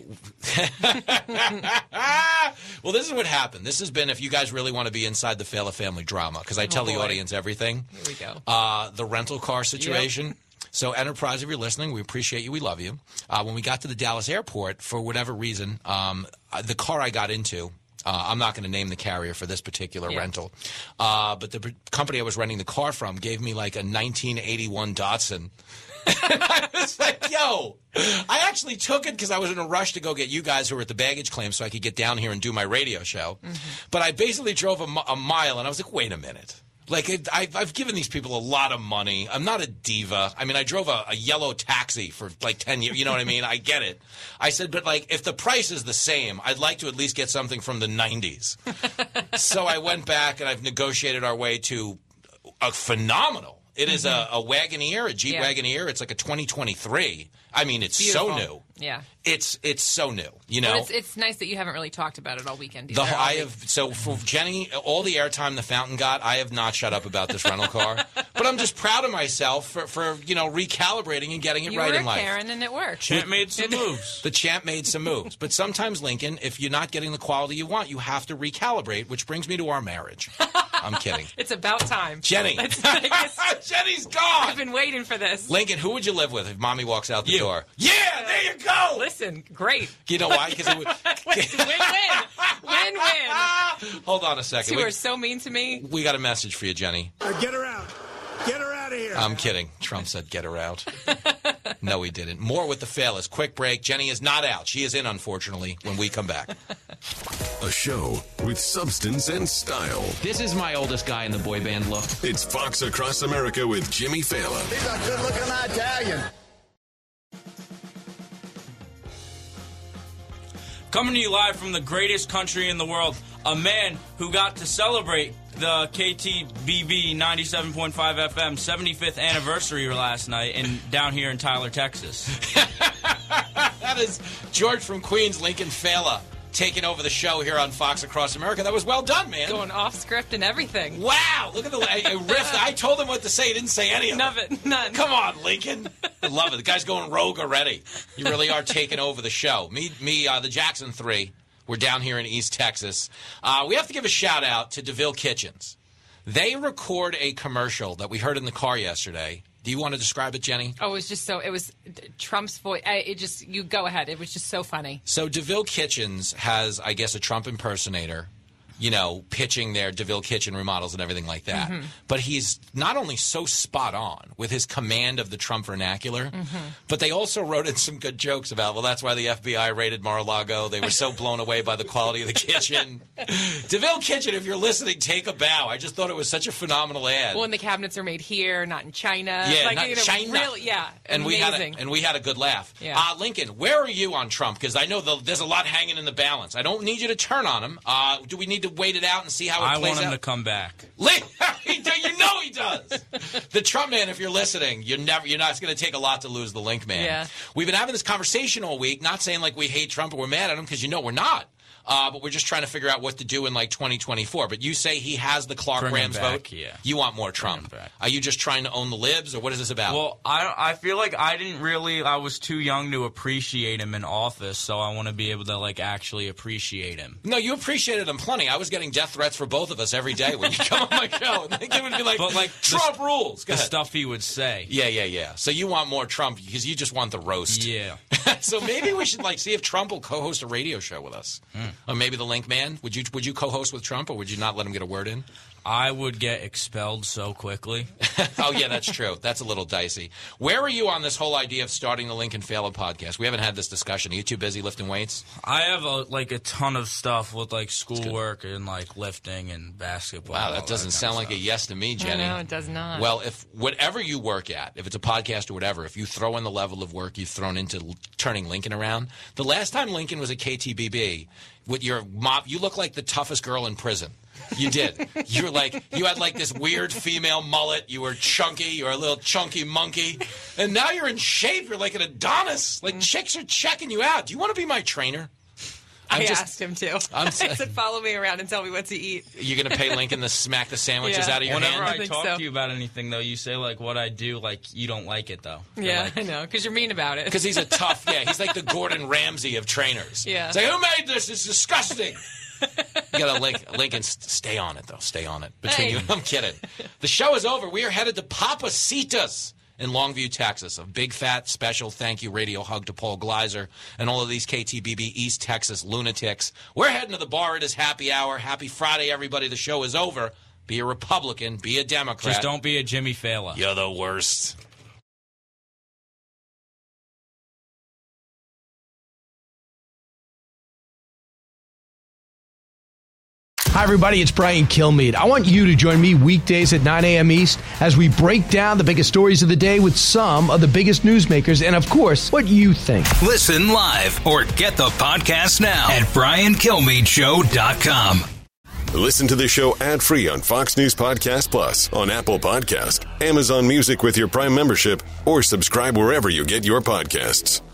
well, this is what happened. This has been, if you guys really want to be inside the Fela family drama, because I tell the
boy.
audience everything.
Here we go.
Uh, the rental car situation. So, Enterprise, if you're listening, we appreciate you. We love you. Uh, when we got to the Dallas airport, for whatever reason, um, uh, the car I got into, uh, I'm not going to name the carrier for this particular
Yeah.
rental, uh, but the p- company I was renting the car from gave me like a nineteen eighty-one Datsun. And I was like, yo, I actually took it because I was in a rush to go get you guys who were at the baggage claim so I could get down here and do my radio show.
Mm-hmm.
But I basically drove a, mi- a mile, and I was like, wait a minute. Like, it, I, I've given these people a lot of money. I'm not a diva. I mean, I drove a, a yellow taxi for like ten years. You know what I mean? I get it. I said, but like, if the price is the same, I'd like to at least get something from the nineties. So I went back, and I've negotiated our way to a phenomenal. It is a, a Wagoneer, a Jeep
Yeah.
Wagoneer. It's like a twenty twenty-three. I mean, it's
Beautiful.
so new.
Yeah.
It's it's so new. You
But
know,
it's, it's nice that you haven't really talked about it all weekend
the
either.
I have so for Jenny, all the airtime the fountain got, I have not shut up about this rental car. But I'm just proud of myself for, for you know recalibrating and getting it
You
right
were
in life.
Karen, and it worked.
Champ made some moves.
The champ made some moves. But sometimes, Lincoln, if you're not getting the quality you want, you have to recalibrate, which brings me to our marriage. I'm kidding.
It's about time.
Jenny.
It's like it's-
Jenny's gone.
I've been waiting for this.
Lincoln, who would you live with if mommy walks out the
You.
door? Yeah, there you go.
Listen, great.
You know why? Because it would.
Win-win. Win-win.
Hold on a second.
Two
We,
are so mean to me.
we got a message for you, Jenny.
Get her out. Get her out of here.
I'm kidding. Trump said get her out. No, he didn't. More with the Fellas. Quick break. Jenny is not out. She is in, unfortunately, when we come back.
A show with substance and style.
This is my oldest guy in the boy band look.
It's Fox Across America with Jimmy Fallon.
He's a good-looking Italian.
Coming to you live from the greatest country in the world, a man who got to celebrate the K T B B ninety-seven point five F M seventy-fifth anniversary last night in down here in Tyler, Texas.
That is George from Queens, Lincoln Fela, taking over the show here on Fox Across America. That was well done, man.
Going off script and everything.
Wow, look at the a, a riff. I told him what to say. He didn't say any of
None of it. None.
Come on, Lincoln. I love it. The guy's going rogue already. You really are taking over the show. Me, me, uh, the Jackson Three. We're down here in East Texas. Uh, we have to give a shout out to DeVille Kitchens. They record a commercial that we heard in the car yesterday Do you want to describe it, Jenny?
Oh, it was just so, it was Trump's voice. I, it just, you go ahead. It was just so funny.
So DeVille Kitchens has, I guess, a Trump impersonator, you know, pitching their DeVille Kitchen remodels and everything like that.
Mm-hmm.
But he's not only so spot on with his command of the Trump vernacular,
Mm-hmm.
but they also wrote in some good jokes about, well, that's why the F B I raided Mar-a-Lago. They were so blown away by the quality of the kitchen. DeVille Kitchen, if you're listening, take a bow. I just thought it was such a phenomenal ad.
Well, and the cabinets are made here, not in China.
Yeah,
like,
not
you know,
China.
Really, yeah,
and
amazing.
we had a, and we had a good laugh.
Yeah.
Uh, Lincoln, where are you on Trump? Because I know the, there's a lot hanging in the balance. I don't need you to turn on him. Uh, do we need to wait it out and see how it
I
plays
want him
out?
to come back.
he do, you know he does. The Trump man, if you're listening, you're never you're not. It's going to take a lot to lose the Link man.
Yeah.
We've been having this conversation all week, not saying like we hate Trump or we're mad at him, because you know we're not. Uh, but we're just trying to figure out what to do in like twenty twenty-four. But you say he has the Clark
Bring him
Rams
back,
vote.
yeah.
You want more Trump. Are you just trying to own the libs, or what is this about?
Well, I I feel like I didn't really. I was too young to appreciate him in office, so I want to be able to like actually appreciate him.
No, you appreciated him plenty. I was getting death threats for both of us every day when you come on my show. And it would be like,
But like
Trump
the,
rules. Go
the
ahead.
stuff he would say.
Yeah, yeah, yeah. So you want more Trump because you just want the roast.
Yeah.
So maybe we should like see if Trump will co-host a radio show with us,
Mm.
or maybe the Link Man. Would you would you co-host with Trump, or would you not let him get a word in?
I would get expelled so quickly.
Oh, yeah, that's true. That's a little dicey. Where are you on this whole idea of starting the Lincoln Failer podcast? We haven't had this discussion. Are you too busy lifting weights?
I have a, like a ton of stuff with like schoolwork and like lifting and basketball.
Wow, that doesn't sound like a yes to me, Jenny.
No, it does not.
Well, if whatever you work at, if it's a podcast or whatever, if you throw in the level of work you've thrown into l- turning Lincoln around, the last time Lincoln was at K T B B, with your mop, you look like the toughest girl in prison. You did. You were like, you had like this weird female mullet. You were chunky. You were a little chunky monkey. And now you're in shape. You're like an Adonis. Like chicks are checking you out. Do you want to be my trainer? I'm
I
just-
asked him to.
I'm
I
s-
said, follow me around and tell me what to eat.
You're going to pay Lincoln to smack the sandwiches
Yeah.
out of your
Whenever
hand?
I, talk
so.
to you about anything, though, you say like what I do, like you don't like it, though. You're
Yeah,
like,
I know, because you're mean about it.
Because he's a tough, yeah, he's like the Gordon Ramsay of trainers.
Yeah.
It's like, who made this? It's disgusting. You got to link, Lincoln, stay on it, though. Stay on it. Between
Hey.
you, I'm kidding. The show is over. We are headed to Papacitas in Longview, Texas. A big, fat, special thank you radio hug to Paul Gleiser and all of these K T B B East Texas lunatics. We're heading to the bar. It is happy hour. Happy Friday, everybody. The show is over. Be a Republican. Be a Democrat.
Just don't be a Jimmy Fallon.
You're the worst.
Hi, everybody. It's Brian Kilmeade. I want you to join me weekdays at nine a.m. East as we break down the biggest stories of the day with some of the biggest newsmakers and, of course, what you think.
Listen live or get the podcast now at brian kilmeade show dot com.
Listen to the show ad-free on Fox News Podcast Plus, on Apple Podcast, Amazon Music with your Prime membership, or subscribe wherever you get your podcasts.